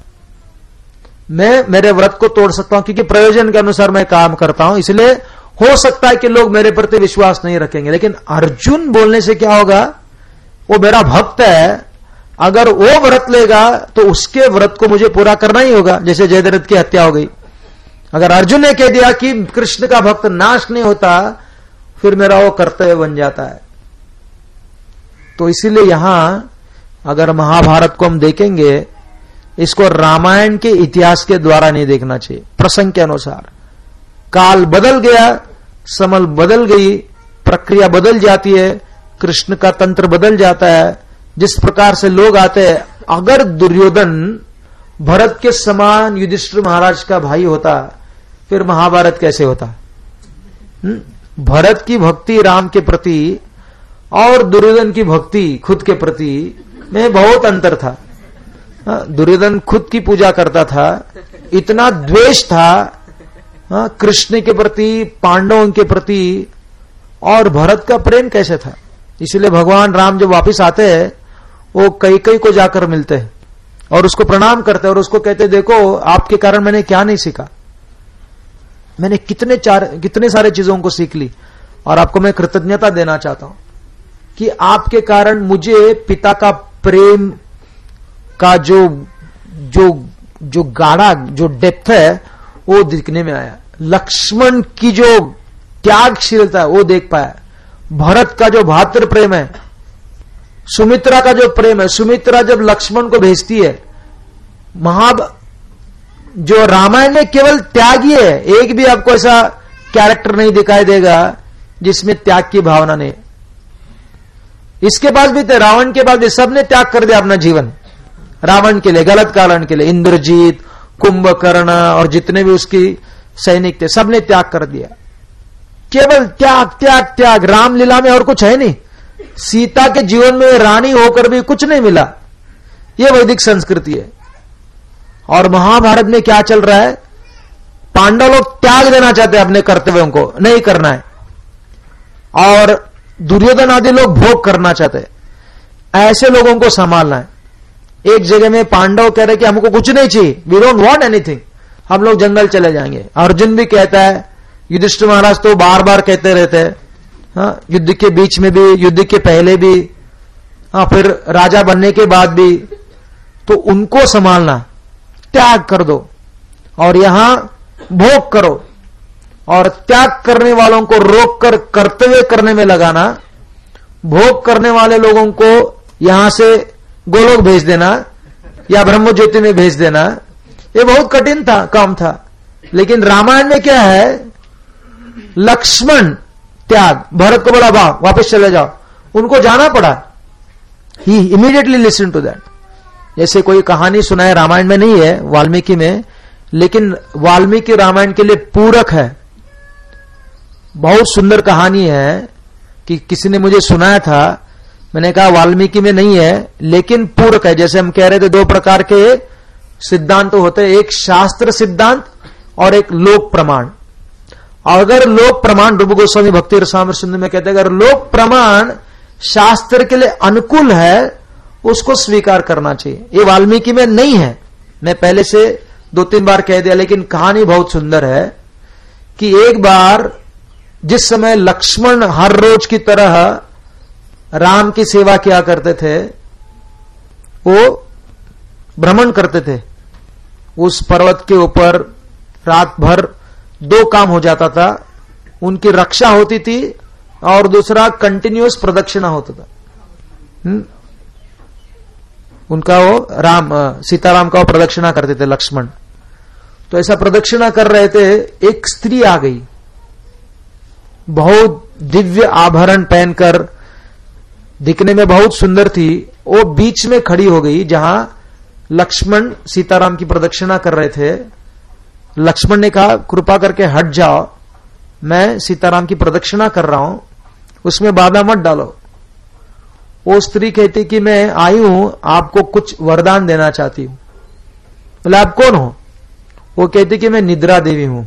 मैं मेरे व्रत को तोड़ सकता हूं क्योंकि प्रयोजन के अनुसार मैं काम करता हूं। इसलिए हो सकता है कि लोग मेरे प्रति विश्वास नहीं रखेंगे, लेकिन अर्जुन बोलने से क्या होगा, वो मेरा भक्त है, अगर वो व्रत लेगा तो उसके व्रत को मुझे पूरा करना ही होगा। जैसे जयद्रथ की हत्या हो गई, अगर अर्जुन ने कह दिया कि कृष्ण का भक्त नाश नहीं होता, फिर मेरा वो कर्तव्य बन जाता है। तो इसीलिए यहां अगर महाभारत को हम देखेंगे, इसको रामायण के इतिहास के द्वारा नहीं देखना चाहिए, प्रसंग के अनुसार। काल बदल गया, समल बदल गई, प्रक्रिया बदल जाती है, कृष्ण का तंत्र बदल जाता है, जिस प्रकार से लोग आते हैं। अगर दुर्योधन भरत के समान युधिष्ठिर महाराज का भाई होता, फिर महाभारत कैसे होता? भरत की भक्ति राम के प्रति और दुर्योधन की भक्ति खुद के प्रति में बहुत अंतर था। दुर्योधन खुद की पूजा करता था, इतना द्वेष था कृष्ण के प्रति, पांडवों के प्रति, और भरत का प्रेम कैसे था। इसलिए भगवान राम जब वापस आते हैं, वो कैकेयी को जाकर मिलते हैं और उसको प्रणाम करते हैं और उसको कहते हैं, देखो आपके कारण मैंने क्या नहीं सीखा, मैंने कितने चार कितने सारे चीजों को सीख ली, और आपको मैं कृतज्ञता देना चाहता हूं कि आपके कारण मुझे पिता का प्रेम का जो जो जो गाढ़ा जो डेप्थ है वो दिखने में आया। लक्ष्मण की जो त्यागशीलता है वो देख पाया। भरत का जो भातृ प्रेम है, सुमित्रा का जो प्रेम है, सुमित्रा जब लक्ष्मण को भेजती है, महा जो रामायण में केवल त्याग ही है, एक भी आपको ऐसा कैरेक्टर नहीं दिखाई देगा जिसमें त्याग की भावना नहीं। इसके बाद भी थे, रावण के बाद भी सबने त्याग कर दिया अपना जीवन रावण के लिए, गलत कारण के लिए। इंद्रजीत, कुंभकर्ण और जितने भी उसकी सैनिक थे सबने त्याग कर दिया। केवल त्याग त्याग त्याग। रामलीला में और कुछ है नहीं। सीता के जीवन में रानी होकर भी कुछ नहीं मिला। यह वैदिक संस्कृति है। और महाभारत में क्या चल रहा है? पांडव लोग त्याग देना चाहते हैं अपने कर्तव्यों को, नहीं करना है, और दुर्योधन आदि लोग भोग करना चाहते हैं। ऐसे लोगों को संभालना है। एक जगह में पांडव कह रहे कि हमको कुछ नहीं चाहिए, वी डोंट वांट एनीथिंग, हम लोग जंगल चले जाएंगे। अर्जुन भी कहता है, युधिष्ठिर महाराज तो बार बार कहते रहते हैं, हाँ, युद्ध के बीच में भी, युद्ध के पहले भी, हाँ, फिर राजा बनने के बाद भी। तो उनको संभालना, त्याग कर दो और यहां भोग करो, और त्याग करने वालों को रोककर कर्तव्य करने में लगाना, भोग करने वाले लोगों को यहां से गोलोक भेज देना या ब्रह्म ज्योति में भेज देना, ये बहुत कठिन था, काम था। लेकिन रामायण में क्या है? लक्ष्मण त्याग। भरत को बोला वाह वापस चले जाओ, उनको जाना पड़ा। He immediately listen to that. जैसे कोई कहानी सुनाए, रामायण में नहीं है, वाल्मीकि में, लेकिन वाल्मीकि रामायण के लिए पूरक है। बहुत सुंदर कहानी है कि किसी ने मुझे सुनाया था, मैंने कहा वाल्मीकि में नहीं है लेकिन पूरक है। जैसे हम कह रहे थे दो प्रकार के सिद्धांत तो होते हैं, एक शास्त्र सिद्धांत और एक लोक प्रमाण। अगर लोक प्रमाण, रूप गोस्वामी भक्ति रसामृत सिंधु में कहते हैं, अगर लोक प्रमाण शास्त्र के लिए अनुकूल है उसको स्वीकार करना चाहिए। ये वाल्मीकि में नहीं है, मैं पहले से दो तीन बार कह दिया, लेकिन कहानी बहुत सुंदर है कि एक बार जिस समय लक्ष्मण हर रोज की तरह राम की सेवा किया करते थे, वो भ्रमण करते थे उस पर्वत के ऊपर, रात भर दो काम हो जाता था, उनकी रक्षा होती थी और दूसरा कंटिन्यूअस प्रदक्षिणा होता था। हुँ? उनका वो राम सीताराम का वो प्रदक्षिणा करते थे लक्ष्मण। तो ऐसा प्रदक्षिणा कर रहे थे, एक स्त्री आ गई, बहुत दिव्य आभरण पहनकर, दिखने में बहुत सुंदर थी। वो बीच में खड़ी हो गई जहां लक्ष्मण सीताराम की प्रदक्षिणा कर रहे थे। लक्ष्मण ने कहा कृपा करके हट जाओ, मैं सीताराम की प्रदक्षिणा कर रहा हूं, उसमें बाधा मत डालो। वो स्त्री कहती कि मैं आई हूं आपको कुछ वरदान देना चाहती हूं। बोले आप कौन हो? वो कहती कि मैं निद्रा देवी हूं,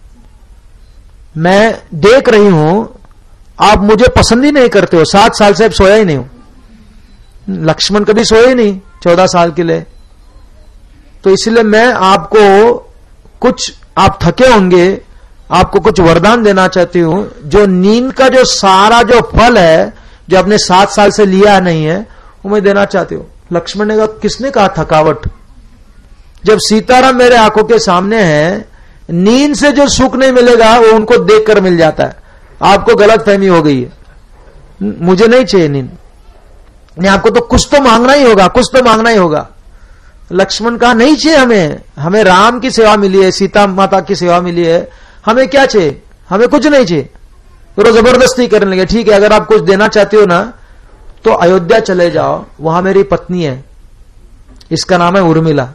मैं देख रही हूं आप मुझे पसंद ही नहीं करते हो, सात साल से अब सोया ही नहीं हूं। लक्ष्मण कभी सोए ही नहीं चौदह साल के लिए, तो इसलिए मैं आपको कुछ, आप थके होंगे, आपको कुछ वरदान देना चाहती हूं, जो नींद का जो सारा जो फल है जो आपने सात साल से लिया नहीं है वो मैं देना चाहती हूं। लक्ष्मण ने कहा किसने कहा थकावट? जब सीताराम मेरे आंखों के सामने है, नींद से जो सुख नहीं मिलेगा वो उनको देखकर मिल जाता है। आपको गलत फहमी हो गई है, मुझे नहीं चाहिए नींद, नहीं आपको तो कुछ तो मांगना ही होगा, कुछ तो मांगना ही होगा। लक्ष्मण कहा नहीं चाहिए हमें, हमें राम की सेवा मिली है, सीता माता की सेवा मिली है, हमें क्या चाहिए, हमें कुछ नहीं चाहिए। तो जबरदस्ती करने लगे, ठीक है अगर आप कुछ देना चाहते हो ना तो अयोध्या चले जाओ, वहां मेरी पत्नी है, इसका नाम है उर्मिला,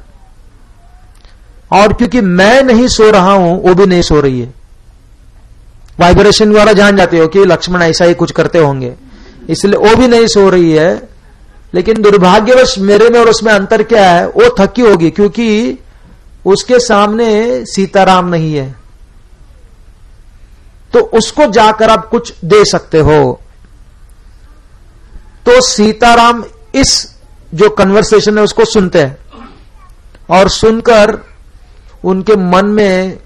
और क्योंकि मैं नहीं सो रहा हूं वो भी नहीं सो रही है। वाइब्रेशन द्वारा जान जाते हो कि लक्ष्मण ऐसा ही कुछ करते होंगे, इसलिए वो भी नहीं सो रही है। लेकिन दुर्भाग्यवश मेरे में और उसमें अंतर क्या है, वो थकी होगी क्योंकि उसके सामने सीताराम नहीं है, तो उसको जाकर आप कुछ दे सकते हो। तो सीताराम इस जो कन्वर्सेशन है उसको सुनते हैं, और सुनकर उनके मन में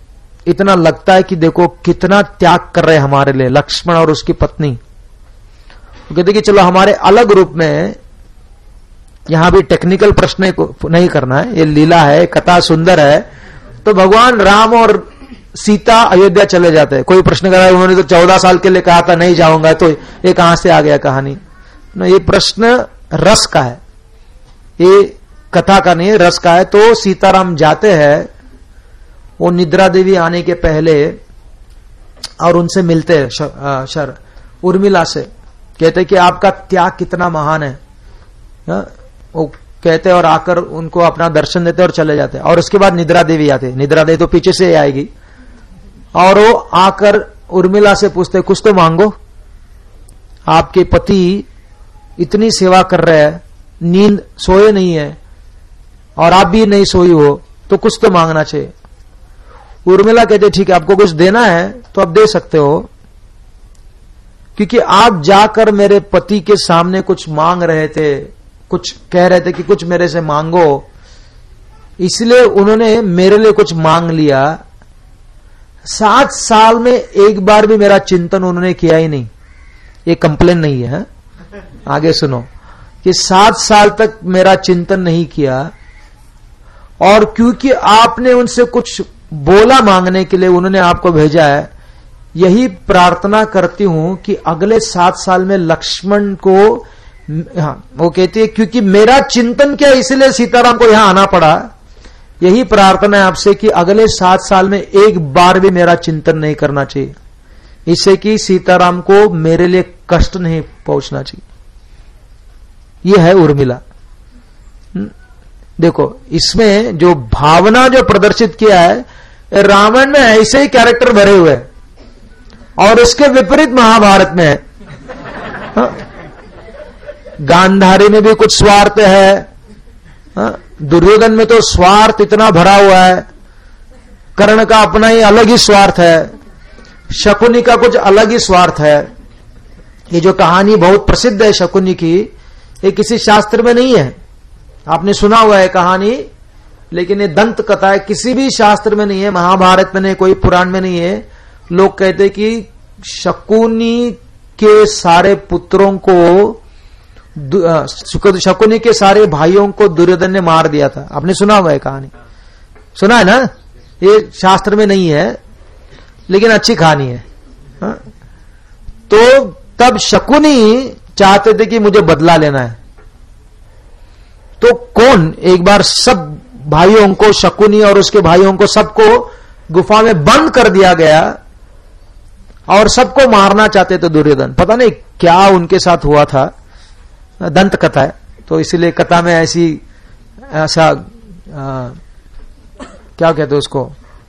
इतना लगता है कि देखो कितना त्याग कर रहे हमारे लिए लक्ष्मण और उसकी पत्नी। वो कहते कि चलो हमारे अलग रूप में, यहां भी टेक्निकल प्रश्न नहीं करना है, ये लीला है, कथा सुंदर है। तो भगवान राम और सीता अयोध्या चले जाते हैं। कोई प्रश्न कर रहा है उन्होंने तो चौदह साल के लिए कहा था नहीं जाऊंगा, तो ये कहां से आ गया कहानी ना। ये प्रश्न रस का है, ये कथा का नहीं है, रस का है। तो सीताराम जाते हैं, वो निद्रा देवी आने के पहले और उनसे मिलते हैं, शर, शर उर्मिला से। कहते कि आपका त्याग कितना महान है, हा? वो कहते और आकर उनको अपना दर्शन देते और चले जाते। और उसके बाद निद्रा देवी आते, निद्रा देवी तो पीछे से आएगी, और वो आकर उर्मिला से पूछते कुछ तो मांगो, आपके पति इतनी सेवा कर रहे हैं, नींद सोए नहीं है और आप भी नहीं सोई हो, तो कुछ तो मांगना चाहिए। उर्मिला कहते ठीक है, आपको कुछ देना है तो आप दे सकते हो, क्योंकि आप जाकर मेरे पति के सामने कुछ मांग रहे थे, कुछ कह रहे थे कि कुछ मेरे से मांगो, इसलिए उन्होंने मेरे लिए कुछ मांग लिया। सात साल में एक बार भी मेरा चिंतन उन्होंने किया ही नहीं। ये कंप्लेन नहीं है, है? आगे सुनो कि सात साल तक मेरा चिंतन नहीं किया, और क्योंकि आपने उनसे कुछ बोला मांगने के लिए, उन्होंने आपको भेजा है। यही प्रार्थना करती हूं कि अगले सात साल में लक्ष्मण को, हाँ, वो कहती है क्योंकि मेरा चिंतन क्या, इसलिए सीताराम को यहां आना पड़ा। यही प्रार्थना है आपसे कि अगले सात साल में एक बार भी मेरा चिंतन नहीं करना चाहिए, इससे कि सीताराम को मेरे लिए कष्ट नहीं पहुंचना चाहिए। यह है उर्मिला। देखो इसमें जो भावना जो प्रदर्शित किया है, रामायण में ऐसे ही कैरेक्टर भरे हुए हैं, और इसके विपरीत महाभारत में है। हाँ? गांधारी में भी कुछ स्वार्थ है, हाँ? दुर्योधन में तो स्वार्थ इतना भरा हुआ है, कर्ण का अपना ही अलग ही स्वार्थ है, शकुनी का कुछ अलग ही स्वार्थ है। ये जो कहानी बहुत प्रसिद्ध है शकुनी की, ये किसी शास्त्र में नहीं है, आपने सुना हुआ है कहानी, लेकिन ये दंत कथा है, किसी भी शास्त्र में नहीं है, महाभारत में नहीं, कोई पुराण में नहीं है। लोग कहते हैं कि शकुनी के सारे पुत्रों को, शकुनी के सारे भाइयों को दुर्योधन ने मार दिया था। आपने सुना हुआ है कहानी, सुना है ना? ये शास्त्र में नहीं है, लेकिन अच्छी कहानी है। हा? तो तब शकुनी चाहते थे कि मुझे बदला लेना है, तो कौन एक बार सब भाइयों को, शकुनी और उसके भाइयों को सबको गुफा में बंद कर दिया गया, और सबको मारना चाहते थे दुर्योधन। पता नहीं क्या उनके साथ हुआ था, दंत कथा है तो इसीलिए कथा में ऐसी ऐसा आ, क्या कहते हैं उसको,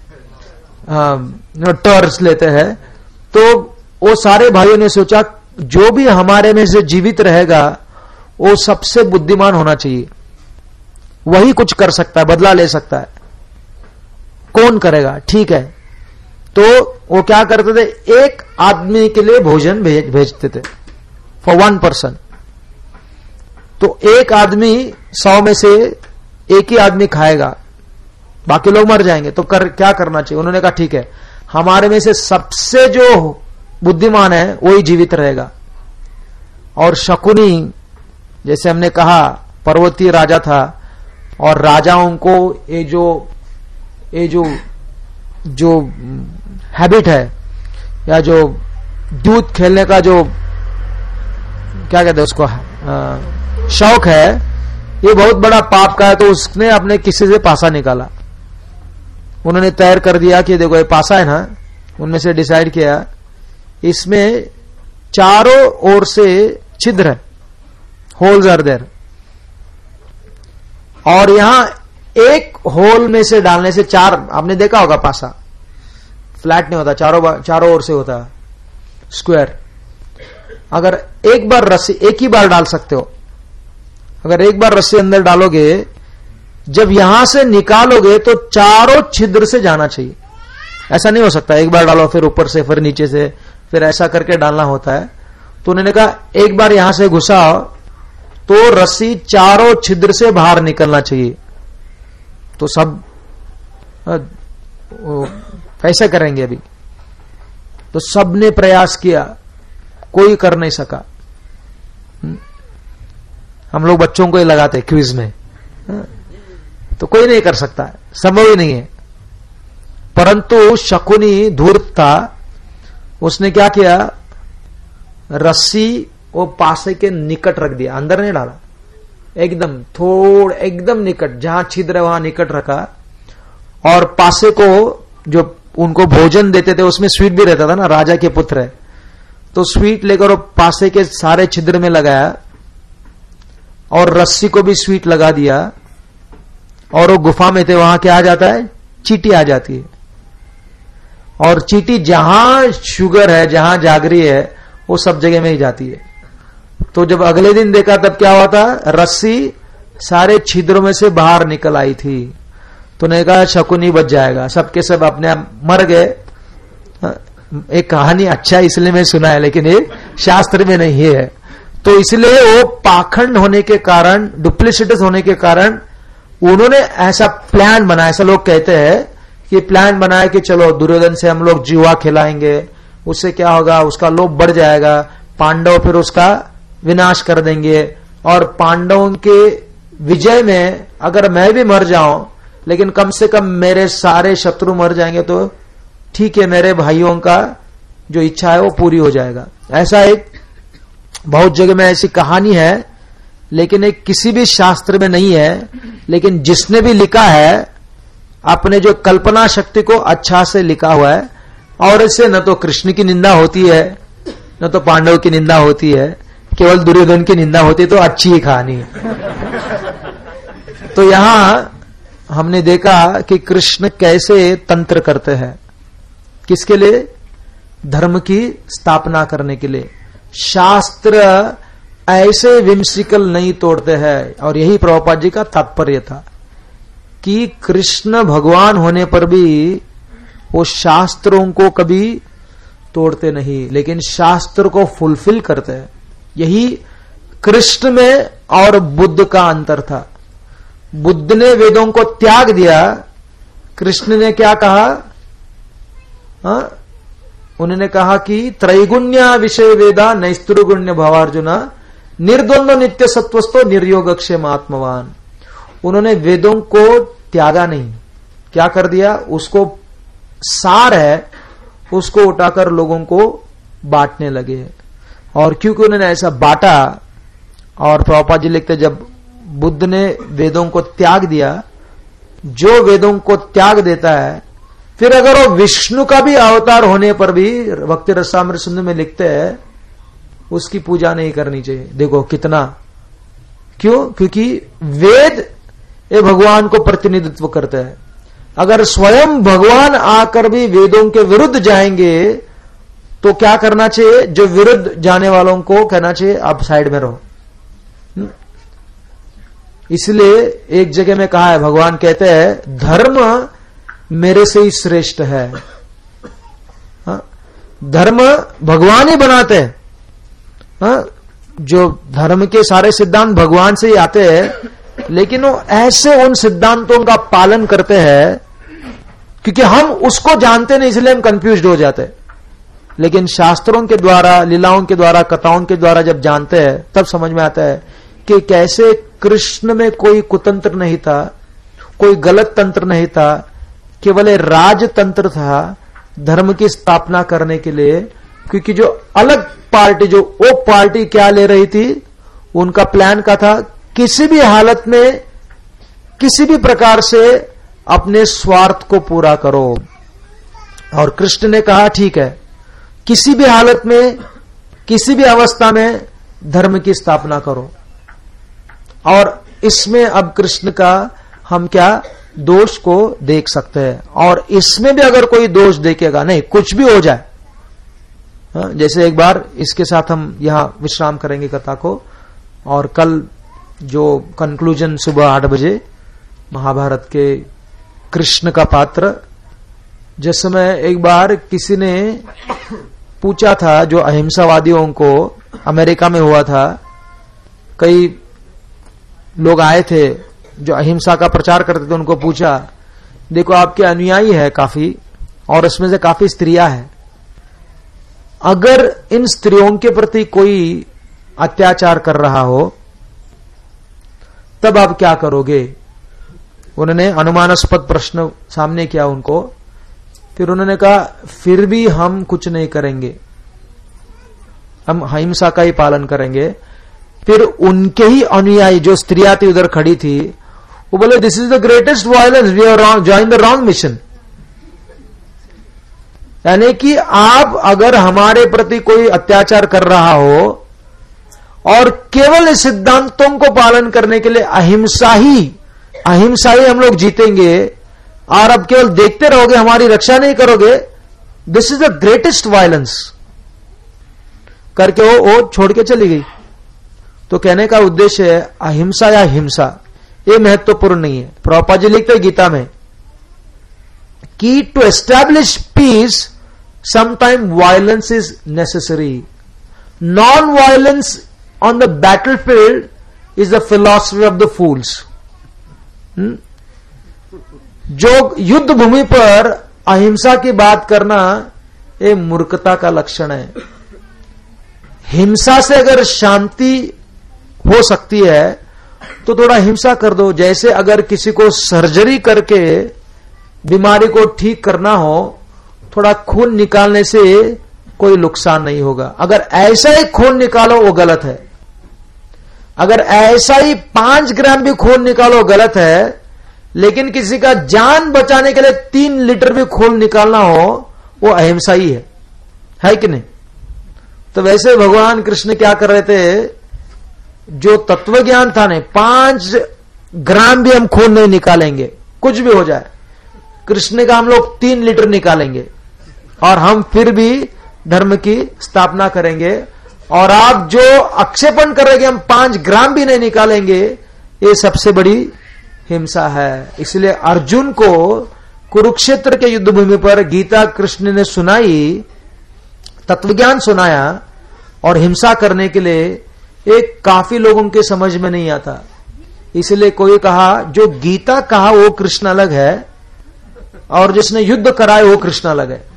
टर्स लेते हैं। तो वो सारे भाइयों ने सोचा जो भी हमारे में से जीवित रहेगा वो सबसे बुद्धिमान होना चाहिए, वही कुछ कर सकता है, बदला ले सकता है। कौन करेगा? ठीक है, तो वो क्या करते थे, एक आदमी के लिए भोजन भेज, भेजते थे फॉर वन पर्सन। तो एक आदमी सौ में से एक ही आदमी खाएगा, बाकी लोग मर जाएंगे। तो कर, क्या करना चाहिए? उन्होंने कहा ठीक है, हमारे में से सबसे जो बुद्धिमान है वही जीवित रहेगा। और शकुनी, जैसे हमने कहा, पर्वतीय राजा था, और राजाओं को ये जो ये जो जो हैबिट है, या जो दूध खेलने का जो क्या कहते हैं उसको, आ, शौक है, ये बहुत बड़ा पाप का है। तो उसने अपने किसी से पासा निकाला, उन्होंने तैयार कर दिया कि देखो ये पासा है ना, उनमें से डिसाइड किया इसमें चारों ओर से छिद्र है, होल्स आर देयर, और यहां एक होल में से डालने से चार, आपने देखा होगा पासा फ्लैट नहीं होता, चारों चारों ओर से होता है स्क्वायर। अगर एक बार रस्सी, एक ही बार डाल सकते हो, अगर एक बार रस्सी अंदर डालोगे, जब यहां से निकालोगे तो चारों छिद्र से जाना चाहिए। ऐसा नहीं हो सकता एक बार डालो फिर ऊपर से फिर नीचे से फिर ऐसा करके डालना होता है। तो उन्होंने कहा एक बार यहां से घुसाओ तो रस्सी चारों छिद्र से बाहर निकलना चाहिए। तो सब कैसे करेंगे अभी? तो सबने प्रयास किया, कोई कर नहीं सका। हम लोग बच्चों को ही लगाते क्विज में, तो कोई नहीं कर सकता, संभव ही नहीं है। परंतु शकुनी धूर्त था, उसने क्या किया, रस्सी वो पासे के निकट रख दिया, अंदर नहीं डाला, एकदम थोड़ एकदम निकट, जहां छिद्र है वहां निकट रखा। और पासे को जो उनको भोजन देते थे उसमें स्वीट भी रहता था ना, राजा के पुत्र है, तो स्वीट लेकर वो पासे के सारे छिद्र में लगाया और रस्सी को भी स्वीट लगा दिया। और वो गुफा में थे, वहां क्या आ जाता है, चींटी आ जाती है। और चींटी जहां शुगर है, जहां जागरी है, वो सब जगह में ही जाती है। तो जब अगले दिन देखा तब क्या हुआ था, रस्सी सारे छिद्रों में से बाहर निकल आई थी। तो ने कहा शकुनी बच जाएगा, सबके सब अपने आप मर गए। एक कहानी अच्छा इसलिए मैं सुना है, लेकिन ये शास्त्र में नहीं है। तो इसलिए वो पाखंड होने के कारण, डुप्लीसिटस होने के कारण उन्होंने ऐसा प्लान बनाया, ऐसा लोग कहते हैं कि प्लान बनाया कि चलो दुर्योधन से हम लोग जुआ खिलाएंगे, उससे क्या होगा, उसका लोभ बढ़ जाएगा, पांडव फिर उसका विनाश कर देंगे। और पांडवों के विजय में अगर मैं भी मर जाऊं, लेकिन कम से कम मेरे सारे शत्रु मर जाएंगे तो ठीक है, मेरे भाइयों का जो इच्छा है वो पूरी हो जाएगा। ऐसा एक बहुत जगह में ऐसी कहानी है, लेकिन एक किसी भी शास्त्र में नहीं है। लेकिन जिसने भी लिखा है अपने जो कल्पना शक्ति को अच्छा से लिखा हुआ है, और इससे न तो कृष्ण की निंदा होती है, न तो पांडव की निंदा होती है, केवल दुर्योधन की निंदा होती है, तो अच्छी ही कहानी है। तो यहां हमने देखा कि कृष्ण कैसे तंत्र करते हैं, किसके लिए, धर्म की स्थापना करने के लिए। शास्त्र ऐसे विमसिकल नहीं तोड़ते हैं, और यही प्रभुपाद जी का तात्पर्य था कि कृष्ण भगवान होने पर भी वो शास्त्रों को कभी तोड़ते नहीं, लेकिन शास्त्र को फुलफिल करते हैं। यही कृष्ण में और बुद्ध का अंतर था। बुद्ध ने वेदों को त्याग दिया, कृष्ण ने क्या कहा, हा? उन्होंने कहा कि त्रैगुण्य विषय वेदा नैस्त्रुगुण्य भवार्जुना निर्द्वंद्व नित्य सत्वस्तो निर्योगक्षेम आत्मवान। उन्होंने वेदों को त्यागा नहीं, क्या कर दिया, उसको सार है उसको उठाकर लोगों को बांटने लगे। और क्योंकि उन्होंने ऐसा बांटा, और प्रभुपाद जी लिखते जब बुद्ध ने वेदों को त्याग दिया, जो वेदों को त्याग देता है, फिर अगर वो विष्णु का भी अवतार होने पर भी, भक्ति रसामृत सिंधु में लिखते हैं, उसकी पूजा नहीं करनी चाहिए। देखो कितना, क्यों, क्योंकि वेद ये भगवान को प्रतिनिधित्व करते हैं। अगर स्वयं भगवान आकर भी वेदों के विरुद्ध जाएंगे तो क्या करना चाहिए, जो विरुद्ध जाने वालों को कहना चाहिए आप साइड में रहो। इसलिए एक जगह में कहा है, भगवान कहते हैं धर्म मेरे से ही श्रेष्ठ है। हा? धर्म भगवान ही बनाते हैं। हा? जो धर्म के सारे सिद्धांत भगवान से ही आते हैं, लेकिन वो ऐसे उन सिद्धांतों का पालन करते हैं क्योंकि हम उसको जानते नहीं, इसलिए हम कंफ्यूज्ड हो जाते हैं। लेकिन शास्त्रों के द्वारा, लीलाओं के द्वारा, कथाओं के द्वारा जब जानते हैं तब समझ में आता है कि कैसे कृष्ण में कोई कुतंत्र नहीं था, कोई गलत तंत्र नहीं था, केवल राजतंत्र था धर्म की स्थापना करने के लिए। क्योंकि जो अलग पार्टी, जो वो पार्टी क्या ले रही थी, उनका प्लान का था किसी भी हालत में, किसी भी प्रकार से अपने स्वार्थ को पूरा करो। और कृष्ण ने कहा ठीक है, किसी भी हालत में, किसी भी अवस्था में धर्म की स्थापना करो। और इसमें अब कृष्ण का हम क्या दोष को देख सकते हैं, और इसमें भी अगर कोई दोष देखेगा, नहीं कुछ भी हो जाए, जैसे एक बार इसके साथ हम यहां विश्राम करेंगे कथा को, और कल जो कंक्लूजन सुबह आठ बजे महाभारत के कृष्ण का पात्र, जिस समय एक बार किसी ने पूछा था, जो अहिंसावादियों को अमेरिका में हुआ था, कई लोग आए थे जो अहिंसा का प्रचार करते थे, उनको पूछा देखो आपके अनुयायी है काफी, और उसमें से काफी स्त्रियां हैं। अगर इन स्त्रियों के प्रति कोई अत्याचार कर रहा हो तब आप क्या करोगे? उन्होंने अनुमानास्पद प्रश्न सामने किया उनको। फिर उन्होंने कहा फिर भी हम कुछ नहीं करेंगे, हम अहिंसा का ही पालन करेंगे। फिर उनके ही अनुयायी जो स्त्रियां थी उधर खड़ी थी, वो बोले this is the greatest violence, we are join the wrong mission. यानी कि आप अगर हमारे प्रति कोई अत्याचार कर रहा हो और केवल इस सिद्धांतों को पालन करने के लिए अहिंसा ही अहिंसा ही हम लोग जीतेंगे और अब केवल देखते रहोगे, हमारी रक्षा नहीं करोगे, this is the greatest violence करके वो, वो छोड़ के चली गई। तो कहने का उद्देश्य है अहिंसा या हिंसा ये महत्वपूर्ण नहीं है। प्रभुपाद जी लिखते हैं गीता में कि to establish peace sometime violence is necessary, non violence on the battlefield is the philosophy of the fools. जो युद्ध भूमि पर अहिंसा की बात करना ये मूर्खता का लक्षण है। हिंसा से अगर शांति हो सकती है तो थोड़ा हिंसा कर दो। जैसे अगर किसी को सर्जरी करके बीमारी को ठीक करना हो, थोड़ा खून निकालने से कोई नुकसान नहीं होगा। अगर ऐसा ही खून निकालो वो गलत है, अगर ऐसा ही पांच ग्राम भी खून निकालो गलत है, लेकिन किसी का जान बचाने के लिए तीन लीटर भी खून निकालना हो वो अहिंसा ही है, है कि नहीं? तो वैसे भगवान कृष्ण क्या कर रहे थे, जो तत्व ज्ञान था नहीं, पांच ग्राम भी हम खून नहीं निकालेंगे, कुछ भी हो जाए। कृष्ण का हम लोग तीन लीटर निकालेंगे और हम फिर भी धर्म की स्थापना करेंगे। और आप जो आक्षेपण कर रहे हैं हम पांच ग्राम भी नहीं निकालेंगे, ये सबसे बड़ी हिंसा है। इसलिए अर्जुन को कुरुक्षेत्र के युद्ध भूमि पर गीता कृष्ण ने सुनाई, तत्वज्ञान सुनाया, और हिंसा करने के लिए एक काफी लोगों के समझ में नहीं आता। इसलिए कोई कहा जो गीता कहा वो कृष्ण अलग है और जिसने युद्ध कराए वो कृष्ण अलग है।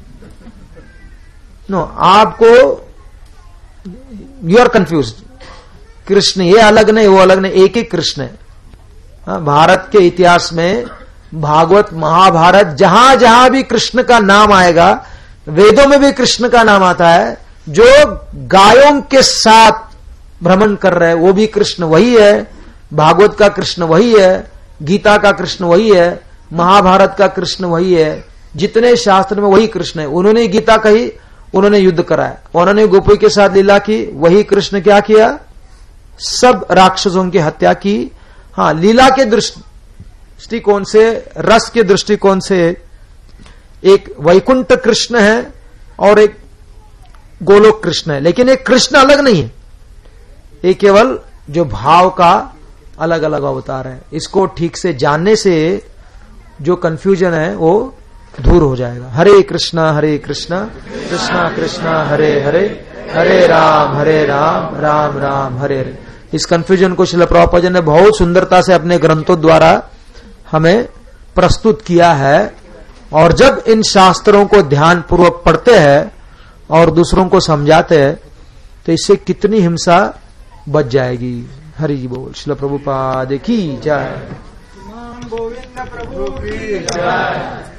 नो, आपको यू आर कंफ्यूज। कृष्ण ये अलग नहीं वो अलग नहीं, एक ही कृष्ण है। भारत के इतिहास में भागवत महाभारत जहां जहां भी कृष्ण का नाम आएगा, वेदों में भी कृष्ण का नाम आता है। जो गायों के साथ भ्रमण कर रहे हैं वो भी कृष्ण वही है, भागवत का कृष्ण वही है, गीता का कृष्ण वही है, महाभारत का कृष्ण वही है, जितने शास्त्र में वही कृष्ण है। उन्होंने गीता कही, उन्होंने युद्ध कराया, उन्होंने गोपी के साथ लीला की, वही कृष्ण क्या किया, सब राक्षसों की हत्या की। हाँ, लीला के दृष्टिकोण से, रस के दृष्टिकोण से एक वैकुंठ कृष्ण है और एक गोलोक कृष्ण है, लेकिन एक कृष्ण अलग नहीं है, ये केवल जो भाव का अलग अलग अवतार है। इसको ठीक से जानने से जो कंफ्यूजन है वो दूर हो जाएगा। हरे कृष्णा हरे कृष्णा कृष्णा कृष्णा हरे हरे, हरे राम हरे राम राम राम हरे हरे। इस कंफ्यूजन को श्रील प्रभुपाद जी ने बहुत सुंदरता से अपने ग्रंथों द्वारा हमें प्रस्तुत किया है। और जब इन शास्त्रों को ध्यान पूर्वक पढ़ते हैं और दूसरों को समझाते हैं तो इससे कितनी हिंसा बच जाएगी। हरि बोल। श्रील प्रभुपाद की जय। गोविंद प्रभु की जय।